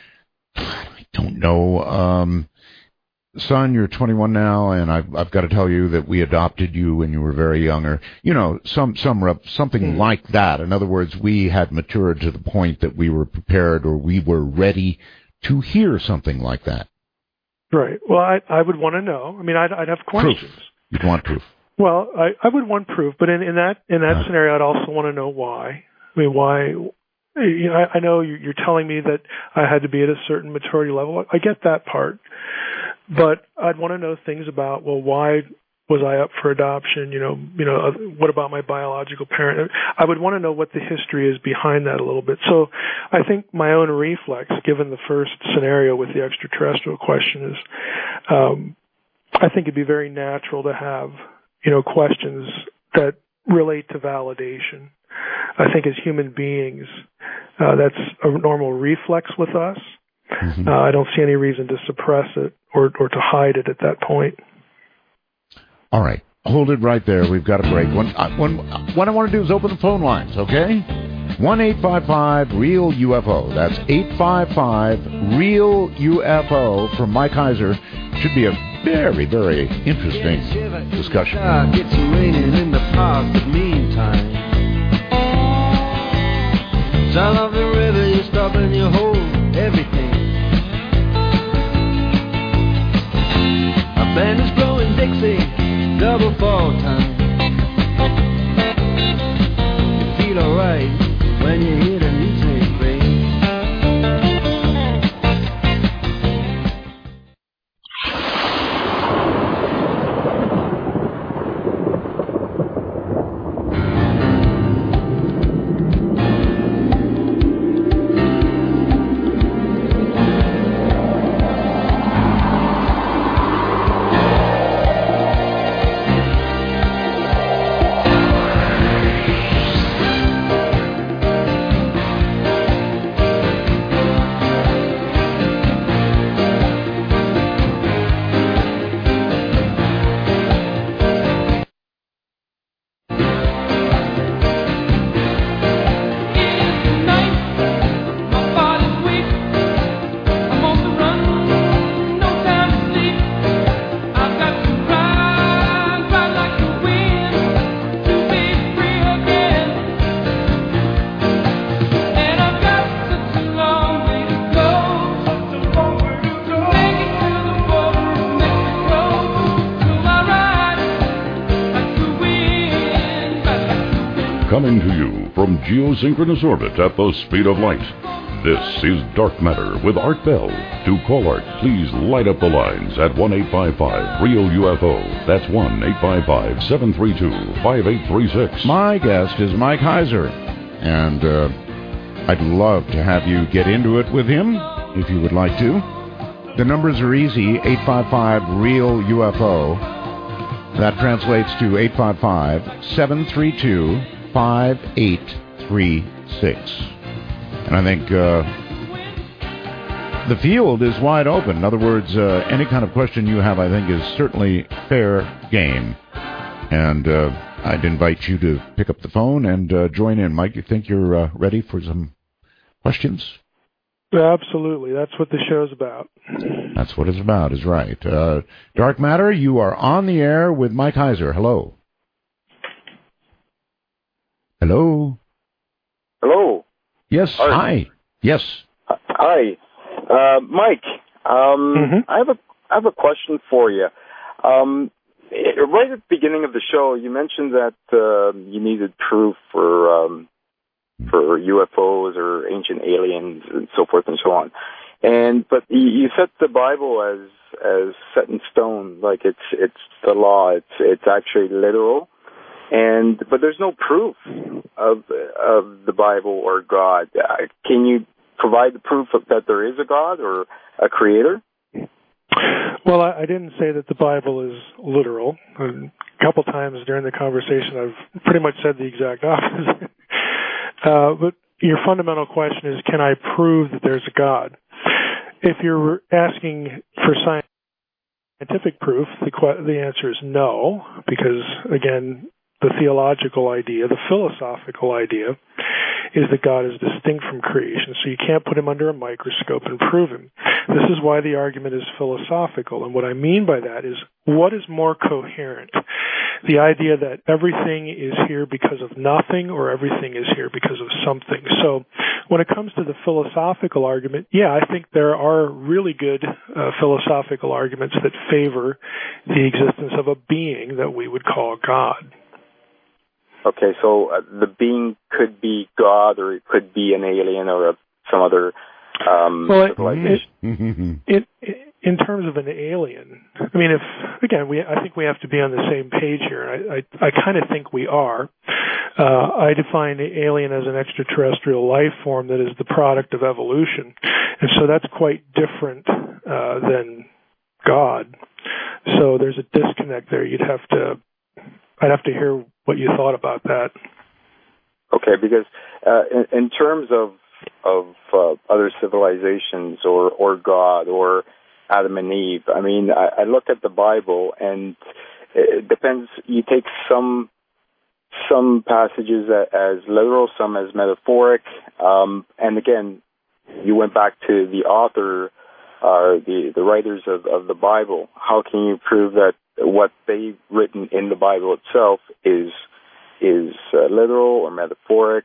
I don't know, um, son, you're twenty-one now, and I've, I've got to tell you that we adopted you when you were very young, or, you know, some, some rep, something mm. like that. In other words, we had matured to the point that we were prepared or we were ready to hear something like that. Right. Well, I, I would want to know. I mean, I'd, I'd have questions. Proof. You'd want proof. Well, I, I would want proof, but in, in that in that uh, scenario, I'd also want to know why. I mean, why? You know, I, I know you're telling me that I had to be at a certain maturity level. I get that part, but I'd want to know things about, well, why was I up for adoption? You know, you know, what about my biological parent? I would want to know what the history is behind that a little bit. So, I think my own reflex, given the first scenario with the extraterrestrial question, is, um, I think it'd be very natural to have, you know, questions that relate to validation. I think as human beings, uh, that's a normal reflex with us. Mm-hmm. Uh, I don't see any reason to suppress it or, or to hide it at that point. All right. Hold it right there. We've got a break. One, uh, one, what I want to do is open the phone lines, okay? one eight five five real U F O. That's eight five five real U F O from Mike Heiser. Should be a very, very interesting discussion. It's raining in the park, but meantime, sound of the river, you stop and you hold everything. A band is blowing Dixie, double fall time. You feel alright when you hear the music play. coming to you from geosynchronous orbit at the speed of light. This is Dark Matter with Art Bell. To call Art, please light up the lines at one eight five five real U F O. That's one eight five five, seven three two, five eight three six. My guest is Mike Heiser, and uh, I'd love to have you get into it with him if you would like to. The numbers are easy, eight five five real U F O. That translates to eight five five, seven three two, five eight three six. And I think uh, the field is wide open. In other words, uh, any kind of question you have, I think, is certainly fair game. And uh, I'd invite you to pick up the phone and uh, join in. Mike, you think you're uh, ready for some questions? Absolutely. That's what the show's about. That's what it's about, is right. Uh, Dark Matter, you are on the air with Mike Heiser. Hello. Hello. Hello. Yes. Hi. Hi. Yes. Hi, uh, Mike. Um, mm-hmm. I have a I have a question for you. Um, right at the beginning of the show, you mentioned that uh, you needed proof for um, for U F Os or ancient aliens and so forth and so on. And but you, you set the Bible as as set in stone, like it's it's the law. It's it's actually literal. And but there's no proof of of the Bible or God. Uh, can you provide the proof of, that there is a God or a creator? Well, I, I didn't say that the Bible is literal. A couple times during the conversation, I've pretty much said the exact opposite. uh, but your fundamental question is, can I prove that there's a God? If you're asking for scientific proof, the, the answer is no, because, again, the theological idea, the philosophical idea, is that God is distinct from creation, so you can't put him under a microscope and prove him. This is why the argument is philosophical, and what I mean by that is, what is more coherent? The idea that everything is here because of nothing, or everything is here because of something. So when it comes to the philosophical argument, yeah, I think there are really good uh, philosophical arguments that favor the existence of a being that we would call God. Okay, so uh, the being could be God, or it could be an alien, or a, some other um, well, civilization. It, it, in terms of an alien, I mean, if again, we I think we have to be on the same page here. I I, I kind of think we are. Uh, I define the alien as an extraterrestrial life form that is the product of evolution, and so that's quite different uh, than God. So there's a disconnect there. You'd have to. I'd have to hear what you thought about that. Okay, because uh, in, in terms of of uh, other civilizations or, or God or Adam and Eve, I mean, I, I look at the Bible, and it depends. You take some some passages as literal, some as metaphoric, um, and again, you went back to the author, uh, the the writers of, of the Bible. How can you prove that what they've written in the Bible itself is is uh, literal or metaphoric,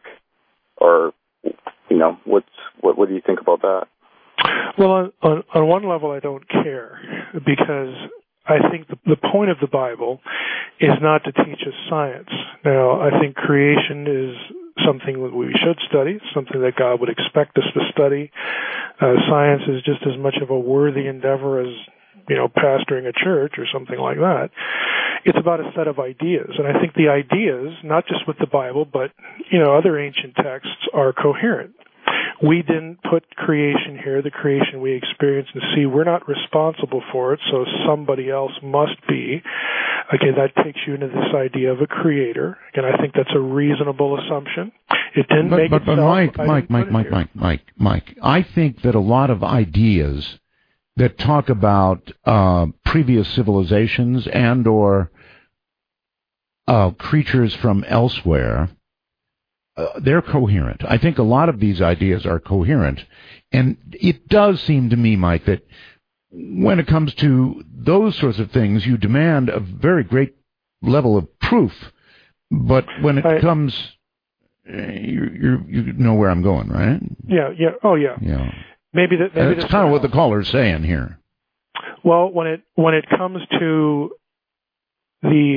or you know, what's what? What do you think about that? Well, on on, on one level, I don't care, because I think the, the point of the Bible is not to teach us science. Now, I think creation is something that we should study, something that God would expect us to study. Uh, science is just as much of a worthy endeavor as, you know, pastoring a church or something like that. It's about a set of ideas. And I think the ideas, not just with the Bible, but, you know, other ancient texts, are coherent. We didn't put creation here, the creation we experience and see. We're not responsible for it, so somebody else must be. Again, that takes you into this idea of a creator. Again, I think that's a reasonable assumption. It didn't but, make but, itself. But Mike, I Mike, Mike, it Mike, Mike, Mike, Mike, I think that a lot of ideas that talk about uh, previous civilizations and or uh, creatures from elsewhere, uh, they're coherent. I think a lot of these ideas are coherent. And it does seem to me, Mike, that when it comes to those sorts of things, you demand a very great level of proof. But when it I, comes, you, you you know where I'm going, right? Yeah, yeah, oh yeah. Yeah. Maybe that. Maybe that's kind of what the caller's saying here. Well, when it when it comes to the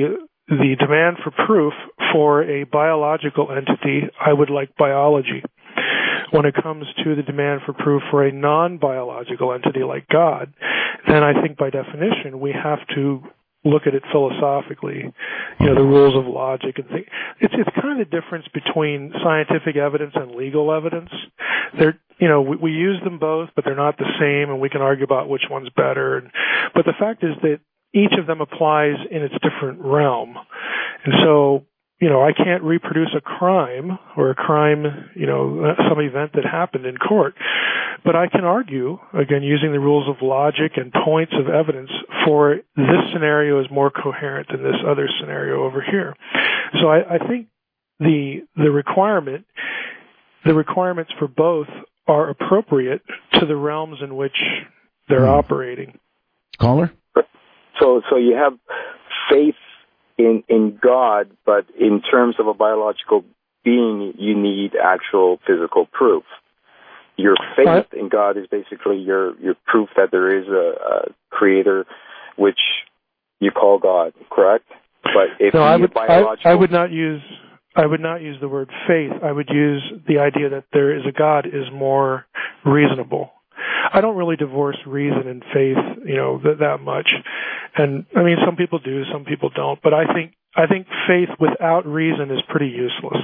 the demand for proof for a biological entity, I would like biology. When it comes to the demand for proof for a non-biological entity like God, then I think by definition we have to look at it philosophically, you know, the rules of logic and things. It's it's kind of the difference between scientific evidence and legal evidence. They're, you know, we, we use them both, but they're not the same, and we can argue about which one's better. And, but the fact is that each of them applies in its different realm. And so, you know, I can't reproduce a crime or a crime, you know, some event that happened in court, but I can argue, again, using the rules of logic and points of evidence for this scenario is more coherent than this other scenario over here. So I, I think the the requirement, the requirements for both are appropriate to the realms in which they're mm. operating. Caller? So, so you have faith in in God, but in terms of a biological being, you need actual physical proof. Your faith uh, in God is basically your your proof that there is a, a creator, which you call God, correct? But if no, you I would, biological, I, I would not use I would not use the word faith. I would use the idea that there is a God is more reasonable. I don't really divorce reason and faith, you know, that, that much. And I mean, some people do, some people don't. But I think I think faith without reason is pretty useless.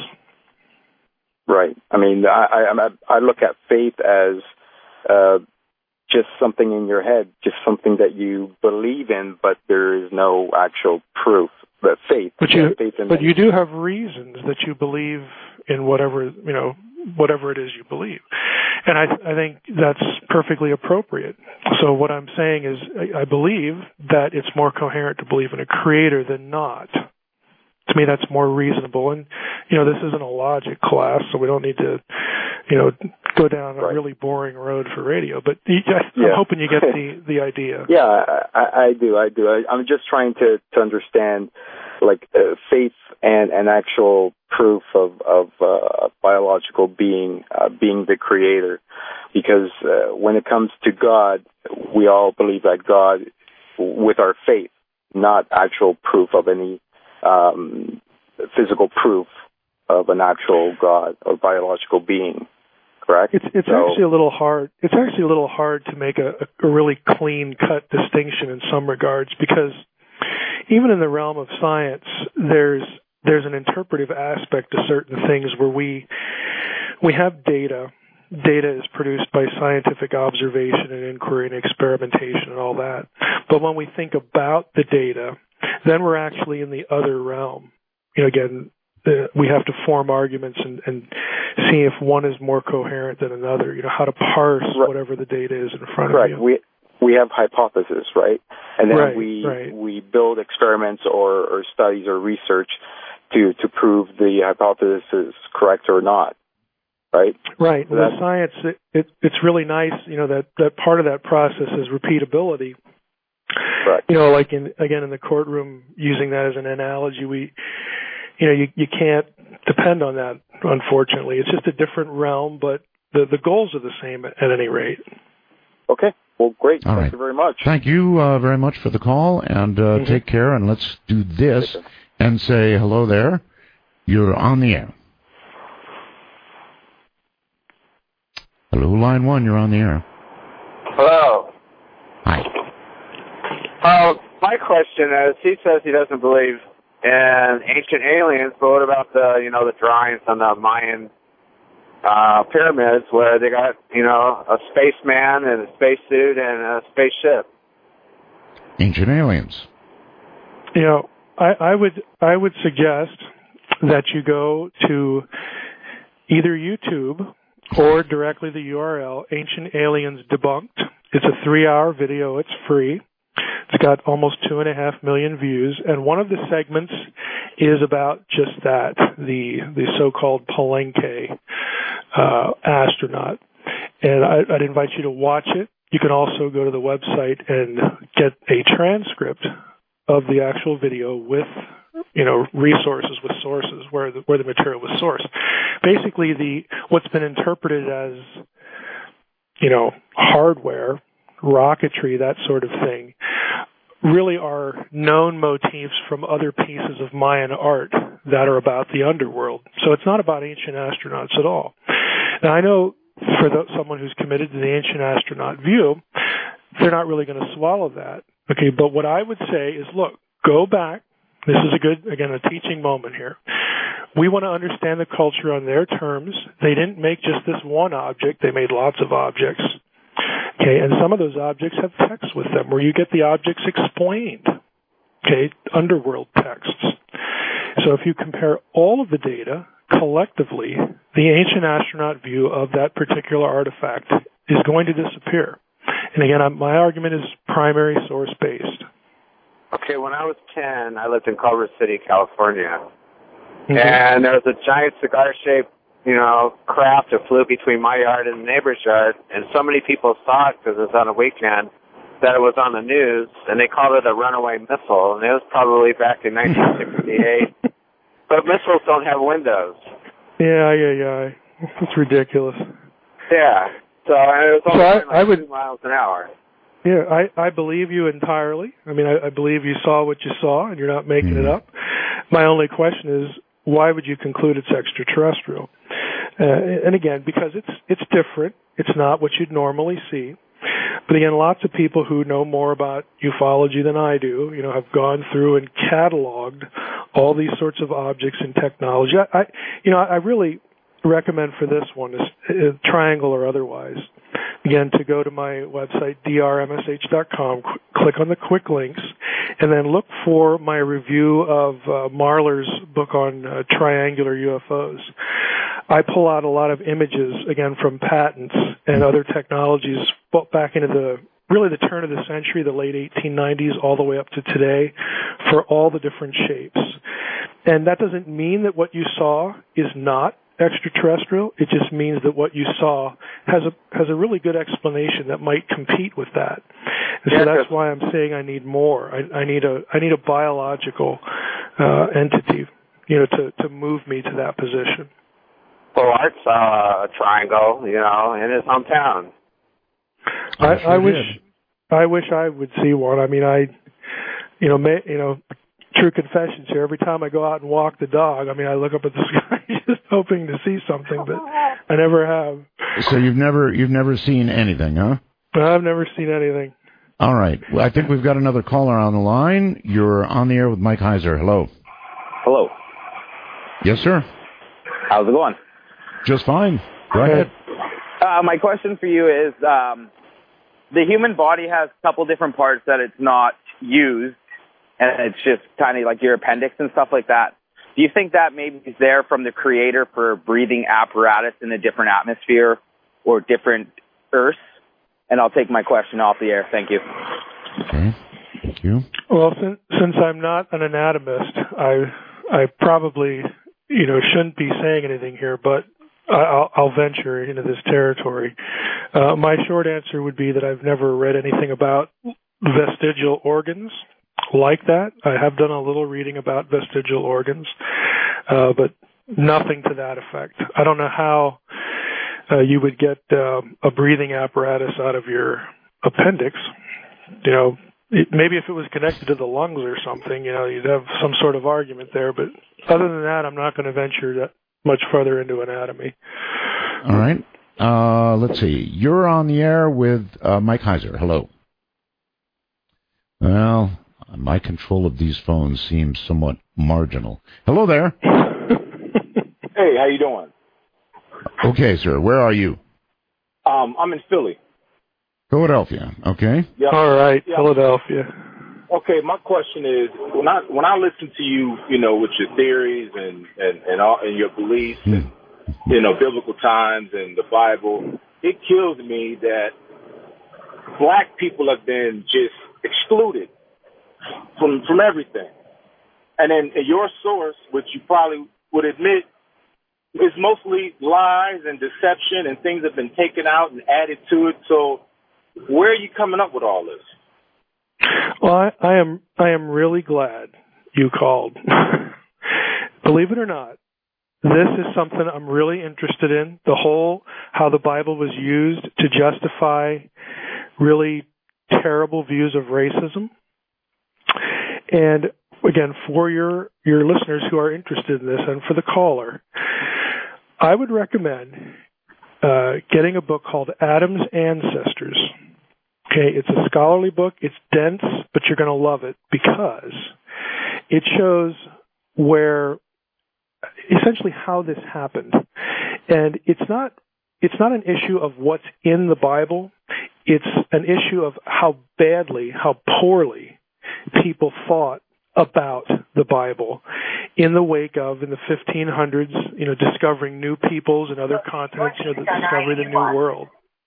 Right. I mean, I I, I look at faith as uh, just something in your head, just something that you believe in, but there is no actual proof. But faith, but you, faith in but you do have reasons that you believe in whatever, you know, whatever it is you believe. And I, I think that's perfectly appropriate. So what I'm saying is I, I believe that it's more coherent to believe in a creator than not. To me, that's more reasonable. And, you know, this isn't a logic class, so we don't need to, you know, go down a right. really boring road for radio. But I'm yeah. hoping you get the, the idea. Yeah, I, I do. I do. I, I'm just trying to, to understand, like, uh, faith and, and actual proof of, of uh, biological being, uh, being the creator. Because uh, when it comes to God, we all believe that God, with our faith, not actual proof of any um, physical proof of an actual God or biological being. Correct? It's it's so, actually a little hard. It's actually a little hard to make a, a really clean-cut distinction in some regards, because even in the realm of science, there's there's an interpretive aspect to certain things where we we have data. Data is produced by scientific observation and inquiry and experimentation and all that. But when we think about the data, then we're actually in the other realm. You know, again, uh, we have to form arguments and, and see if one is more coherent than another. You know, how to parse right. whatever the data is in front right. of you. We we have hypotheses, right? And then right, we right. we build experiments or, or studies or research to to prove the hypothesis is correct or not. Right. Right. So with science, it, it, it's really nice, you know, that, that part of that process is repeatability. Right. You know, like in, again, in the courtroom, using that as an analogy, we, you know, you, you can't depend on that, unfortunately. It's just a different realm, but the, the goals are the same at, at any rate. Okay. Well, great. All Thank right. you very much. Thank you uh, very much for the call, and uh, mm-hmm. take care, and let's do this and say hello there. You're on the air. Hello, line one, you're on the air. Hello. Hi. Uh, my question is, he says he doesn't believe in ancient aliens, but what about the, you know, the drawings on the Mayan uh, pyramids where they got, you know, a spaceman and a spacesuit and a spaceship? Ancient aliens. You know, I, I would I would suggest that you go to either YouTube or directly the U R L, Ancient Aliens Debunked. It's a three-hour video. It's free. It's got almost two and a half million views, and one of the segments is about just that, the the so-called Palenque uh, astronaut. And I, I'd invite you to watch it. You can also go to the website and get a transcript of the actual video with, you know, resources with sources where the, where the material was sourced. Basically, the what's been interpreted as, you know, hardware, rocketry, that sort of thing, really are known motifs from other pieces of Mayan art that are about the underworld. So it's not about ancient astronauts at all. Now, I know for the, someone who's committed to the ancient astronaut view, they're not really going to swallow that. Okay, but what I would say is, look, go back. This is a good, again, a teaching moment here. We want to understand the culture on their terms. They didn't make just this one object. They made lots of objects. Okay, and some of those objects have text with them where you get the objects explained. Okay, underworld texts. So if you compare all of the data collectively, the ancient astronaut view of that particular artifact is going to disappear. And again, I'm, my argument is primary source based. Okay, when I was ten, I lived in Culver City, California. Mm-hmm. And there was a giant cigar-shaped, you know, craft that flew between my yard and the neighbor's yard. And so many people saw it because it was on a weekend that it was on the news, and they called it a runaway missile. And it was probably back in nineteen sixty-eight. But missiles don't have windows. Yeah, yeah, yeah. It's ridiculous. Yeah. So and it was only so I, like I would, two miles an hour. Yeah, I, I believe you entirely. I mean, I, I believe you saw what you saw, and you're not making mm-hmm. it up. My only question is, why would you conclude it's extraterrestrial? Uh, and again, because it's it's different. It's not what you'd normally see. But again, lots of people who know more about ufology than I do, you know, have gone through and cataloged all these sorts of objects and technology. I, I you know, I really recommend for this one, is, is Triangle or otherwise, again, to go to my website, d r m s h dot com, qu- click on the quick links, and then look for my review of uh, Marlar's book on uh, triangular U F Os. I pull out a lot of images, again, from patents and other technologies back into the, really the turn of the century, the late eighteen nineties, all the way up to today, for all the different shapes. And that doesn't mean that what you saw is not extraterrestrial. It just means that what you saw has a has a really good explanation that might compete with that. And so that's why I'm saying I need more. I, I need a I need a biological uh, entity, you know, to to move me to that position. Well, Art saw a triangle, you know, in his hometown. I, sure I wish did. I wish I would see one. I mean, I, you know, may, you know. True confessions here. Every time I go out and walk the dog, I mean, I look up at the sky just hoping to see something, but I never have. So you've never you've never seen anything, huh? I've never seen anything. All right. Well, I think we've got another caller on the line. You're on the air with Mike Heiser. Hello. Hello. Yes, sir. How's it going? Just fine. Go ahead. Uh, my question for you is, um, the human body has a couple different parts that it's not used, and it's just kind of like your appendix and stuff like that. Do you think that maybe is there from the creator for breathing apparatus in a different atmosphere or different Earths? And I'll take my question off the air. Thank you. Okay. Thank you. Well, since, since I'm not an anatomist, I I probably, you know, shouldn't be saying anything here, but I'll, I'll venture into this territory. Uh, my short answer would be that I've never read anything about vestigial organs like that. I have done a little reading about vestigial organs, uh, but nothing to that effect. I don't know how uh, you would get uh, a breathing apparatus out of your appendix. You know, it, maybe if it was connected to the lungs or something, you know, you'd have some sort of argument there. But other than that, I'm not going to venture that much further into anatomy. All right. Uh, let's see. You're on the air with uh, Mike Heiser. Hello. Well, my control of these phones seems somewhat marginal. Hello there. Hey, how you doing? Okay, sir. Where are you? Um, I'm in Philly. Philadelphia. Okay. Yep. All right, yep. Philadelphia. Okay, my question is, when I when I listen to you, you know, with your theories and and and, all, and your beliefs, hmm. and you know, biblical times and the Bible, it kills me that black people have been just excluded from from everything. And then your source, which you probably would admit, is mostly lies and deception, and things have been taken out and added to it. So, where are you coming up with all this? Well, I, I am I am really glad you called. Believe it or not, this is something I'm really interested in. The whole how the Bible was used to justify really terrible views of racism. And again, for your, your listeners who are interested in this and for the caller, I would recommend uh, getting a book called Adam's Ancestors. Okay, it's a scholarly book. It's dense, but you're going to love it because it shows where, essentially how this happened. And it's not, it's not an issue of what's in the Bible. It's an issue of how badly, how poorly people thought about the Bible in the wake of, in the fifteen hundreds, you know, discovering new peoples and other continents, you know, the discovery of the New World.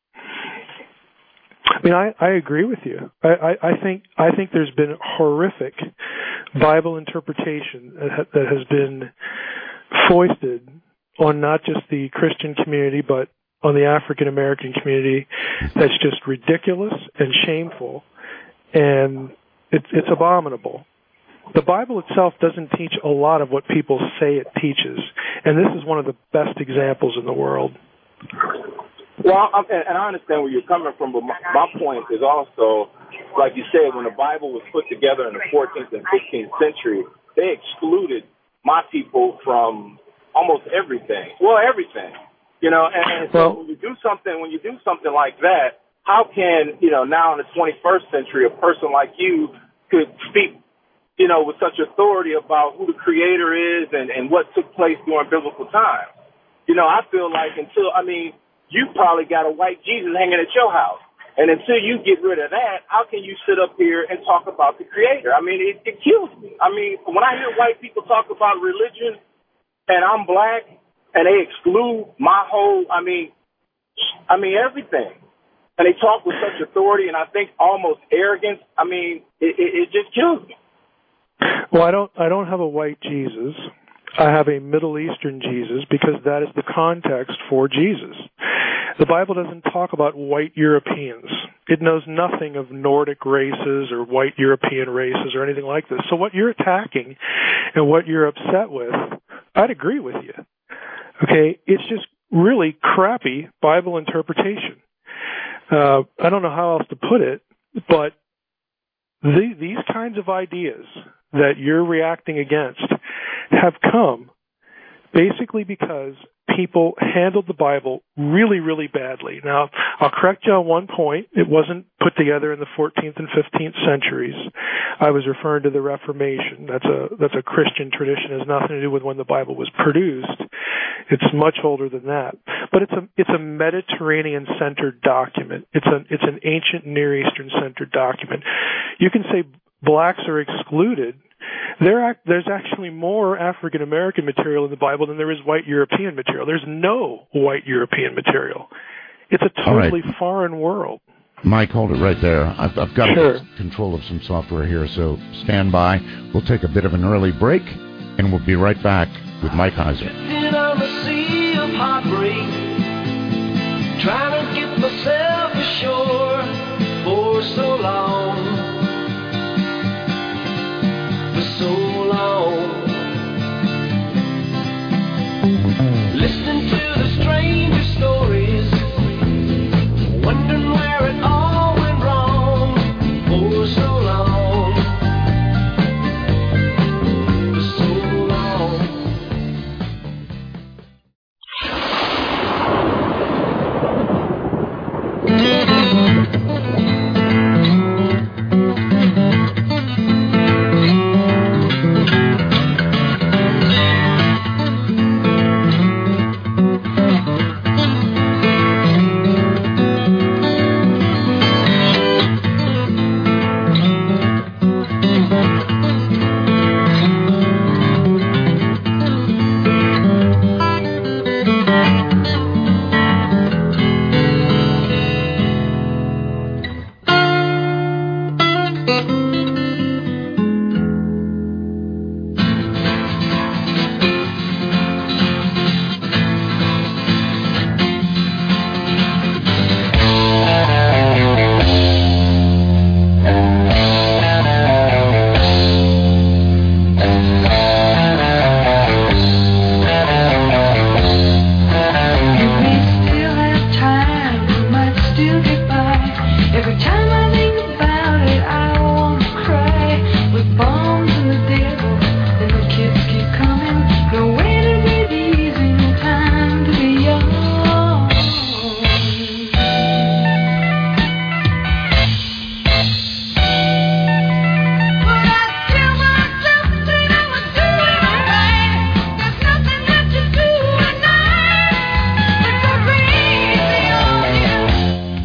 I mean, I, I agree with you. I, I, I think I think there's been horrific Bible interpretation that, ha- that has been foisted on not just the Christian community, but on the African American community. That's just ridiculous and shameful, and it's, it's abominable. The Bible itself doesn't teach a lot of what people say it teaches, and this is one of the best examples in the world. Well, I'm, and I understand where you're coming from, but my, my point is also, like you said, when the Bible was put together in the fourteenth and fifteenth century, they excluded my people from almost everything. Well, everything, you know. And, and so well, when you do something, when you do something like that, how can, you know, now in the twenty-first century, a person like you could speak, you know, with such authority about who the Creator is and, and what took place during biblical times? You know, I feel like until, I mean, you probably got a white Jesus hanging at your house. And until you get rid of that, how can you sit up here and talk about the Creator? I mean, it, it kills me. I mean, when I hear white people talk about religion and I'm black and they exclude my whole, I mean, I mean, everything. And they talk with such authority and I think almost arrogance. I mean, it, it, it just kills me. Well, I don't, I don't have a white Jesus. I have a Middle Eastern Jesus because that is the context for Jesus. The Bible doesn't talk about white Europeans. It knows nothing of Nordic races or white European races or anything like this. So what you're attacking and what you're upset with, I'd agree with you. Okay? It's just really crappy Bible interpretation. Uh, I don't know how else to put it, but the, these kinds of ideas that you're reacting against have come basically because people handled the Bible really, really badly. Now, I'll correct you on one point. It wasn't put together in the fourteenth and fifteenth centuries. I was referring to the Reformation. That's a that's a Christian tradition. It has nothing to do with when the Bible was produced. It's much older than that. But it's a it's a Mediterranean-centered document. It's an it's an ancient Near Eastern-centered document. You can say blacks are excluded. There, there's actually more African American material in the Bible than there is white European material. There's no white European material. It's a totally right. foreign world. Mike, hold it right there. I've, I've got sure. control of some software here, so stand by. We'll take a bit of an early break, and we'll be right back with Mike Heiser. Drifting on the sea of heartbreak, trying to get myself ashore for so long. For so long, listening to the stranger stories, wondering where it all went wrong. For so long, for so long.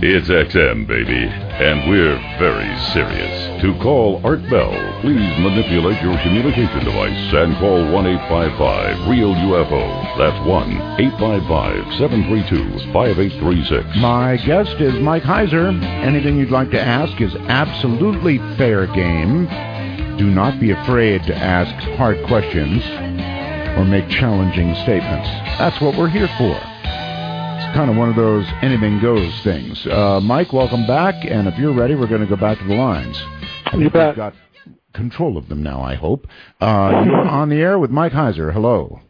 It's X M, baby, and we're very serious. To call Art Bell, please manipulate your communication device and call one eight five five REAL U F O. That's one eight five five, seven three two, five eight three six. My guest is Mike Heiser. Anything you'd like to ask is absolutely fair game. Do not be afraid to ask hard questions or make challenging statements. That's what we're here for. It's kind of one of those anything goes things. Uh, Mike, welcome back, and if you're ready, we're going to go back to the lines. I think we've got control of them now, I hope. Uh, you're on the air with Mike Heiser. Hello.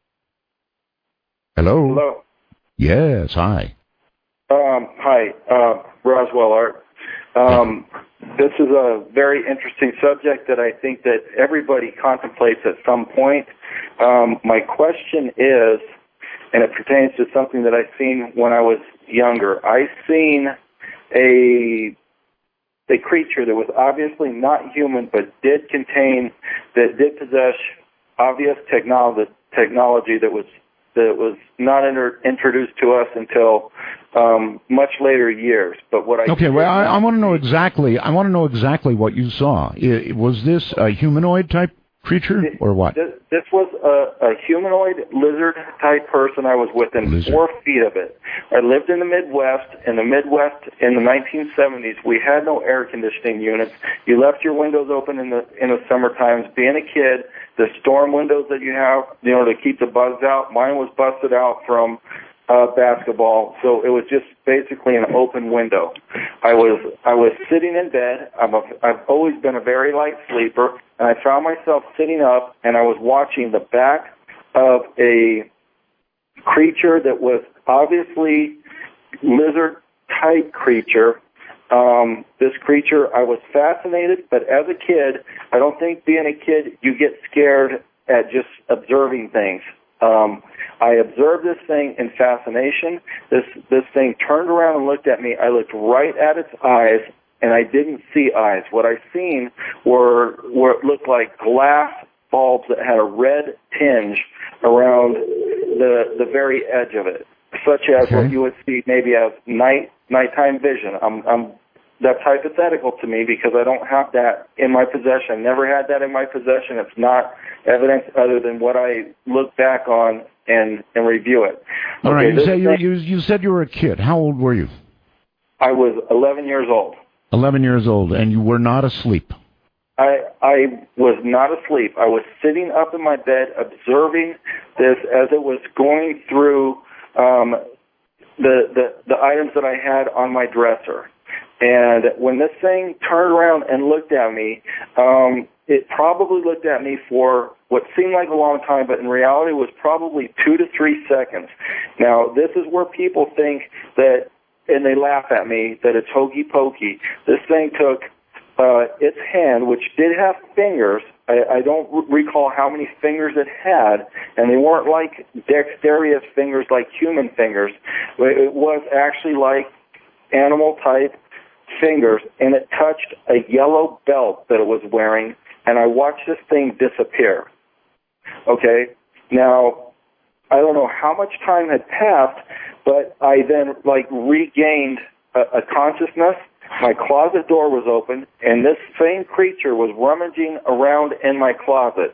Hello. Hello. Yes, hi. Um, hi, uh, Roswell Art. Um, this is a very interesting subject that I think that everybody contemplates at some point. Um, my question is, and it pertains to something that I've seen when I was younger. I seen a a creature that was obviously not human, but did contain, that did possess obvious technology technology that was that was not inter- introduced to us until um, much later years. But what I okay, well, I, I want to know exactly. I want to know exactly what you saw. I, was this a humanoid type creature or what? This, this was a, a humanoid lizard-type person. I was within lizard. four feet of it. I lived in the Midwest. In the Midwest, in the nineteen seventies, we had no air conditioning units. You left your windows open in the in the summer times. Being a kid, the storm windows that you have, you know, to keep the bugs out, mine was busted out from uh, basketball, so it was just basically an open window. I was I was sitting in bed. I'm a, I've always been a very light sleeper, and I found myself sitting up, and I was watching the back of a creature that was obviously lizard-type creature. Um, this creature, I was fascinated, but as a kid, I don't think being a kid, you get scared at just observing things. Um, I observed this thing in fascination. This this thing turned around and looked at me. I looked right at its eyes, and I didn't see eyes. What I seen were what looked like glass bulbs that had a red tinge around the the very edge of it, such as okay. what you would see maybe as night nighttime vision. I'm, I'm that's hypothetical to me because I don't have that in my possession. Never had that in my possession. It's not evidence other than what I look back on and, and review it. All okay, right. You, say you, you, you said you were a kid. How old were you? I was eleven years old. eleven years old, and you were not asleep. I I was not asleep. I was sitting up in my bed observing this as it was going through um, the, the the items that I had on my dresser. And when this thing turned around and looked at me, um, it probably looked at me for what seemed like a long time, but in reality was probably two to three seconds. Now, this is where people think that, and they laugh at me, that it's hokey pokey. This thing took uh, its hand, which did have fingers. I, I don't r- recall how many fingers it had, and they weren't like dexterous fingers like human fingers. It was actually like animal-type fingers, and it touched a yellow belt that it was wearing, and I watched this thing disappear. Okay? Now, I don't know how much time had passed, but I then, like, regained a, a consciousness. My closet door was open, and this same creature was rummaging around in my closet.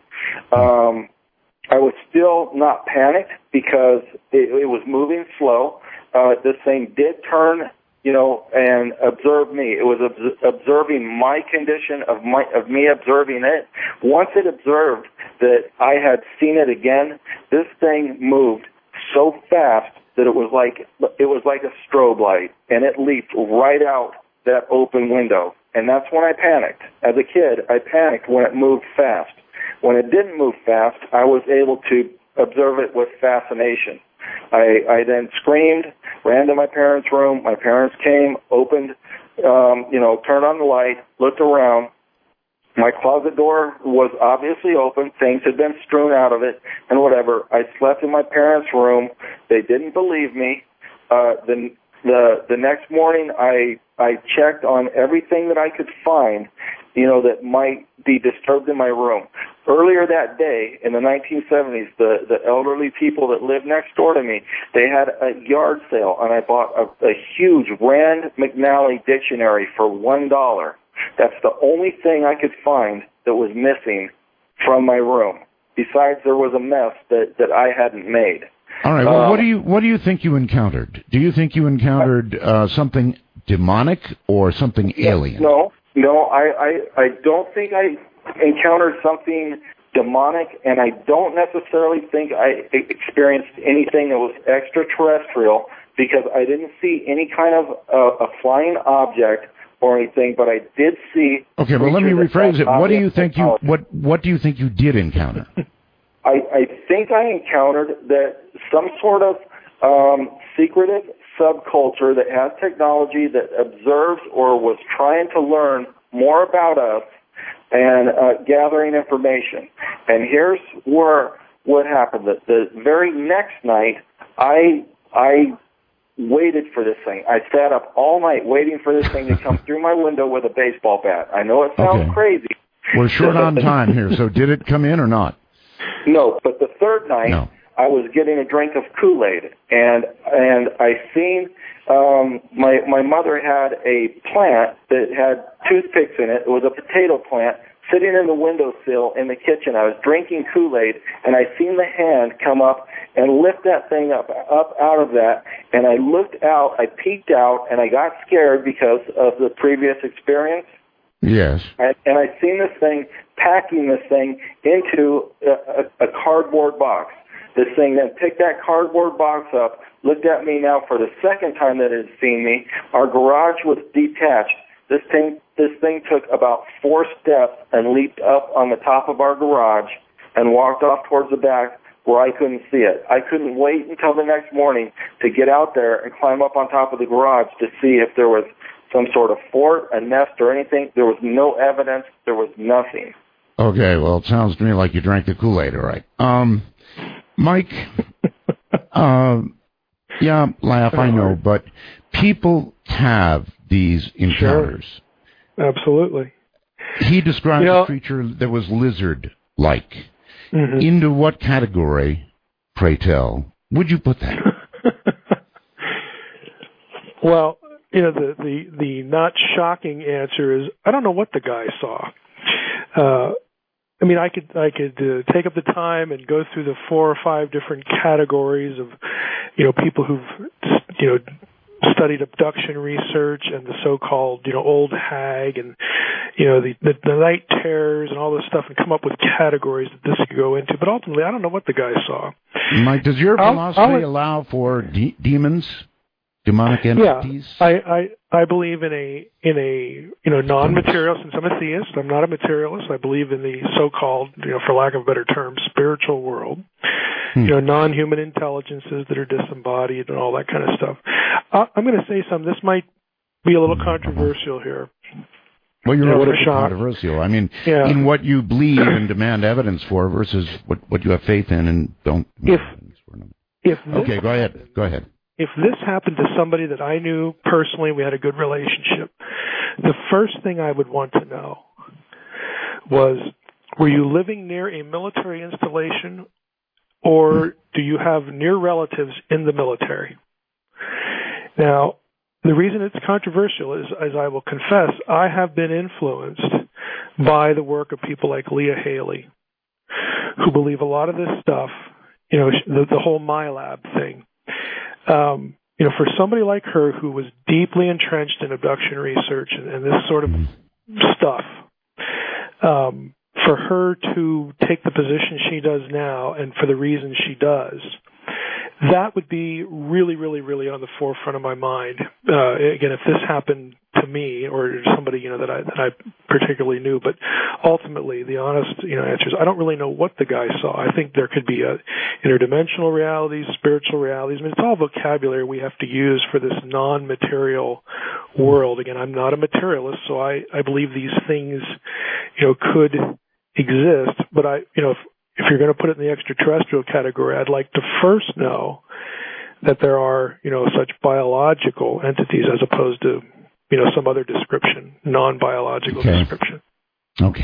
Um, I was still not panicked because it, it was moving slow. Uh, this thing did turn, you know, and observe me. It was ob- observing my condition of my of me observing it. Once it observed that I had seen it again, this thing moved so fast that it was like it was like a strobe light, and it leaped right out that open window. And that's when I panicked. As a kid, I panicked when it moved fast. When it didn't move fast, I was able to observe it with fascination. I, I then screamed, ran to my parents' room. My parents came, opened, um, you know, turned on the light, looked around. My closet door was obviously open. Things had been strewn out of it and whatever. I slept in my parents' room. They didn't believe me. Uh, the, the, the next morning, I, I checked on everything that I could find, you know, that might be disturbed in my room. earlier that day in the nineteen seventies, the, the elderly people that lived next door to me, they had a yard sale, and I bought a, a huge Rand McNally dictionary for one dollar. That's the only thing I could find that was missing from my room. Besides, there was a mess that, that I hadn't made. All right. Well, um, what do you what do you think you encountered? Do you think you encountered uh, something demonic or something alien? No, no. I, I, I don't think I encountered something demonic, and I don't necessarily think I experienced anything that was extraterrestrial, because I didn't see any kind of uh, a flying object or anything, but I did see. Okay, well, let me rephrase it. What do you think you what what do you think you did encounter? I, I think I encountered that some sort of um, secretive subculture that has technology that observes or was trying to learn more about us and uh, gathering information. And here's where what happened. The, the very next night, I I waited for this thing. I sat up all night waiting for this thing to come through my window with a baseball bat. I know it sounds Okay. crazy. We're short on time here, so did it come in or not? No, but the third night, No. I was getting a drink of Kool-Aid, and and I seen um, my my mother had a plant that had toothpicks in it. It was a potato plant sitting in the windowsill in the kitchen. I was drinking Kool-Aid, and I seen the hand come up and lift that thing up up out of that. And I looked out, I peeked out, and I got scared because of the previous experience. Yes. And, and I seen this thing packing this thing into a, a, a cardboard box. This thing then picked that cardboard box up, looked at me now for the second time that it had seen me. Our garage was detached. This thing, this thing took about four steps and leaped up on the top of our garage and walked off towards the back where I couldn't see it. I couldn't wait until the next morning to get out there and climb up on top of the garage to see if there was some sort of fort, a nest, or anything. There was no evidence. There was nothing. Okay, well, it sounds to me like you drank the Kool-Aid, all right. Um, Mike, uh, yeah, laugh, I know, but people have these encounters. Sure. Absolutely. He described You know, a creature that was lizard-like. Mm-hmm. Into what category, pray tell, would you put that? Well, you know, the, the, the not shocking answer is, I don't know what the guy saw. Uh, I mean, I could I could uh, take up the time and go through the four or five different categories of, you know, people who've, you know, studied abduction research and the so-called, you know, old hag and, you know, the, the, the night terrors and all this stuff, and come up with categories that this could go into. But ultimately, I don't know what the guy saw. Mike, does your I'll, philosophy I'll, allow for de- demons, demonic entities? Yeah, I, I I believe in a in a you know non-material. Since I'm a theist, I'm not a materialist. I believe in the so-called, you know, for lack of a better term, spiritual world. Hmm. You know, non-human intelligences that are disembodied and all that kind of stuff. Uh, I'm going to say something. This might be a little controversial here. Well, you're Yeah, a what little a shock. controversial. I mean, Yeah. in what you believe and demand evidence for versus what, what you have faith in and don't. If if this, okay, go ahead. Go ahead. If this happened to somebody that I knew personally, we had a good relationship, the first thing I would want to know was, were you living near a military installation, or do you have near relatives in the military? Now, the reason it's controversial is, as I will confess, I have been influenced by the work of people like Leah Haley, who believe a lot of this stuff, you know, the, the whole MyLab thing. Um, you know, for somebody like her who was deeply entrenched in abduction research and, and this sort of stuff, um, for her to take the position she does now and for the reasons she does, that would be really, really, really on the forefront of my mind. Uh, again, if this happened to me or somebody, you know, that I that I particularly knew, but ultimately, the honest, you know, answer is I don't really know what the guy saw. I think there could be a interdimensional realities, spiritual realities. I mean, it's all vocabulary we have to use for this non-material world. Again, I'm not a materialist, so I I believe these things, you know, could exist. But I, you know, if If you're going to put it in the extraterrestrial category, I'd like to first know that there are, you know, such biological entities as opposed to, you know, some other description, non-biological okay. description. Okay.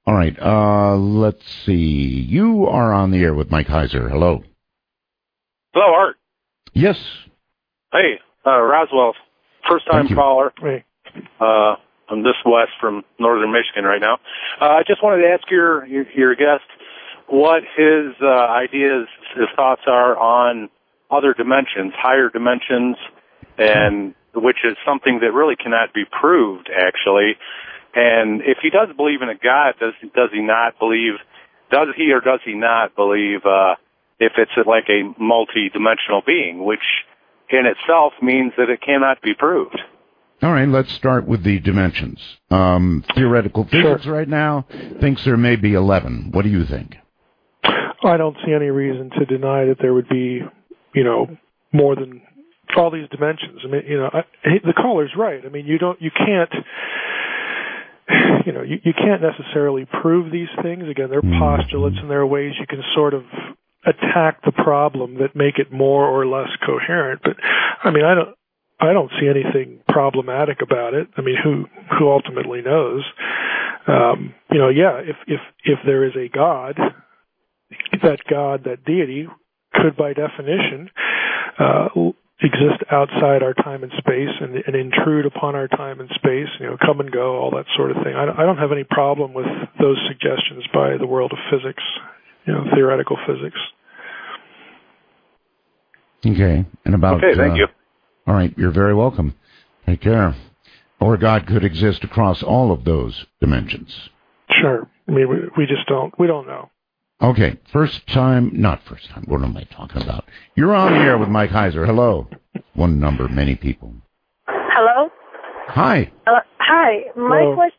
All right. Uh, let's see. You are on the air with Mike Heiser. Hello. Hello, Art. Yes. Hey, uh, Roswell, first-time caller. Hey. Uh, I'm this west from northern Michigan right now. Uh, I just wanted to ask your your, your guest what his uh, ideas, his thoughts are on other dimensions, higher dimensions, and which is something that really cannot be proved, actually. And if he does believe in a God, does does he not believe? Does he or does he not believe uh, if it's like a multi-dimensional being, which in itself means that it cannot be proved? All right, let's start with the dimensions. Um, theoretical physics Sure. right now thinks there may be eleven. What do you think? I don't see any reason to deny that there would be, you know, more than all these dimensions. I mean, you know, I, the caller's right. I mean, you don't, you can't, you know, you, you can't necessarily prove these things. Again, they're postulates, and there are ways you can sort of attack the problem that make it more or less coherent. But I mean, I don't, I don't see anything problematic about it. I mean, who who ultimately knows? Um, you know, yeah, if if if there is a God, that God, that deity, could by definition uh, exist outside our time and space and, and intrude upon our time and space. You know, come and go, all that sort of thing. I, I don't have any problem with those suggestions by the world of physics. You know, theoretical physics. Okay, and about Okay, thank uh, you. All right, you're very welcome. Take care. Or God could exist across all of those dimensions. Sure. I mean, we, we just don't, we don't know. Okay, first time, not first time, what am I talking about? You're on the air with Mike Heiser. Hello. One number, many people. Hello? Hi. Uh, hi. My Hello. question...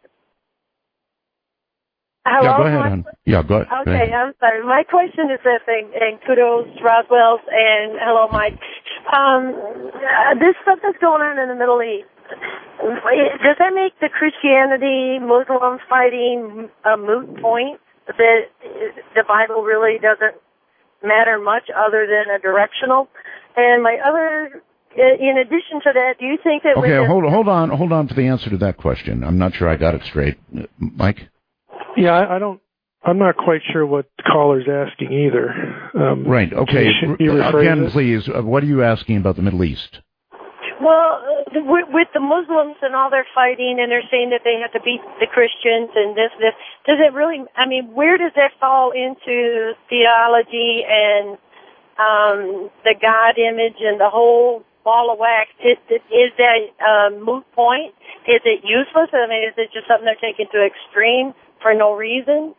Hello? Yeah, go ahead, My- hon. Yeah, go, go Okay, ahead. I'm sorry. My question is this, and, and kudos, Roswell's, and hello, Mike. Um, uh, this stuff that's going on in the Middle East, does that make the Christianity, Muslim fighting a moot point? That the Bible really doesn't matter much other than a directional? And my other, in addition to that, do you think that... Okay, with hold, hold on, hold on for the answer to that question. I'm not sure I got it straight. Uh, Mike? Yeah, I, I don't. I'm not quite sure what the caller's asking either. Um, Right, okay. can you, you rephrase Again, it? please, uh, what are you asking about the Middle East? Well, uh, with, with the Muslims and all their fighting, and they're saying that they have to beat the Christians and this, this, does it really, I mean, where does that fall into theology and um, the God image and the whole ball of wax? Is, is that a moot point? Is it useless? I mean, is it just something they're taking to extreme for no reason?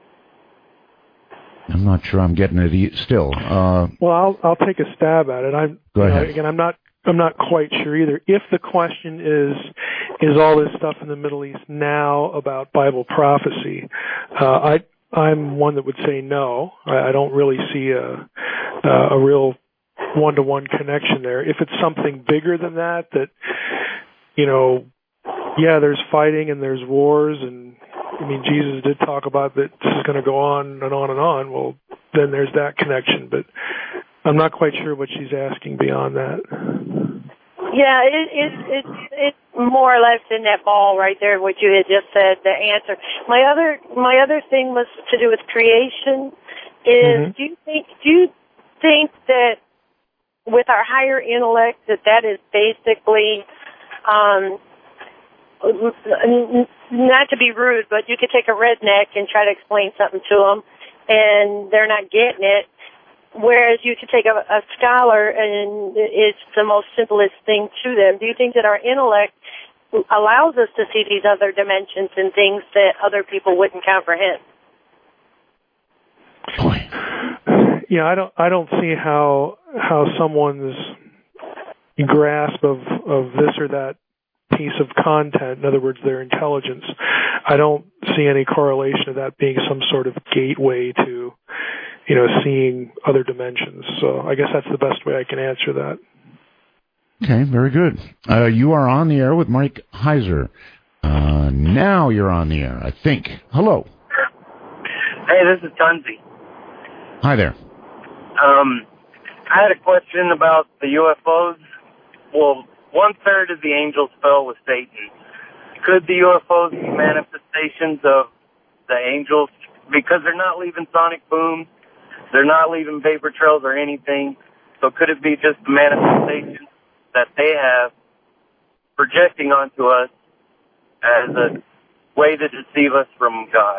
I'm not sure I'm getting it e- still. Uh, Well, I'll I'll take a stab at it. I'm Go you know, ahead. again, I'm not I'm not quite sure either. If the question is is all this stuff in the Middle East now about Bible prophecy, uh, I I'm one that would say no. I, I don't really see a uh, a real one to one connection there. If it's something bigger than that, that you know, yeah, there's fighting and there's wars, and I mean, Jesus did talk about that this is going to go on and on and on. Well, then there's that connection, but I'm not quite sure what she's asking beyond that. Yeah, it, it, it, it's more or less in that ball right there, what you had just said, the answer. My other, my other thing was to do with creation. Is Mhm. do you think, do you think that with our higher intellect that that is basically, um, not to be rude, but you could take a redneck and try to explain something to them, and they're not getting it. Whereas you could take a, a scholar, and it's the most simplest thing to them. Do you think that our intellect allows us to see these other dimensions and things that other people wouldn't comprehend? Yeah, I don't I don't see how how someone's grasp of of this or that piece of content, in other words, their intelligence, I don't see any correlation of that being some sort of gateway to, you know, seeing other dimensions. So I guess that's the best way I can answer that. Okay, very good. Uh, you are on the air with Mike Heiser. Uh, now you're on the air, I think. Hello. Hey, this is Tunzi. Hi there. Um, I had a question about the U F Os. Well, one third of the angels fell with Satan. Could the U F Os be manifestations of the angels, because they're not leaving sonic booms, they're not leaving vapor trails or anything. So could it be just the manifestation that they have projecting onto us as a way to deceive us from God?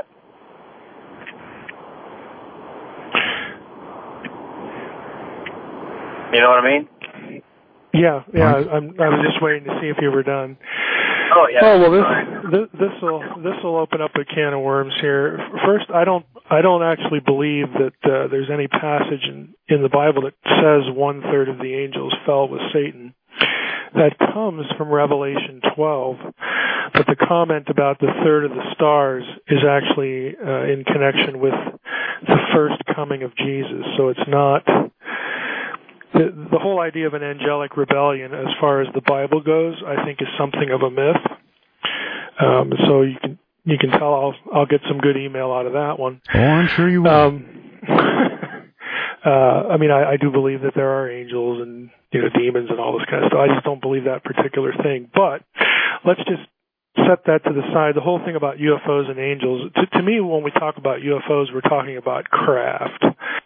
You know what I mean? Yeah, yeah. I'm, I was just waiting to see if you were done. Oh yeah. Oh well, this this will this will open up a can of worms here. First, I don't I don't actually believe that uh, there's any passage in in the Bible that says one third of the angels fell with Satan. That comes from Revelation twelve, but the comment about the third of the stars is actually uh, in connection with the first coming of Jesus. So it's not. The, the whole idea of an angelic rebellion, as far as the Bible goes, I think is something of a myth. Um, so you can you can tell I'll I'll get some good email out of that one. Oh, I'm sure you will. Um, uh, I mean, I, I do believe that there are angels and you know demons and all this kind of stuff. I just don't believe that particular thing. But let's just set that to the side. The whole thing about U F Os and angels. To, to me, when we talk about U F Os, we're talking about craft.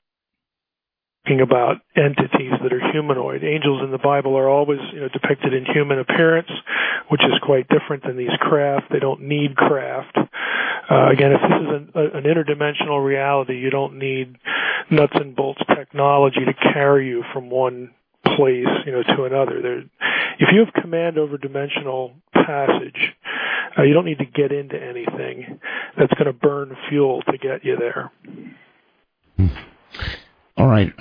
About entities that are humanoid. Angels in the Bible are always, you know, depicted in human appearance, which is quite different than these craft. They don't need craft. Uh, again, if this is an, a, an interdimensional reality, you don't need nuts and bolts technology to carry you from one place, you know, to another. There, if you have command over dimensional passage, uh, you don't need to get into anything that's going to burn fuel to get you there. All right.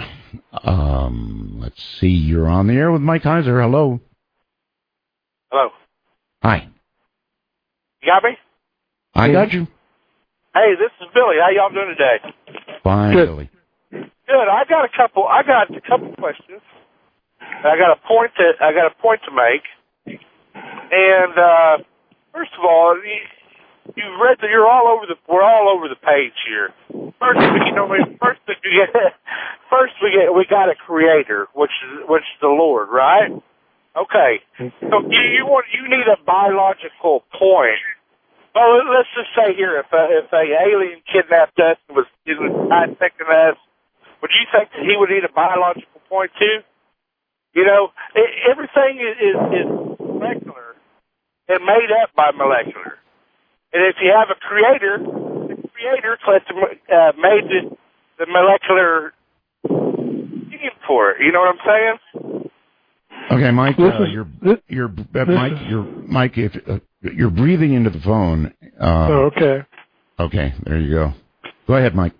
Um, let's see. You're on the air with Mike Heiser. Hello. Hello. Hi. You got me? I got you. Hey, this is Billy. How y'all doing today? Fine, Good. Billy. Good. I got a couple. I got a couple questions. I got a point to. I got a point to make. And uh, first of all, you've read that you're all over the. We're all over the page here. First, you know, first we get, first we get, we got a creator, which is which is the Lord, right? Okay. So you you want you need a biological point. Well, let's just say here, if a, if a alien kidnapped us and was was dissecting us, would you think that he would need a biological point too? You know, it, everything is, is is molecular and made up by molecular. And if you have a creator, the creator uh, made the, the molecular medium for it. You know what I'm saying? Okay, Mike, uh, you're you're uh, Mike, you're Mike. If uh, you're breathing into the phone. Uh, oh, okay. Okay, there you go. Go ahead, Mike.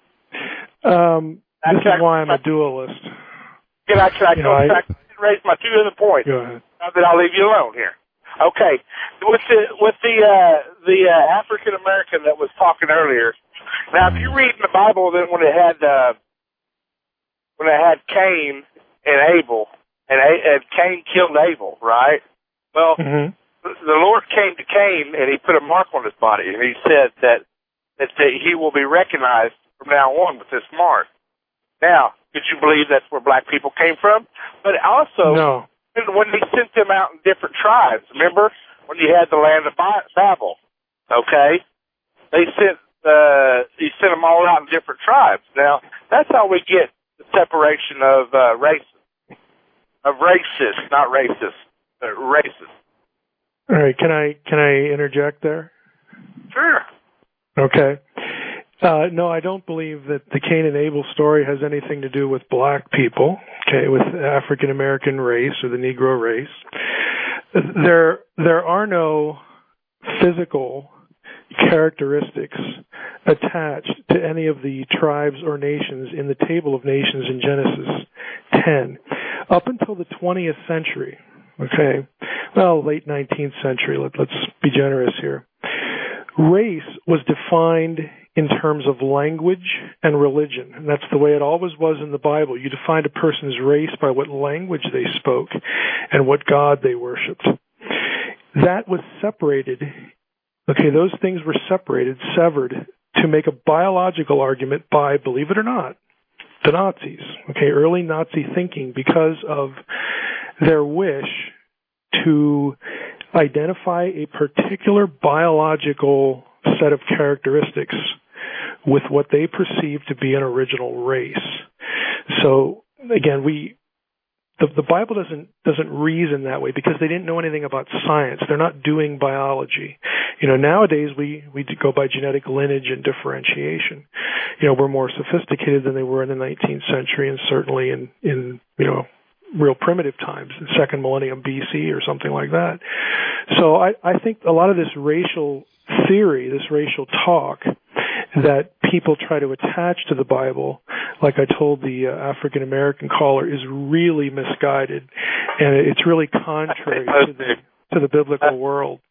Um, this is why I'm a dualist. Can I, can I, you know, I, I raise my two other points? Go ahead. Now that I'll leave you alone here. Okay, with the with the uh, the uh, African American that was talking earlier. Now, if you read in the Bible, then when it had uh, when it had Cain and Abel, and, A- and Cain killed Abel, right? Well, mm-hmm. the Lord came to Cain and he put a mark on his body, and he said that that, that he will be recognized from now on with this mark. Now, did you believe that's where black people came from? But also, no. when he sent them out in different tribes, remember when you had the land of Babel? Okay, they sent uh, he sent them all out in different tribes. Now that's how we get the separation of uh, races, of racists, not racists, uh, races. All right, can I can I interject there? Sure. Okay. Uh, no, I don't believe that the Cain and Abel story has anything to do with black people, okay, with African American race or the Negro race. There, there are no physical characteristics attached to any of the tribes or nations in the Table of Nations in Genesis ten. Up until the twentieth century, okay, well, late nineteenth century, let, let's be generous here, race was defined in terms of language and religion. And that's the way it always was in the Bible. You defined a person's race by what language they spoke and what God they worshipped. That was separated. Okay, those things were separated, severed, to make a biological argument by, believe it or not, the Nazis. Okay, early Nazi thinking, because of their wish to identify a particular biological set of characteristics with what they perceive to be an original race. So again, we the, the Bible doesn't doesn't reason that way because they didn't know anything about science. They're not doing biology. You know, nowadays we we go by genetic lineage and differentiation. You know, we're more sophisticated than they were in the nineteenth century, and certainly in in you know real primitive times, the second millennium B C or something like that. So I, I think a lot of this racial theory, this racial talk that people try to attach to the Bible, like I told the uh, African American caller, is really misguided, and it's really contrary to the to the biblical world.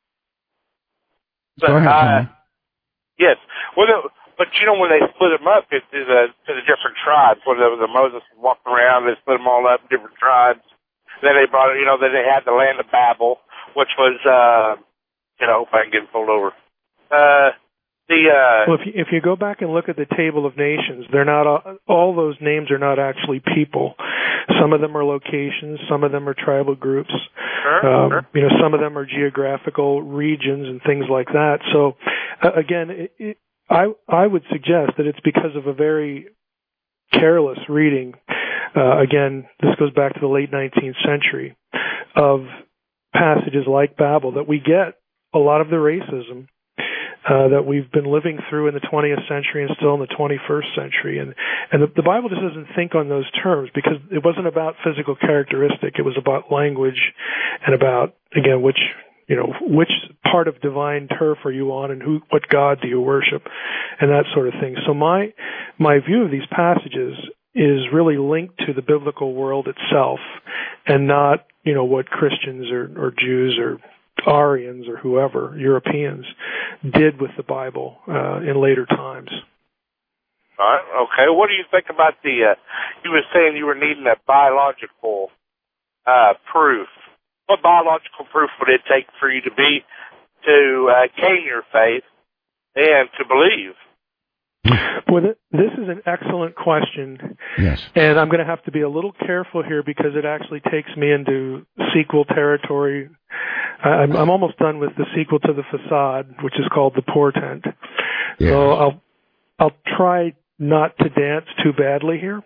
Go ahead, Tom. Yes. Well, the, but you know, when they split them up into the to the different tribes, when the, the Moses walked around, they split them all up in different tribes. Then they brought, you know, then they had the land of Babel, which was, uh, you know, if I can get pulled over. Uh, the uh, well, if you, if you go back and look at the Table of Nations, they're not all, all those names are not actually people. Some of them are locations, some of them are tribal groups. Sure, um, sure. You know, some of them are geographical regions and things like that. So, uh, again, it, it, I I would suggest that it's because of a very careless reading. Uh, again, this goes back to the late nineteenth century of passages like Babel that we get a lot of the racism uh, that we've been living through in the twentieth century and still in the twenty-first century. And, and the, the Bible just doesn't think on those terms because it wasn't about physical characteristic. It was about language and about, again, which, you know, which part of divine turf are you on and who, what God do you worship and that sort of thing. So my, my view of these passages is really linked to the biblical world itself and not, you know, what Christians or, or Jews or Aryans or whoever, Europeans, did with the Bible uh, in later times. All right, okay. What do you think about the, uh, you were saying you were needing a biological uh, proof. What biological proof would it take for you to be, to uh, gain your faith and to believe? Well, this is an excellent question. Yes. And I'm going to have to be a little careful here because it actually takes me into sequel territory. I'm, I'm almost done with the sequel to The Facade, which is called The Portent. Yes. So I'll I'll try not to dance too badly here.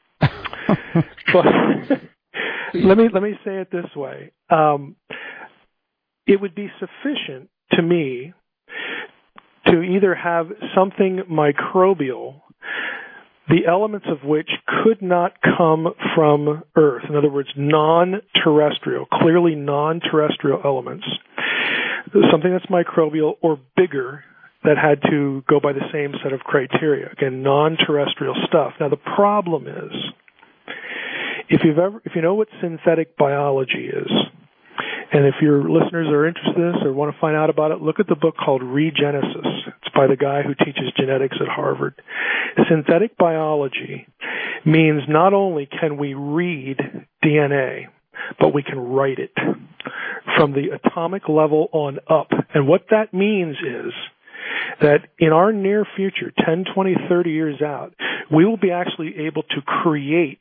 But let me let me say it this way: um, it would be sufficient to me to either have something microbial, the elements of which could not come from Earth. In other words, non-terrestrial, clearly non-terrestrial elements. Something that's microbial or bigger that had to go by the same set of criteria. Again, non-terrestrial stuff. Now, the problem is, if you've ever, if you know what synthetic biology is, and if your listeners are interested in this or want to find out about it, look at the book called Regenesis. It's by the guy who teaches genetics at Harvard. Synthetic biology means not only can we read D N A, but we can write it from the atomic level on up. And what that means is that in our near future, ten, twenty, thirty years out, we will be actually able to create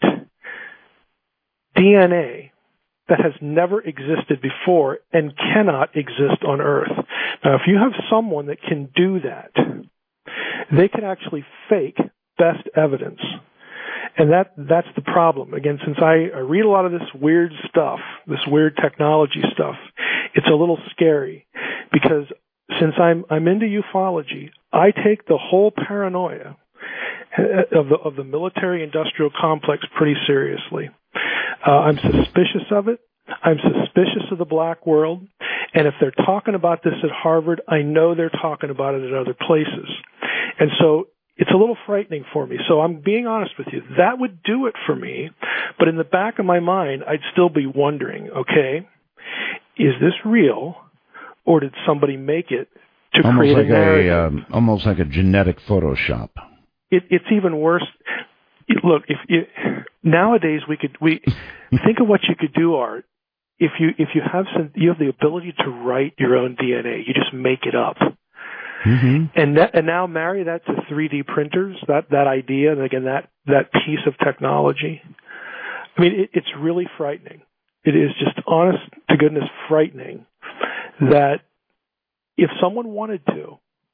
D N A that has never existed before and cannot exist on Earth. Now, if you have someone that can do that, they can actually fake best evidence. And that that's the problem. Again, since I, I read a lot of this weird stuff, this weird technology stuff, it's a little scary because since I'm I'm into ufology, I take the whole paranoia of the of the military-industrial complex pretty seriously. Uh, I'm suspicious of it. I'm suspicious of the black world. And if they're talking about this at Harvard, I know they're talking about it at other places. And so it's a little frightening for me. So I'm being honest with you. That would do it for me. But in the back of my mind, I'd still be wondering, okay, is this real or did somebody make it to almost create like a narrative? A, um, almost like a genetic Photoshop. It, it's even worse. Look, if you, nowadays we could we think of what you could do, Art. If you if you have some, you have the ability to write your own D N A. You just make it up, mm-hmm. and that, and now marry that to three D printers. That that idea, and again that that piece of technology. I mean, it, it's really frightening. It is just honest to goodness frightening that if someone wanted to,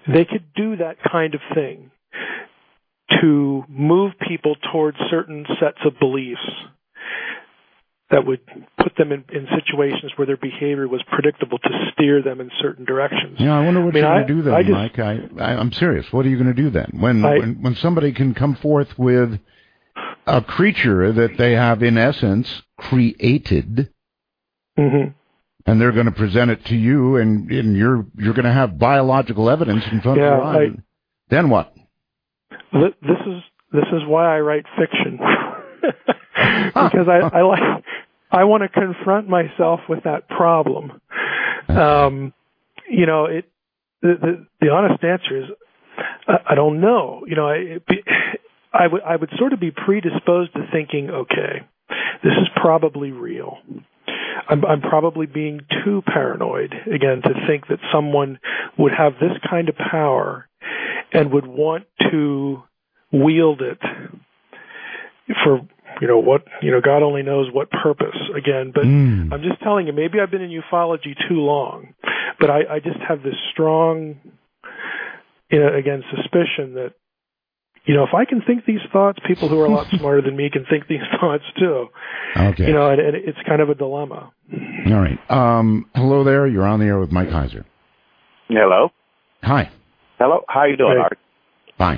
they could do that kind of thing to move people towards certain sets of beliefs that would put them in, in situations where their behavior was predictable to steer them in certain directions. Yeah, I wonder what I mean, you're going to do then, I just, Mike. I, I, I'm serious. What are you going to do then? When, I, when when somebody can come forth with a creature that they have, in essence, created, mm-hmm. and they're going to present it to you, and, and you're you're going to have biological evidence in front yeah, of your eyes. I, then what? This is this is why I write fiction. Because I, I like I want to confront myself with that problem. Um, you know, it. The, the the honest answer is I, I don't know. You know, I be, I would I would sort of be predisposed to thinking, okay, this is probably real. I'm, I'm probably being too paranoid again to think that someone would have this kind of power and would want to wield it for, you know, what, you know, God only knows what purpose, again. But mm. I'm just telling you, maybe I've been in ufology too long, but I, I just have this strong, you know, again, suspicion that, you know, if I can think these thoughts, people who are a lot smarter than me can think these thoughts too. Okay. You know, and, and it's kind of a dilemma. All right. Um, hello there. You're on the air with Mike Heiser. Hello. Hi. Hello. How you doing, hey. Art? Fine.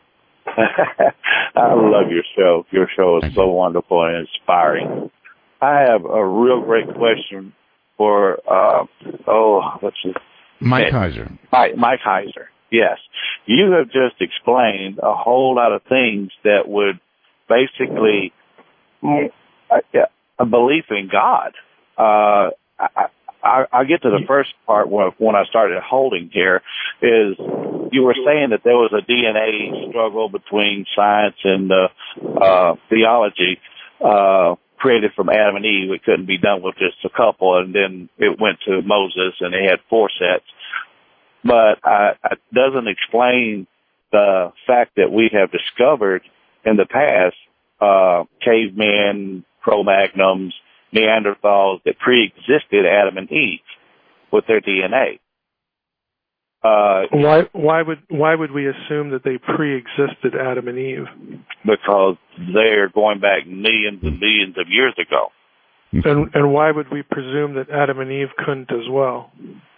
I love your show. Your show is so wonderful and inspiring. I have a real great question for, uh, oh, what's his Mike Heiser. Mike, Mike Heiser. Yes. You have just explained a whole lot of things that would basically a, a belief in God. Uh, I, I, I get to the first part when, when I started holding here is you were saying that there was a D N A struggle between science and uh, uh, theology uh, created from Adam and Eve. It couldn't be done with just a couple, and then it went to Moses, and they had four sets. But uh, it doesn't explain the fact that we have discovered in the past uh, cavemen, Cro-Magnons, Neanderthals that pre-existed Adam and Eve with their D N A. Uh, why? Why would why would we assume that they pre-existed Adam and Eve? Because they're going back millions and millions of years ago. And and why would we presume that Adam and Eve couldn't as well?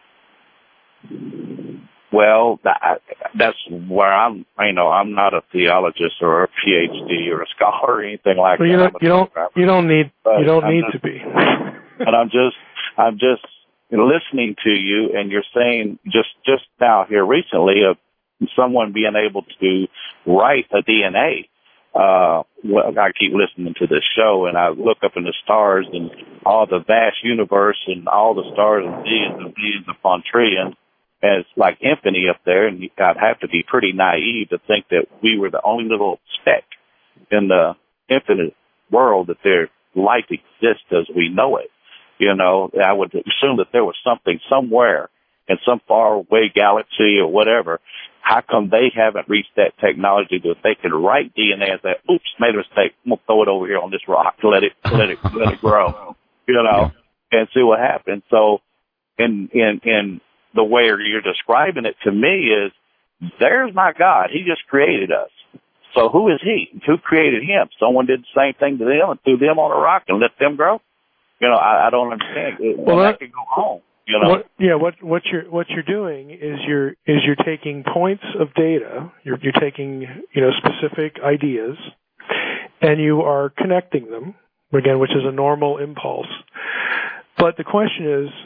Well, that, that's where I'm. You know, I'm not a theologist or a P H D or a scholar or anything like well, that. You don't. You don't, you don't need. But you don't I'm need just, to be. But I'm just. I'm just listening to you, and you're saying just just now here recently of someone being able to write a D N A. Uh, well, I keep listening to this show, and I look up in the stars and all the vast universe and all the stars and billions and billions upon trillions. And it's like infinity up there, and I'd have to be pretty naive to think that we were the only little speck in the infinite world that their life exists as we know it. You know, I would assume that there was something somewhere in some faraway galaxy or whatever. How come they haven't reached that technology that they can write D N A and say, oops, made a mistake, I'm going to throw it over here on this rock, let it, let it, let it grow, you know, and see what happens. So in, in, in, the way you're describing it to me is, there's my God. He just created us. So who is he? Who created him? Someone did the same thing to them and threw them on a rock and let them grow? You know, I, I don't understand. Well, that could go on. You know? What, yeah, what what you're what you're doing is you're is you're taking points of data. You're you're taking you know specific ideas, and you are connecting them again, which is a normal impulse. But the question is,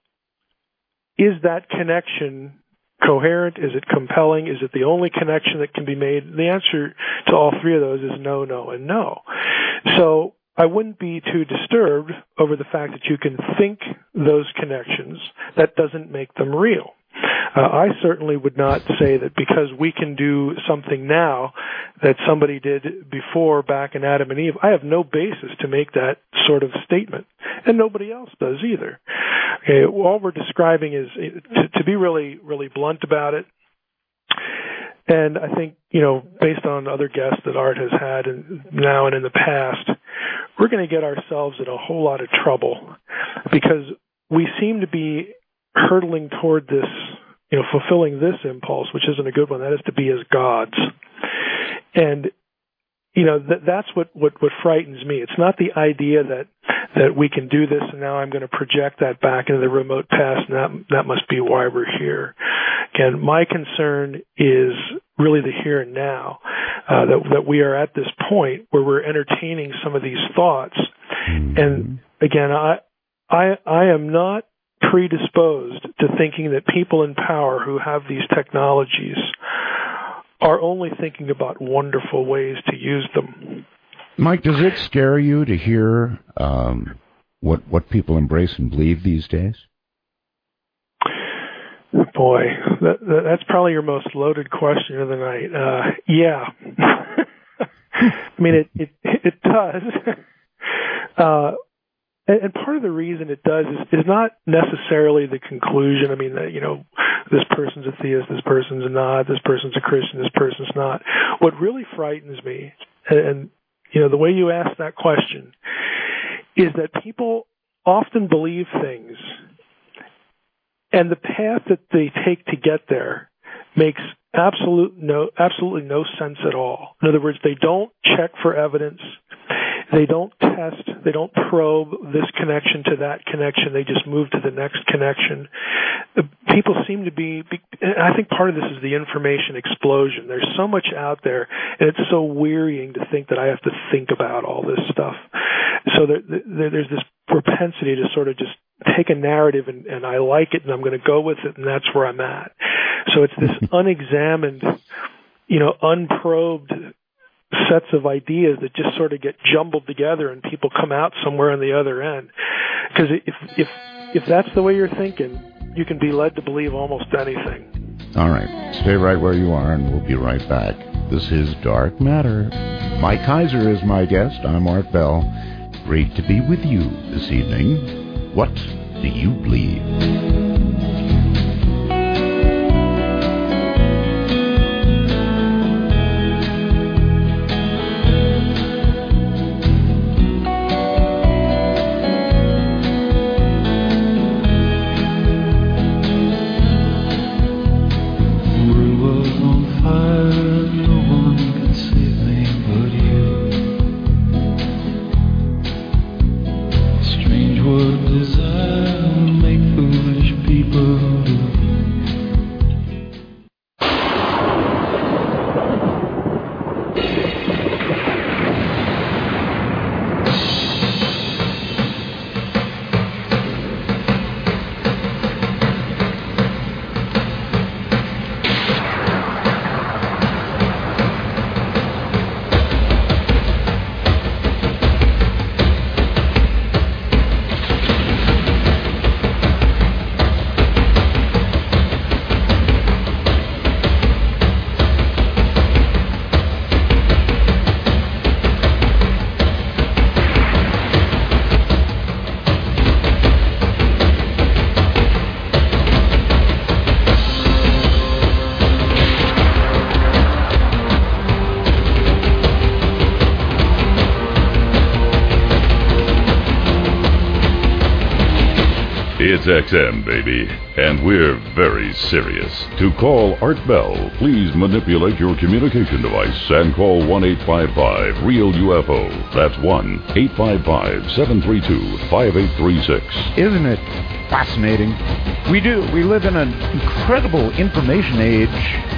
is that connection coherent? Is it compelling? Is it the only connection that can be made? The answer to all three of those is no, no, and no. So I wouldn't be too disturbed over the fact that you can think those connections. That doesn't make them real. Uh, I certainly would not say that because we can do something now that somebody did before back in Adam and Eve. I have no basis to make that sort of statement, and nobody else does either. Okay, all we're describing is, to, to be really, really blunt about it, and I think, you know, based on other guests that Art has had and now and in the past, we're going to get ourselves in a whole lot of trouble because we seem to be hurtling toward this you know, fulfilling this impulse, which isn't a good one, that is to be as gods. And, you know, th- that's what, what, what frightens me. It's not the idea that, that we can do this and now I'm going to project that back into the remote past and that, that must be why we're here. Again, my concern is really the here and now, uh, that, that we are at this point where we're entertaining some of these thoughts. And again, I, I, I am not predisposed to thinking that people in power who have these technologies are only thinking about wonderful ways to use them. Mike, does it scare you to hear um, what what people embrace and believe these days? Boy, that, that, that's probably your most loaded question of the night. Uh, yeah. I mean, it it, it does. Uh, and, and part of the reason it does is, is not necessarily the conclusion. I mean, that, you know, this person's a theist, this person's not, this person's a Christian, this person's not. What really frightens me, and, and you know, the way you ask that question, is that people often believe things, and the path that they take to get there makes absolute no, absolutely no sense at all. In other words, they don't check for evidence. They don't test, they don't probe this connection to that connection, they just move to the next connection. People seem to be, I think part of this is the information explosion. There's so much out there, and it's so wearying to think that I have to think about all this stuff. So there, there, there's this propensity to sort of just take a narrative, and, and I like it, and I'm going to go with it, and that's where I'm at. So it's this unexamined, you know, unprobed sets of ideas that just sort of get jumbled together and people come out somewhere on the other end. Because if, if, if that's the way you're thinking, you can be led to believe almost anything. All right. Stay right where you are, and we'll be right back. This is Dark Matter. Mike Kaiser is my guest. I'm Art Bell. Great to be with you this evening. What do you believe? It's X M, baby, and we're very serious. To call Art Bell, please manipulate your communication device and call one eight five five REAL U F O. That's one eight five five, seven three two, five eight three six. Isn't it fascinating? We do. We live in an incredible information age,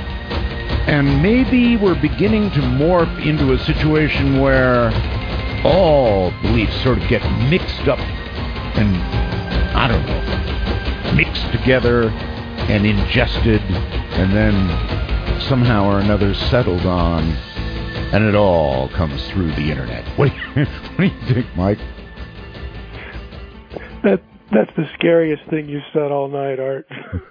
and maybe we're beginning to morph into a situation where all beliefs sort of get mixed up and, I don't know, mixed together and ingested and then somehow or another settled on, and it all comes through the internet. What do you, what do you think, Mike? That that's the scariest thing you said all night, Art.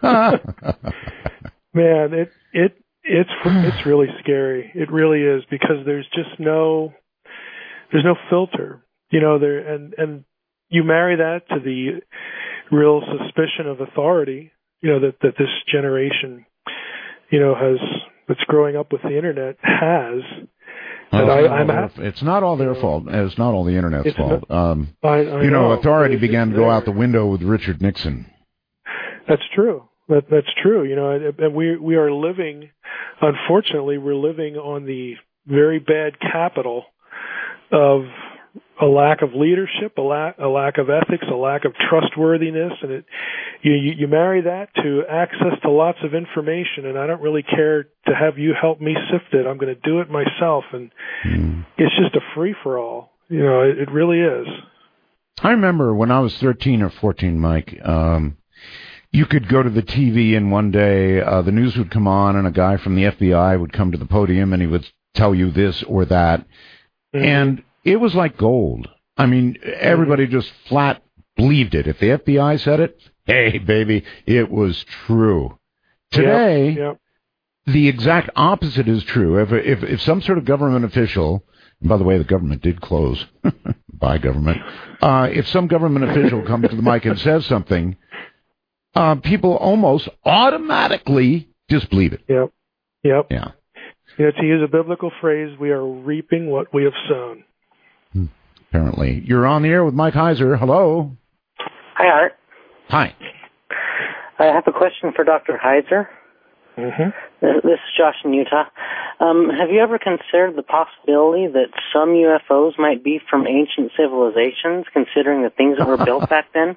Man, it it it's it's really scary. It really is, because there's just no there's no filter, you know. There and and you marry that to the real suspicion of authority, you know, that that this generation, you know, has that's growing up with the internet has. Oh, and it's, I, I'm not at, their, it's not all their fault. It's not all the internet's It's fault. not- um, I, I you know, know, authority but it's began to there. go out the window with Richard Nixon. That's true. that, that's true. You know, and, and we we are living, unfortunately, we're living on the very bad capital of a lack of leadership, a lack, a lack of ethics, a lack of trustworthiness, and it, you, you, you marry that to access to lots of information, and I don't really care to have you help me sift it. I'm going to do it myself, and mm. it's just a free-for-all. You know, it, it really is. I remember when I was thirteen or fourteen, Mike, um, you could go to the T V, and one day uh, the news would come on, and a guy from the F B I would come to the podium, and he would tell you this or that, mm-hmm. and it was like gold. I mean, everybody just flat believed it. If the F B I said it, hey, baby, it was true. Today, yep, yep. the exact opposite is true. If, if if some sort of government official, and by the way, the government did close, by government, uh, if some government official comes to the mic and says something, uh, people almost automatically disbelieve it. Yep, yep. Yeah. Yeah, to use a biblical phrase, we are reaping what we have sown. Apparently. You're on the air with Mike Heiser. Hello. Hi, Art. Hi. I have a question for Doctor Heiser. Mm-hmm. This is Josh in Utah. Um, have you ever considered the possibility that some U F Os might be from ancient civilizations, considering the things that were built back then?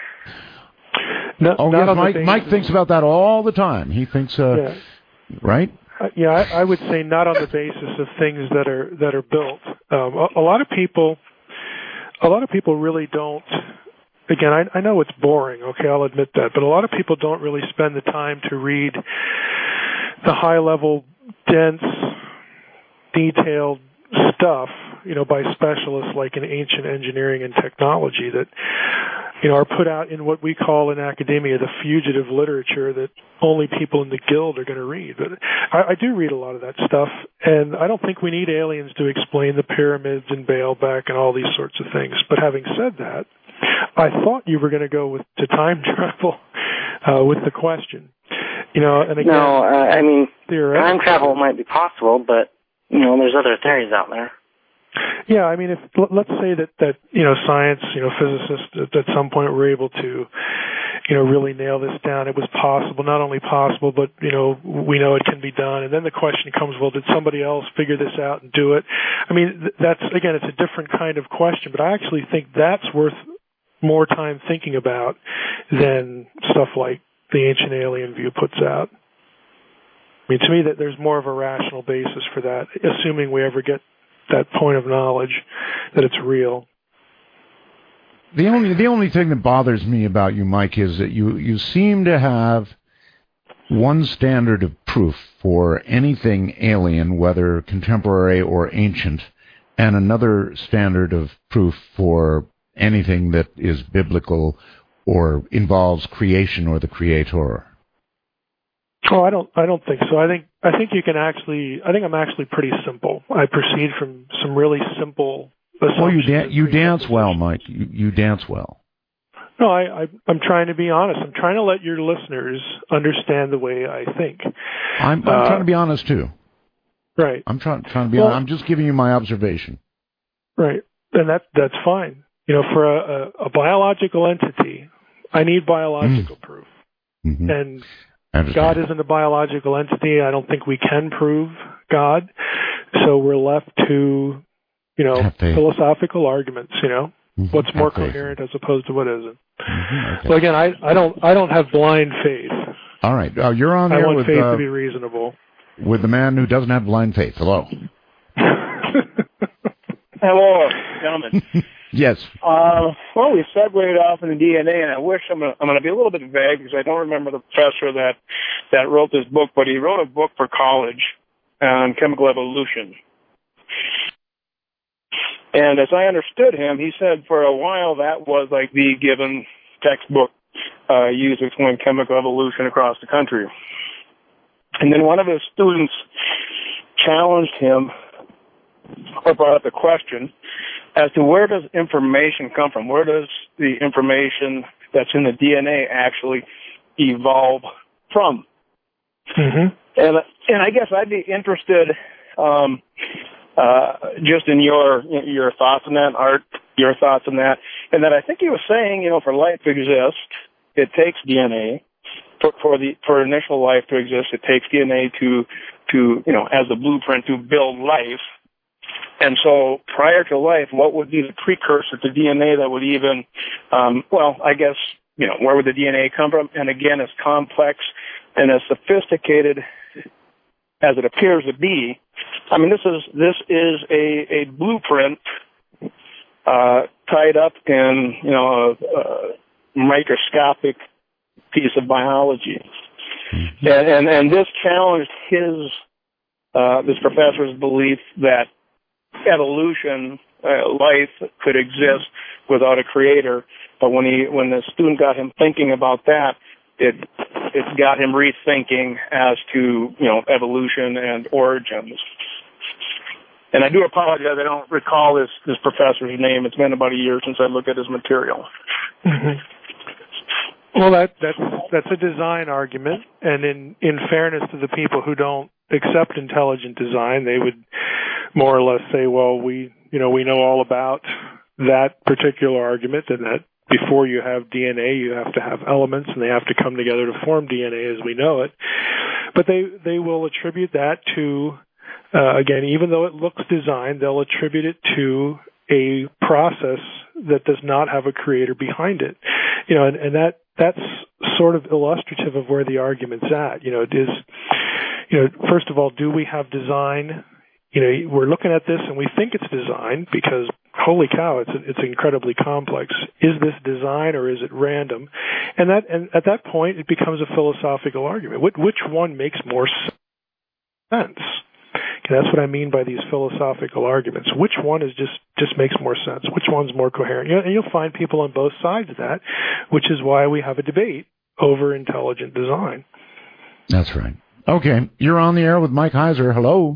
No, oh, yes, Mike, Mike thinks about that all the time. He thinks, uh, yeah. right? Uh, yeah, I, I would say not on the basis of things that are that are built. Um, a, a lot of people, a lot of people really don't. Again, I, I know it's boring. Okay, I'll admit that, but a lot of people don't really spend the time to read the high-level, dense, detailed stuff, you know, by specialists like in ancient engineering and technology that, you know, are put out in what we call in academia the fugitive literature that only people in the guild are going to read. But I, I do read a lot of that stuff, and I don't think we need aliens to explain the pyramids and Baalbek and all these sorts of things. But having said that, I thought you were going to go with to time travel uh, with the question. You know, and again, no, uh, I mean, time travel might be possible, but you know, there's other theories out there. Yeah, I mean, if let's say that that you know, science, you know, physicists at, at some point were able to, you know, really nail this down. It was possible, not only possible, but you know, we know it can be done. And then the question comes, well, did somebody else figure this out and do it? I mean, that's again, it's a different kind of question, but I actually think that's worth more time thinking about than stuff like the Ancient Alien View puts out. I mean, to me, that there's more of a rational basis for that, assuming we ever get that point of knowledge that it's real. The only the only thing that bothers me about you, Mike, is that you, you seem to have one standard of proof for anything alien, whether contemporary or ancient, and another standard of proof for anything that is biblical or involves creation or the creator. Oh, I don't. I don't think so. I think. I think you can actually. I think I'm actually pretty simple. I proceed from some really simple assumptions. Well, you da- you dance well, Mike. You, you dance well. No, I, I. I'm trying to be honest. I'm trying to let your listeners understand the way I think. I'm, I'm uh, trying to be honest too. Right. I'm trying trying to be. Well, honest. I'm just giving you my observation. Right, and that that's fine. You know, for a, a, a biological entity, I need biological mm. proof, mm-hmm. and God isn't a biological entity. I don't think we can prove God. So we're left to, you know, philosophical arguments, you know, mm-hmm. what's more Have coherent faith. As opposed to what isn't. Mm-hmm. Okay. So again, I, I don't I don't have blind faith. All right. Uh, you're on there I want with, faith uh, to be reasonable. With the man who doesn't have blind faith. Hello. Hello, gentlemen. Yes. Uh, well, we segued off in the D N A, and I wish I'm going I'm to be a little bit vague because I don't remember the professor that that wrote this book, but he wrote a book for college on chemical evolution. And as I understood him, he said for a while that was like the given textbook uh, used to explain chemical evolution across the country. And then one of his students challenged him or brought up the question as to where does information come from? Where does the information that's in the D N A actually evolve from? Mm-hmm. And and I guess I'd be interested um, uh, just in your your thoughts on that, Art, your thoughts on that, and that I think he was saying, you know, for life to exist, it takes D N A for, for the for initial life to exist, it takes D N A to to you know as a blueprint to build life. And so, prior to life, what would be the precursor to D N A that would even, um, well, I guess you know where would the D N A come from? And again, as complex and as sophisticated as it appears to be, I mean, this is this is a, a blueprint uh, tied up in you know a, a microscopic piece of biology, mm-hmm. and, and and this challenged his uh, this professor's belief that evolution, uh, life could exist without a creator. But when he when the student got him thinking about that, it it got him rethinking as to you know evolution and origins. And I do apologize, I don't recall this this professor's name. It's been about a year since I looked at his material. Mm-hmm. Well, that that's that's a design argument, and in in fairness to the people who don't accept intelligent design, they would more or less say, well, we you know we know all about that particular argument, and that before you have D N A, you have to have elements, and they have to come together to form D N A as we know it. But they they will attribute that to uh, again, even though it looks designed, they'll attribute it to a process that does not have a creator behind it. You know, and, and that that's sort of illustrative of where the argument's at. You know, it is, you know, first of all, do we have design? You know, we're looking at this and we think it's design because, holy cow, it's it's incredibly complex. Is this design or is it random? And that and at that point, it becomes a philosophical argument. Which, which one makes more sense? Okay, that's what I mean by these philosophical arguments. Which one is just, just makes more sense? Which one's more coherent? You know, and you'll find people on both sides of that, which is why we have a debate over intelligent design. That's right. Okay, you're on the air with Mike Heiser. Hello.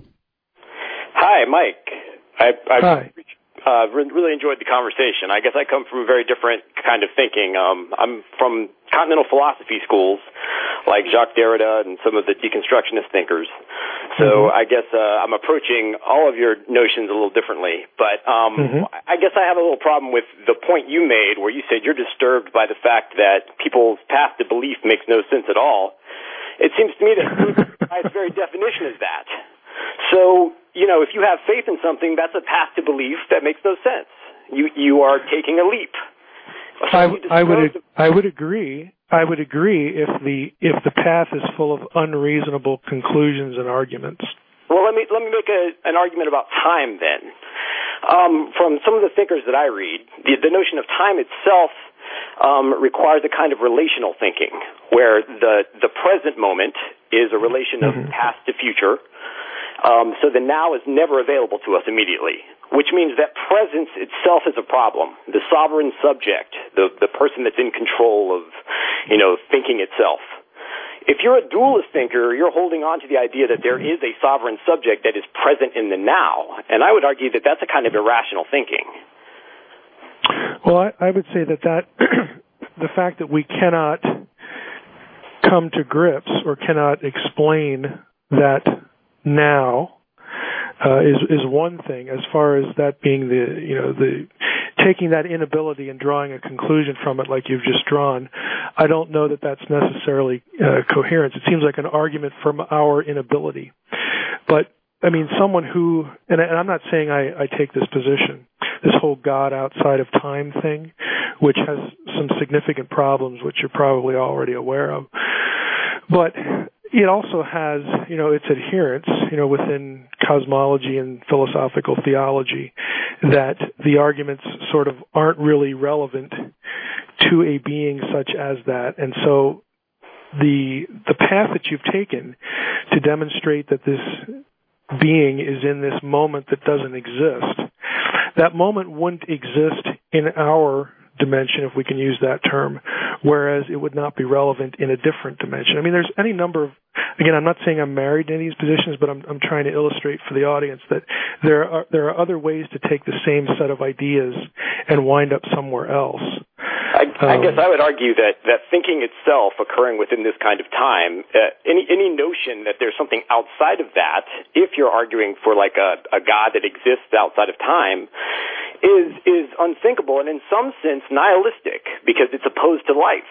Hi, Mike. I, I Hi. Uh, really enjoyed the conversation. I guess I come from a very different kind of thinking. Um, I'm from continental philosophy schools, like Jacques Derrida and some of the deconstructionist thinkers. So mm-hmm. I guess uh, I'm approaching all of your notions a little differently. But um, mm-hmm. I guess I have a little problem with the point you made where you said you're disturbed by the fact that people's path to belief makes no sense at all. It seems to me that by its very definition is that. So, you know, if you have faith in something, that's a path to belief that makes no sense. You you are taking a leap. So I, I would the- I would agree. I would agree if the if the path is full of unreasonable conclusions and arguments. Well, let me let me make a, an argument about time then. Um, from some of the thinkers that I read, the, the notion of time itself um, requires a kind of relational thinking, where the the present moment is a relation of mm-hmm. past to future. Um, so the now is never available to us immediately, which means that presence itself is a problem. The sovereign subject, the, the person that's in control of, you know, thinking itself. If you're a dualist thinker, you're holding on to the idea that there is a sovereign subject that is present in the now. And I would argue that that's a kind of irrational thinking. Well, I, I would say that, that the fact that we cannot come to grips or cannot explain that now uh, is is one thing. As far as that being the you know the taking that inability and drawing a conclusion from it like you've just drawn, I don't know that that's necessarily uh, coherence. It seems like an argument from our inability. But I mean, someone who and, and I'm not saying I, I take this position. This whole God outside of time thing, which has some significant problems, which you're probably already aware of, but it also has, you know, its adherents, you know, within cosmology and philosophical theology, that the arguments sort of aren't really relevant to a being such as that. And so the the path that you've taken to demonstrate that this being is in this moment that doesn't exist, that moment wouldn't exist in our dimension, if we can use that term, whereas it would not be relevant in a different dimension. I mean, there's any number of, again, I'm not saying I'm married to any of these positions, but I'm, I'm trying to illustrate for the audience that there are there are other ways to take the same set of ideas and wind up somewhere else. I, I um, guess I would argue that, that thinking itself occurring within this kind of time, uh, any any notion that there's something outside of that, if you're arguing for like a, a God that exists outside of time, is is unthinkable and in some sense nihilistic because it's opposed to life.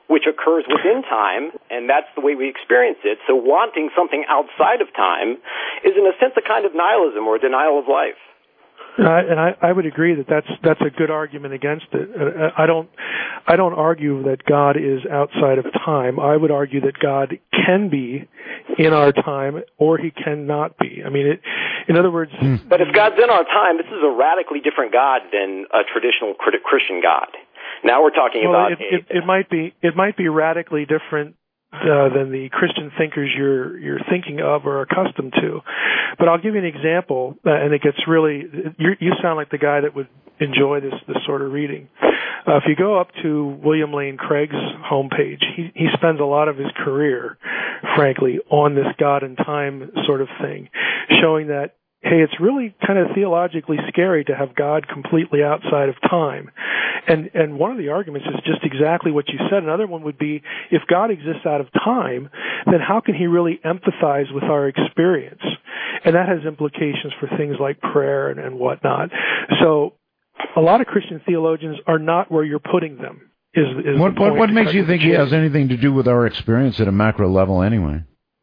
which occurs within time, and that's the way we experience it. So wanting something outside of time is, in a sense, a kind of nihilism or denial of life. Uh, and I, I would agree that that's that's a good argument against it. Uh, I don't I don't argue that God is outside of time. I would argue that God can be in our time, or he cannot be. I mean, it, in other words, but if God's in our time, this is a radically different God than a traditional Christian God. Now we're talking well, about it, it, it might be it might be radically different Uh, than the Christian thinkers you're you're thinking of or accustomed to. But I'll give you an example, uh, and it gets really. You you sound like the guy that would enjoy this this sort of reading. Uh, if you go up to William Lane Craig's homepage, he he spends a lot of his career, frankly, on this God and time sort of thing, showing that, hey, it's really kind of theologically scary to have God completely outside of time. And and one of the arguments is just exactly what you said. Another one would be, if God exists out of time, then how can he really empathize with our experience? And that has implications for things like prayer and, and whatnot. So a lot of Christian theologians are not where you're putting them. Is, is what, the point what, what makes you think he has anything to do with our experience at a macro level anyway?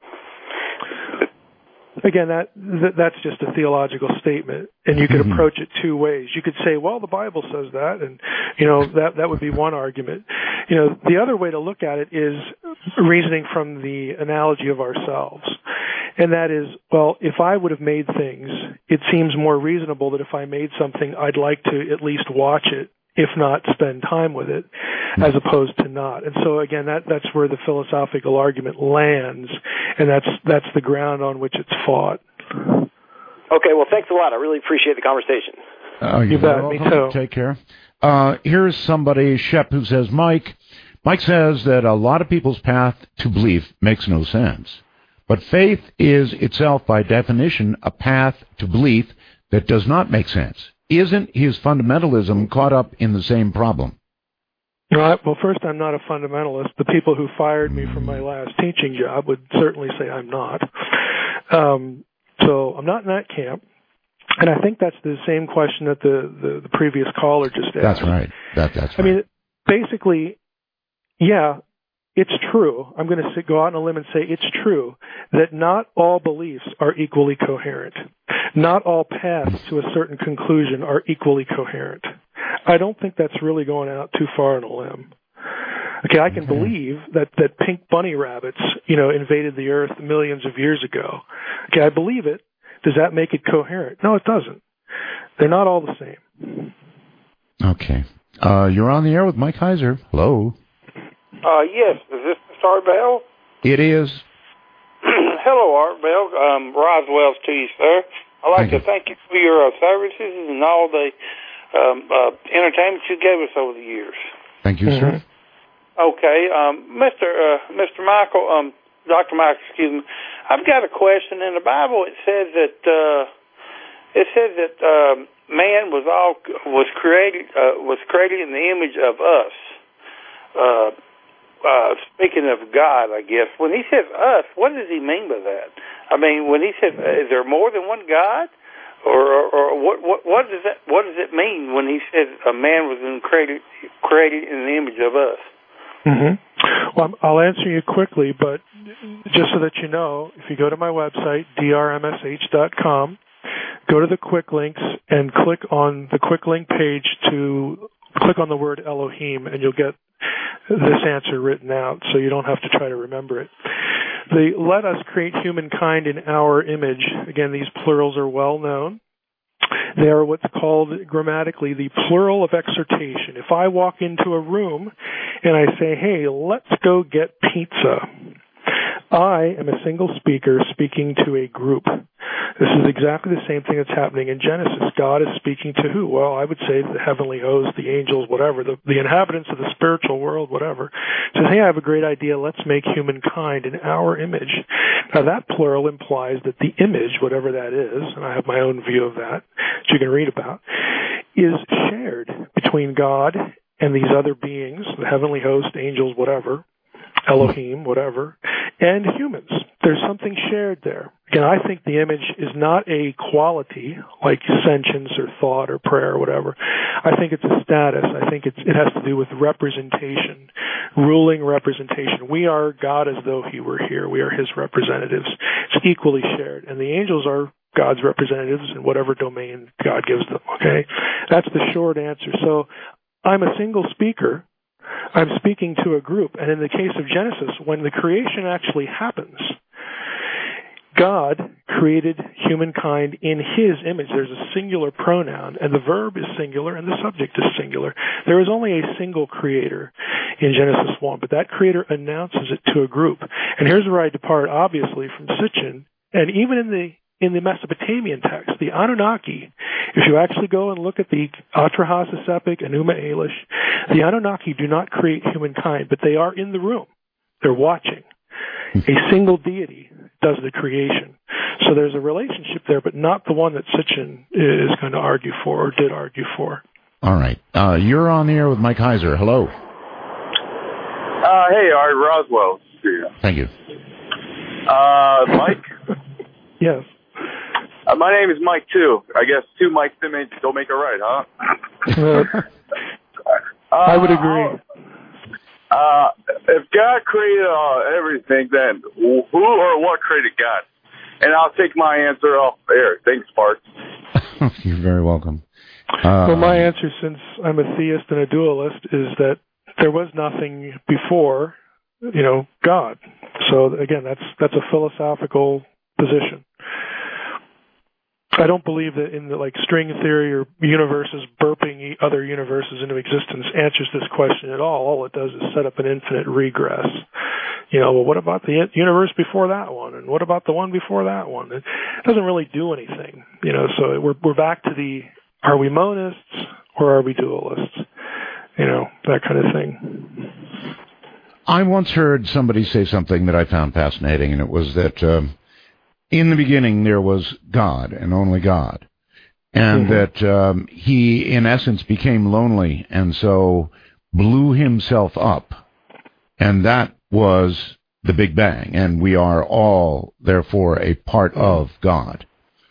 Again, that, that that's just a theological statement, and you could mm-hmm. approach it two ways. You could say, well, the Bible says that, and, you know, that that would be one argument. You know, the other way to look at it is reasoning from the analogy of ourselves. And that is, well, if I would have made things, it seems more reasonable that if I made something, I'd like to at least watch it, if not spend time with it, as opposed to not. And so again, that, that's where the philosophical argument lands, and that's, that's the ground on which it's fought. Okay, well, thanks a lot. I really appreciate the conversation. Uh, you bet, me too. Take care. Uh, here's somebody, Shep, who says, Mike, Mike says that a lot of people's path to belief makes no sense. But faith is itself, by definition, a path to belief that does not make sense. Isn't his fundamentalism caught up in the same problem? Right. Well, first, I'm not a fundamentalist. The people who fired me from my last teaching job would certainly say I'm not. Um, so I'm not in that camp. And I think that's the same question that the, the, the previous caller just asked. That's right. That, that's right. I mean, basically, yeah, it's true. I'm going to go out on a limb and say it's true that not all beliefs are equally coherent. Not all paths to a certain conclusion are equally coherent. I don't think that's really going out too far on a limb. Okay, I can mm-hmm. believe that, that pink bunny rabbits, you know, invaded the earth millions of years ago. Okay, I believe it. Does that make it coherent? No, it doesn't. They're not all the same. Okay. Uh, you're on the air with Mike Heiser. Hello. Uh, yes. Is this Mister Art Bell? It is. Hello, Art Bell. Um, Roswell's to you, sir. I'd like thank to you. thank you for your uh, services and all the um, uh, entertainment you gave us over the years. Thank you, mm-hmm. sir. Okay, um, Mister Uh, Mister Michael, um, Doctor Michael, excuse me. I've got a question. In the Bible, it says that uh, it says that uh, man was all was created uh, was created in the image of us. Uh, uh, speaking of God, I guess when he says us, what does he mean by that? I mean, when he says, is there more than one God, or, or, or what, what? What does that? What does it mean when he says a man was created created in the image of us? Mm-hmm. Well, I'll answer you quickly, but just so that you know, if you go to my website, d r m s h dot com, go to the quick links and click on the quick link page to click on the word Elohim, and you'll get this answer written out, so you don't have to try to remember it. The let us create humankind in our image. Again, these plurals are well known. They are what's called grammatically the plural of exhortation. If I walk into a room and I say, hey, let's go get pizza, I am a single speaker speaking to a group. This is exactly the same thing that's happening in Genesis. God is speaking to who? Well, I would say the heavenly host, the angels, whatever, the, the inhabitants of the spiritual world, whatever. Says, hey, I have a great idea. Let's make humankind in our image. Now, that plural implies that the image, whatever that is, and I have my own view of that, which you can read about, is shared between God and these other beings, the heavenly host, angels, whatever, Elohim, whatever, and humans. There's something shared there. And I think the image is not a quality like sentience or thought or prayer or whatever. I think it's a status. I think it's, it has to do with representation, ruling representation. We are God as though he were here. We are his representatives. It's equally shared. And the angels are God's representatives in whatever domain God gives them, okay? That's the short answer. So I'm a single speaker. I'm speaking to a group. And in the case of Genesis, when the creation actually happens, God created humankind in his image. There's a singular pronoun, and the verb is singular, and the subject is singular. There is only a single creator in Genesis one, but that creator announces it to a group. And here's where I depart, obviously, from Sitchin, and even in the in the Mesopotamian text, the Anunnaki, if you actually go and look at the Atrahasis epic, Enuma Elish, the Anunnaki do not create humankind, but they are in the room. They're watching. A single deity does the creation. So there's a relationship there, but not the one that Sitchin is going to argue for or did argue for. All right. Uh, you're on the air with Mike Heiser. Hello. Uh, hey, Art Roswell. Thank you. Uh, Mike? Yes. Uh, my name is Mike, too. I guess two Mike Simmons don't make a right, huh? uh, I would agree. Uh, if God created uh, everything, then who or what created God? And I'll take my answer off air. Thanks, Sparks. You're very welcome. Uh, well, my answer, since I'm a theist and a dualist, is that there was nothing before, you know, God. So again, that's that's a philosophical position. I don't believe that in the like string theory or universes burping other universes into existence answers this question at all. All it does is set up an infinite regress. You know, well, what about the universe before that one, and what about the one before that one? It doesn't really do anything. You know, so we're we're back to the are we monists or are we dualists? You know, that kind of thing. I once heard somebody say something that I found fascinating, and it was that. Um, In the beginning, there was God and only God, and mm-hmm. that um, he, in essence, became lonely and so blew himself up, and that was the Big Bang, and we are all, therefore, a part of God.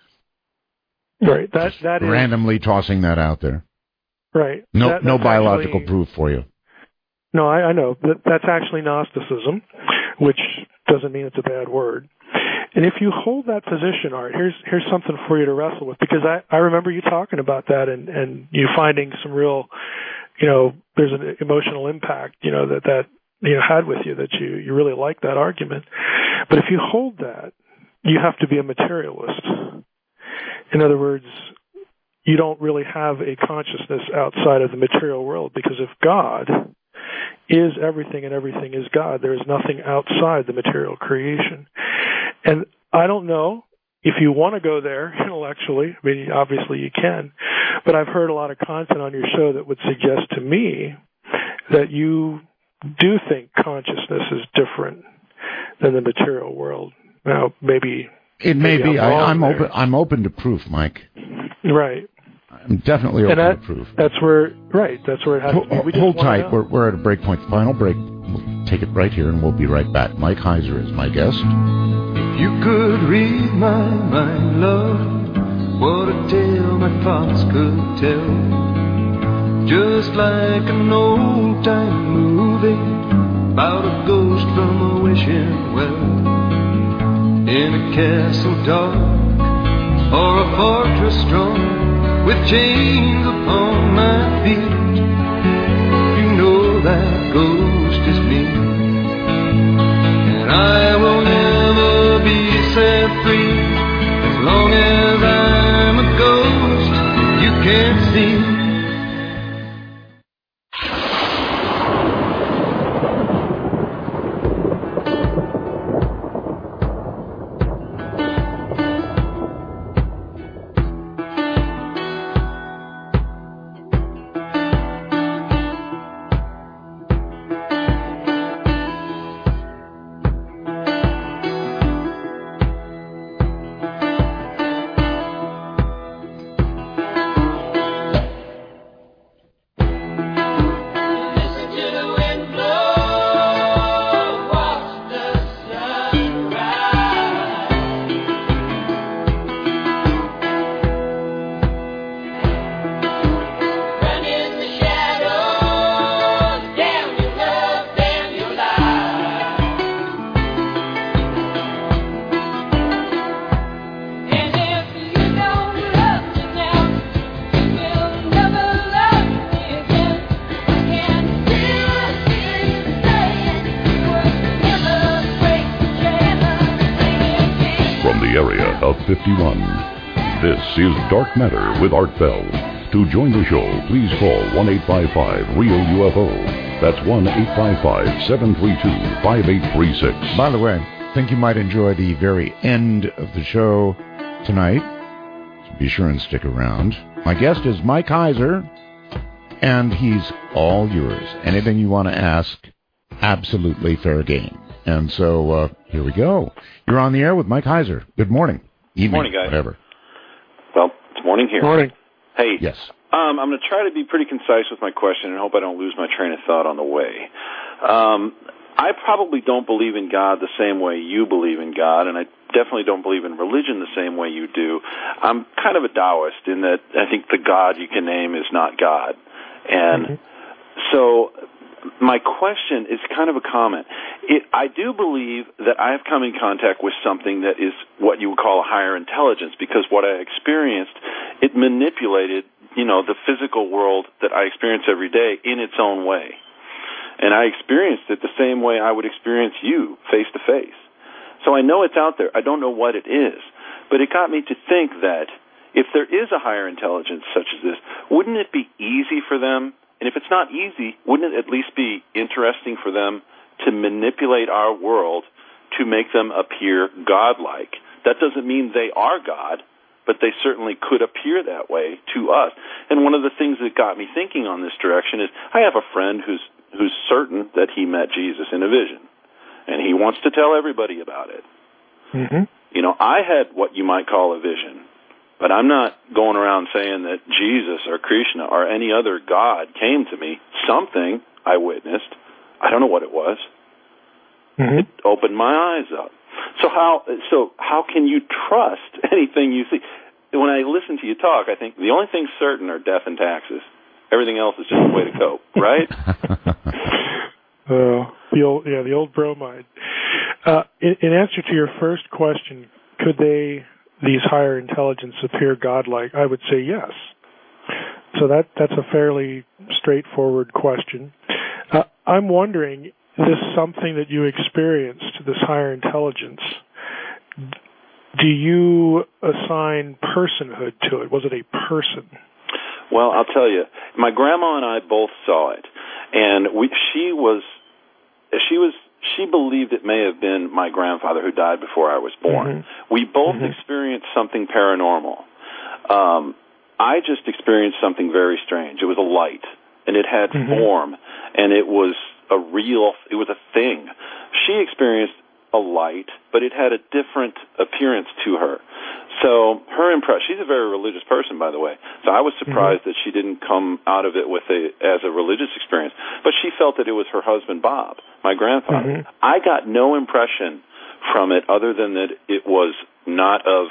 Right. That that is randomly tossing that out there. Right. No, that, no biological actually, proof for you. No, I, I know that that's actually Gnosticism, which doesn't mean it's a bad word. And if you hold that position, Art, here's here's something for you to wrestle with, because I, I remember you talking about that and, and you finding some real, you know, there's an emotional impact, you know, that that you know had with you, that you, you really like that argument. But if you hold that, you have to be a materialist. In other words, you don't really have a consciousness outside of the material world, because if God is everything and everything is God, there is nothing outside the material creation. And I don't know if you want to go there intellectually. I mean, obviously you can, but I've heard a lot of content on your show that would suggest to me that you do think consciousness is different than the material world. Now, maybe it may maybe be. I'm, I, I'm there. open. I'm open to proof, Mike. Right. I'm definitely open that, to proof. That's where. Right. That's where it has Hold, to be. We just hold tight. Know. We're we're at a break point. The final break. We'll take it right here, and we'll be right back. Mike Heiser is my guest. If you could read my mind, love, what a tale my thoughts could tell. Just like an old-time movie about a ghost from a wishing well. In a castle dark or a fortress strong, with chains upon my feet, you know that ghost is me, and I will never be set free as long as I'm a ghost you can't see. fifty-one. This is Dark Matter with Art Bell. To join the show, please call one eight five five real U F O. That's one eight five five, seven three two, five eight three six. By the way, I think you might enjoy the very end of the show tonight. So be sure and stick around. My guest is Mike Heiser, and he's all yours. Anything you want to ask, absolutely fair game. And so uh, here we go. You're on the air with Mike Heiser. Good morning. Evening, morning, guys. Whatever. Well, it's morning here. Morning. Hey. Yes. Um, I'm going to try to be pretty concise with my question and hope I don't lose my train of thought on the way. Um, I probably don't believe in God the same way you believe in God, and I definitely don't believe in religion the same way you do. I'm kind of a Taoist in that I think the God you can name is not God. And mm-hmm. so my question is kind of a comment. It, I do believe that I have come in contact with something that is what you would call a higher intelligence, because what I experienced, it manipulated, you know, the physical world that I experience every day in its own way. And I experienced it the same way I would experience you face to face. So I know it's out there. I don't know what it is. But it got me to think that if there is a higher intelligence such as this, wouldn't it be easy for them? And if it's not easy, wouldn't it at least be interesting for them to manipulate our world to make them appear godlike? That doesn't mean they are God, but they certainly could appear that way to us. And one of the things that got me thinking on this direction is I have a friend who's who's certain that he met Jesus in a vision, and he wants to tell everybody about it. Mm-hmm. You know, I had what you might call a vision, but I'm not going around saying that Jesus or Krishna or any other God came to me. Something I witnessed. I don't know what it was. Mm-hmm. It opened my eyes up. So how so how can you trust anything you see? When I listen to you talk, I think the only things certain are death and taxes. Everything else is just a way to cope, right? uh, the old, yeah, the old bromide. Uh, in, in answer to your first question, could they, these higher intelligence, appear godlike? I would say yes. So that that's a fairly straightforward question. Uh, I'm wondering, is this something that you experienced, this higher intelligence? Do you assign personhood to it? Was it a person? Well, I'll tell you, my grandma and I both saw it, and we, she was, she was, she believed it may have been my grandfather who died before I was born. Mm-hmm. We both mm-hmm. experienced something paranormal. Um, I just experienced something very strange. It was a light, and it had mm-hmm. form, and it was a real, it was a thing. She experienced a light, but it had a different appearance to her. So her impression, she's a very religious person, by the way, so I was surprised mm-hmm. that she didn't come out of it with a as a religious experience, but she felt that it was her husband, Bob, my grandfather. Mm-hmm. I got no impression from it other than that it was not of,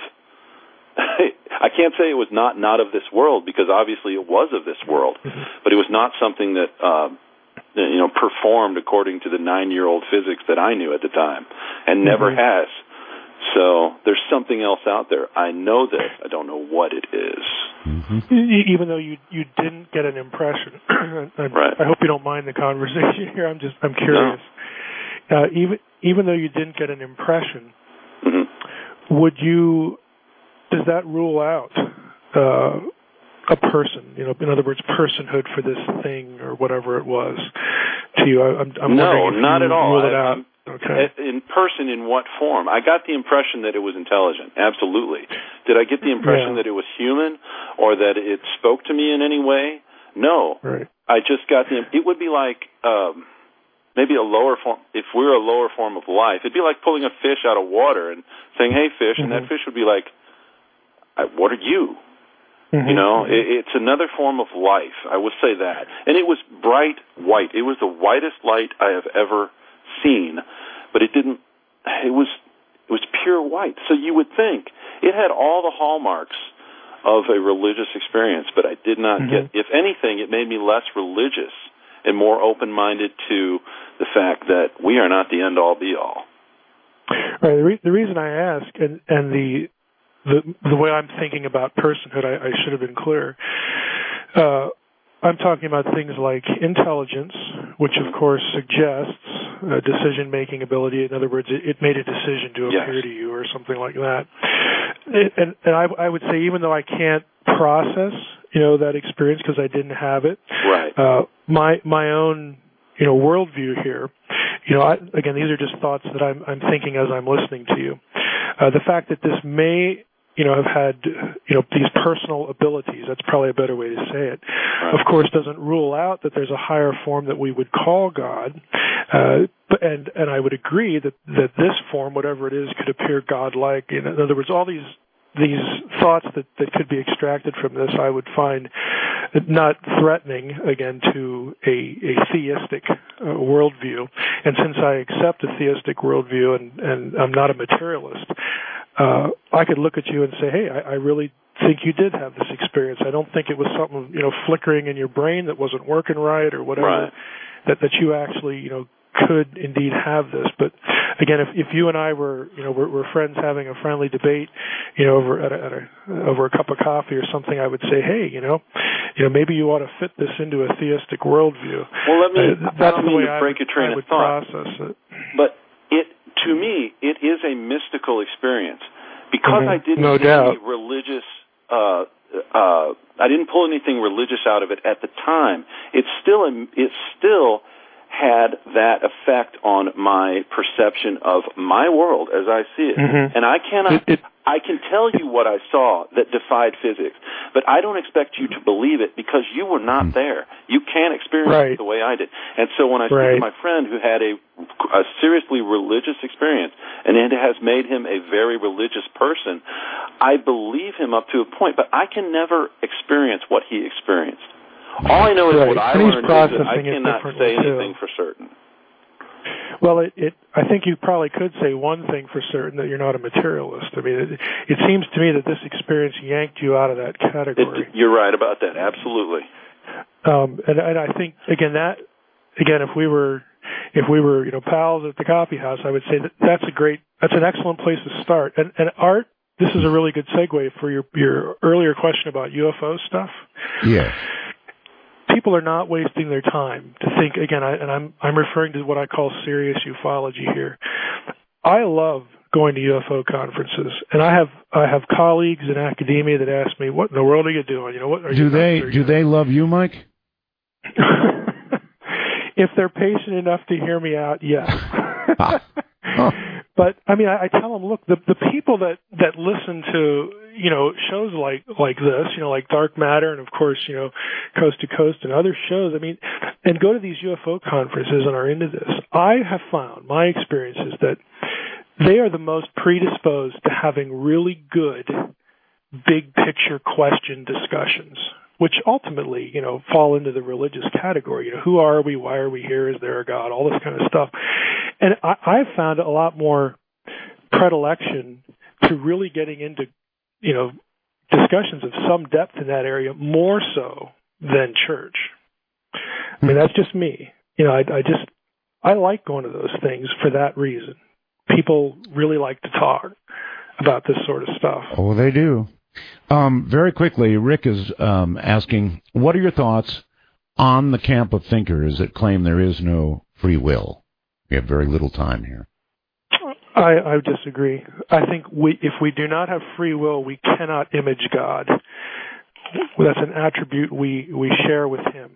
I can't say it was not not of this world, because obviously it was of this world, mm-hmm. but it was not something that, uh, you know, performed according to the nine-year-old physics that I knew at the time, and never mm-hmm. has. So there's something else out there. I know that. I don't know what it is. Mm-hmm. Even though you you didn't get an impression, right. I hope you don't mind the conversation here. I'm just I'm curious. No. Uh, even even though you didn't get an impression, mm-hmm. would you? Does that rule out uh, a person? You know, in other words, personhood for this thing or whatever it was to you. I, I'm, I'm no, wondering if not you at all. rule it I, out. Okay. In person, in what form? I got the impression that it was intelligent, absolutely. Did I get the impression yeah. that it was human or that it spoke to me in any way? No. Right. I just got the, it would be like um, maybe a lower form, if we're a lower form of life, it'd be like pulling a fish out of water and saying, hey, fish, mm-hmm. and that fish would be like, what are you? Mm-hmm. You know, it, it's another form of life, I would say that. And it was bright white. It was the whitest light I have ever seen, but it didn't, it was, it was pure white. So you would think it had all the hallmarks of a religious experience, but I did not mm-hmm. get, if anything, it made me less religious and more open-minded to the fact that we are not the end-all, be-all. Right. The, re- the reason I ask, and, and the, the the way I'm thinking about personhood, I, I should have been clear. Uh, I'm talking about things like intelligence, which of course suggests uh, decision-making ability. In other words, it, it made a decision to appear yes. to you or something like that. and and I, I would say even though I can't process, you know, that experience because I didn't have it, right? Uh, my my own, you know, worldview here, you know, I, again, these are just thoughts that I'm I'm thinking as I'm listening to you. Uh, the fact that this may, you know, have had, you know, these personal abilities, that's probably a better way to say it, right. Of course, doesn't rule out that there's a higher form that we would call God. Uh, and, and I would agree that, that this form, whatever it is, could appear godlike. In other words, all these, these thoughts that, that could be extracted from this, I would find not threatening, again, to a, a theistic uh, worldview. And since I accept a theistic worldview and, and I'm not a materialist, uh, I could look at you and say, hey, I, I really think you did have this experience. I don't think it was something, you know, flickering in your brain that wasn't working right or whatever, right. that, that you actually, you know, could indeed have this. But again, if, if you and I were, you know, we're, we're friends having a friendly debate, you know, over at a, at a, over a cup of coffee or something, I would say, hey, you know, you know, maybe you ought to fit this into a theistic worldview. Well, let me. Uh, that's I don't the mean way to I break would, a train I of would thought, process it. But it, to me, it is a mystical experience because mm-hmm. I didn't no get doubt. any religious. Uh, uh, I didn't pull anything religious out of it at the time. It's still, a, it's still. had that effect on my perception of my world as I see it. Mm-hmm. And I cannot, it, it, I can tell you what I saw that defied physics, but I don't expect you to believe it because you were not there. You can't experience right. it the way I did. And so when I speak right. to my friend who had a, a seriously religious experience, and it has made him a very religious person, I believe him up to a point, but I can never experience what he experienced. All I know is right. what I and learned is that I it cannot say anything too. for certain. Well, it, it, I think you probably could say one thing for certain, that you're not a materialist. I mean, it, it seems to me that this experience yanked you out of that category. It, you're right about that, absolutely. Um, and, and I think, again, that, again, if we were, if we were, you know, pals at the coffee house, I would say that that's a great, that's an excellent place to start. And, and Art, this is a really good segue for your, your earlier question about U F O stuff. Yeah. People are not wasting their time to think, again, I, and I'm I'm referring to what I call serious ufology here. I love going to U F O conferences, and I have I have colleagues in academia that ask me, "What in the world are you doing? You know, what are do you they do doing? they love you, Mike?" If they're patient enough to hear me out, yes. ah. oh. But I mean, I, I tell them, look, the the people that that listen to, you know, shows like like this, you know, like Dark Matter, and of course, you know, Coast to Coast and other shows. I mean, and go to these U F O conferences and are into this. I have found, my experience is that they are the most predisposed to having really good, big picture question discussions, which ultimately, you know, fall into the religious category. You know, who are we? Why are we here? Is there a God? All this kind of stuff. And I, I've found a lot more predilection to really getting into, you know, discussions of some depth in that area, more so than church. I mean, that's just me. You know, I, I just, I like going to those things for that reason. People really like to talk about this sort of stuff. Oh, they do. Um, very quickly, Rick is um, asking, what are your thoughts on the camp of thinkers that claim there is no free will? We have very little time here. I, I disagree. I think we, if we do not have free will, we cannot image God. That's an attribute we, we share with Him.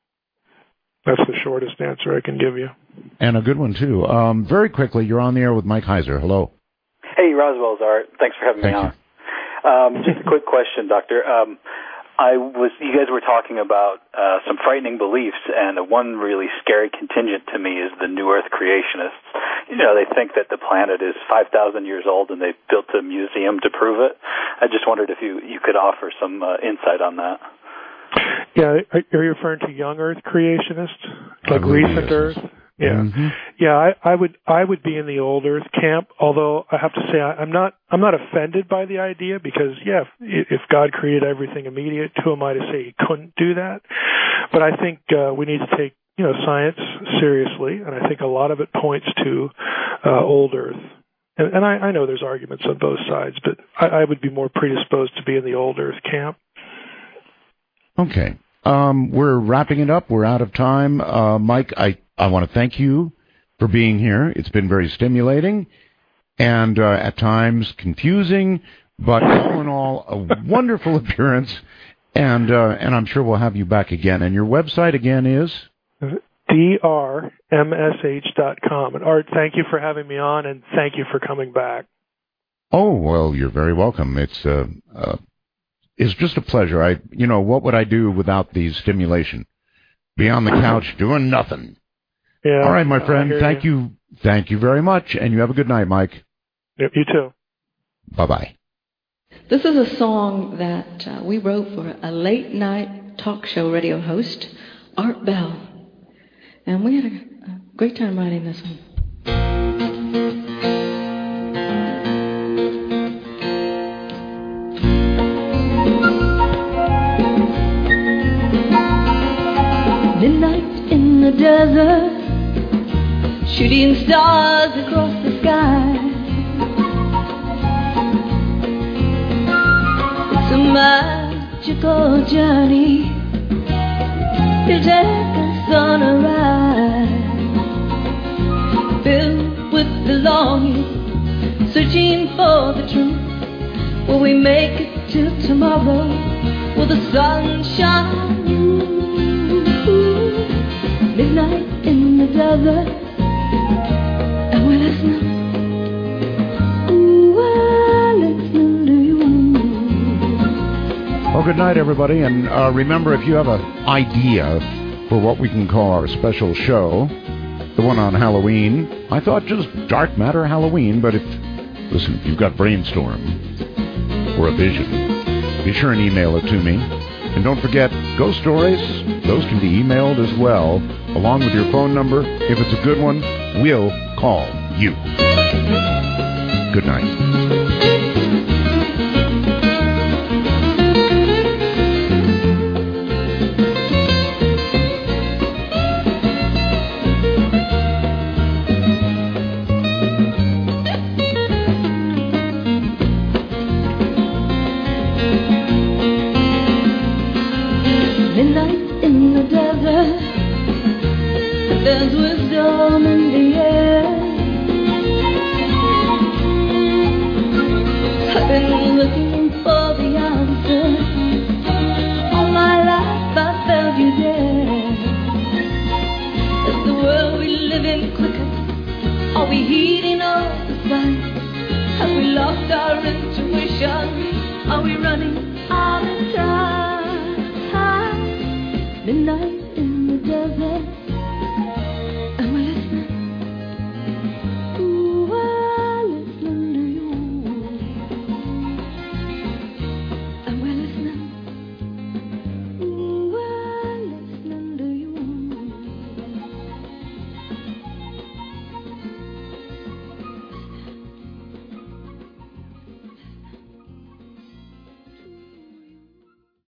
That's the shortest answer I can give you. And a good one, too. Um, very quickly, you're on the air with Mike Heiser. Hello. Hey, Roswell's Art. Thanks for having Thank me you. on. Um, just a quick question, Doctor. Um, I was, you guys were talking about uh, some frightening beliefs, and one really scary contingent to me is the New Earth creationists. You know, they think that the planet is five thousand years old, and they've built a museum to prove it. I just wondered if you, you could offer some uh, insight on that. Yeah, are you referring to young Earth creationists, like recent Earth? Yeah, mm-hmm. yeah. I, I would, I would be in the old Earth camp. Although I have to say, I, I'm not, I'm not offended by the idea because, yeah, if, if God created everything immediate, who am I to say He couldn't do that? But I think uh, we need to take, you know, science seriously, and I think a lot of it points to uh, old Earth. And, and I, I know there's arguments on both sides, but I, I would be more predisposed to be in the old Earth camp. Okay. Um, we're wrapping it up. We're out of time. Uh, Mike, I, I want to thank you for being here. It's been very stimulating and uh, at times confusing, But all in all, a wonderful appearance, and uh, and I'm sure we'll have you back again. And your website again is? D R M S H dot com. And Art, thank you for having me on, and thank you for coming back. Oh, well, you're very welcome. It's uh, uh, it's just a pleasure. I, you know, what would I do without the stimulation? Be on the couch doing nothing. Yeah. All right, my friend. Thank you. you. Thank you very much, and you have a good night, Mike. Yep, you too. Bye-bye. This is a song that uh, we wrote for a late-night talk show radio host, Art Bell. And we had a, a great time writing this one. Midnight in the desert, shooting stars across the sky. It's a magical journey to take us on a ride, filled with the longing, searching for the truth. Will we make it till tomorrow? Will the sun shine? Midnight in the desert, and we're listening. Ooh, we're listening to you. Well, good night, everybody. And uh, remember, if you have an idea for what we can call our special show, the one on Halloween, I thought just Dark Matter Halloween, but if, listen, if you've got brainstorm or a vision, be sure and email it to me. And don't forget, ghost stories, those can be emailed as well, along with your phone number. If it's a good one, we'll call you. Good night. There's wisdom in the air. I've been looking for the answer. All my life I felt you there. Is the world we live in quicker? Are we heeding all the signs? Have we lost our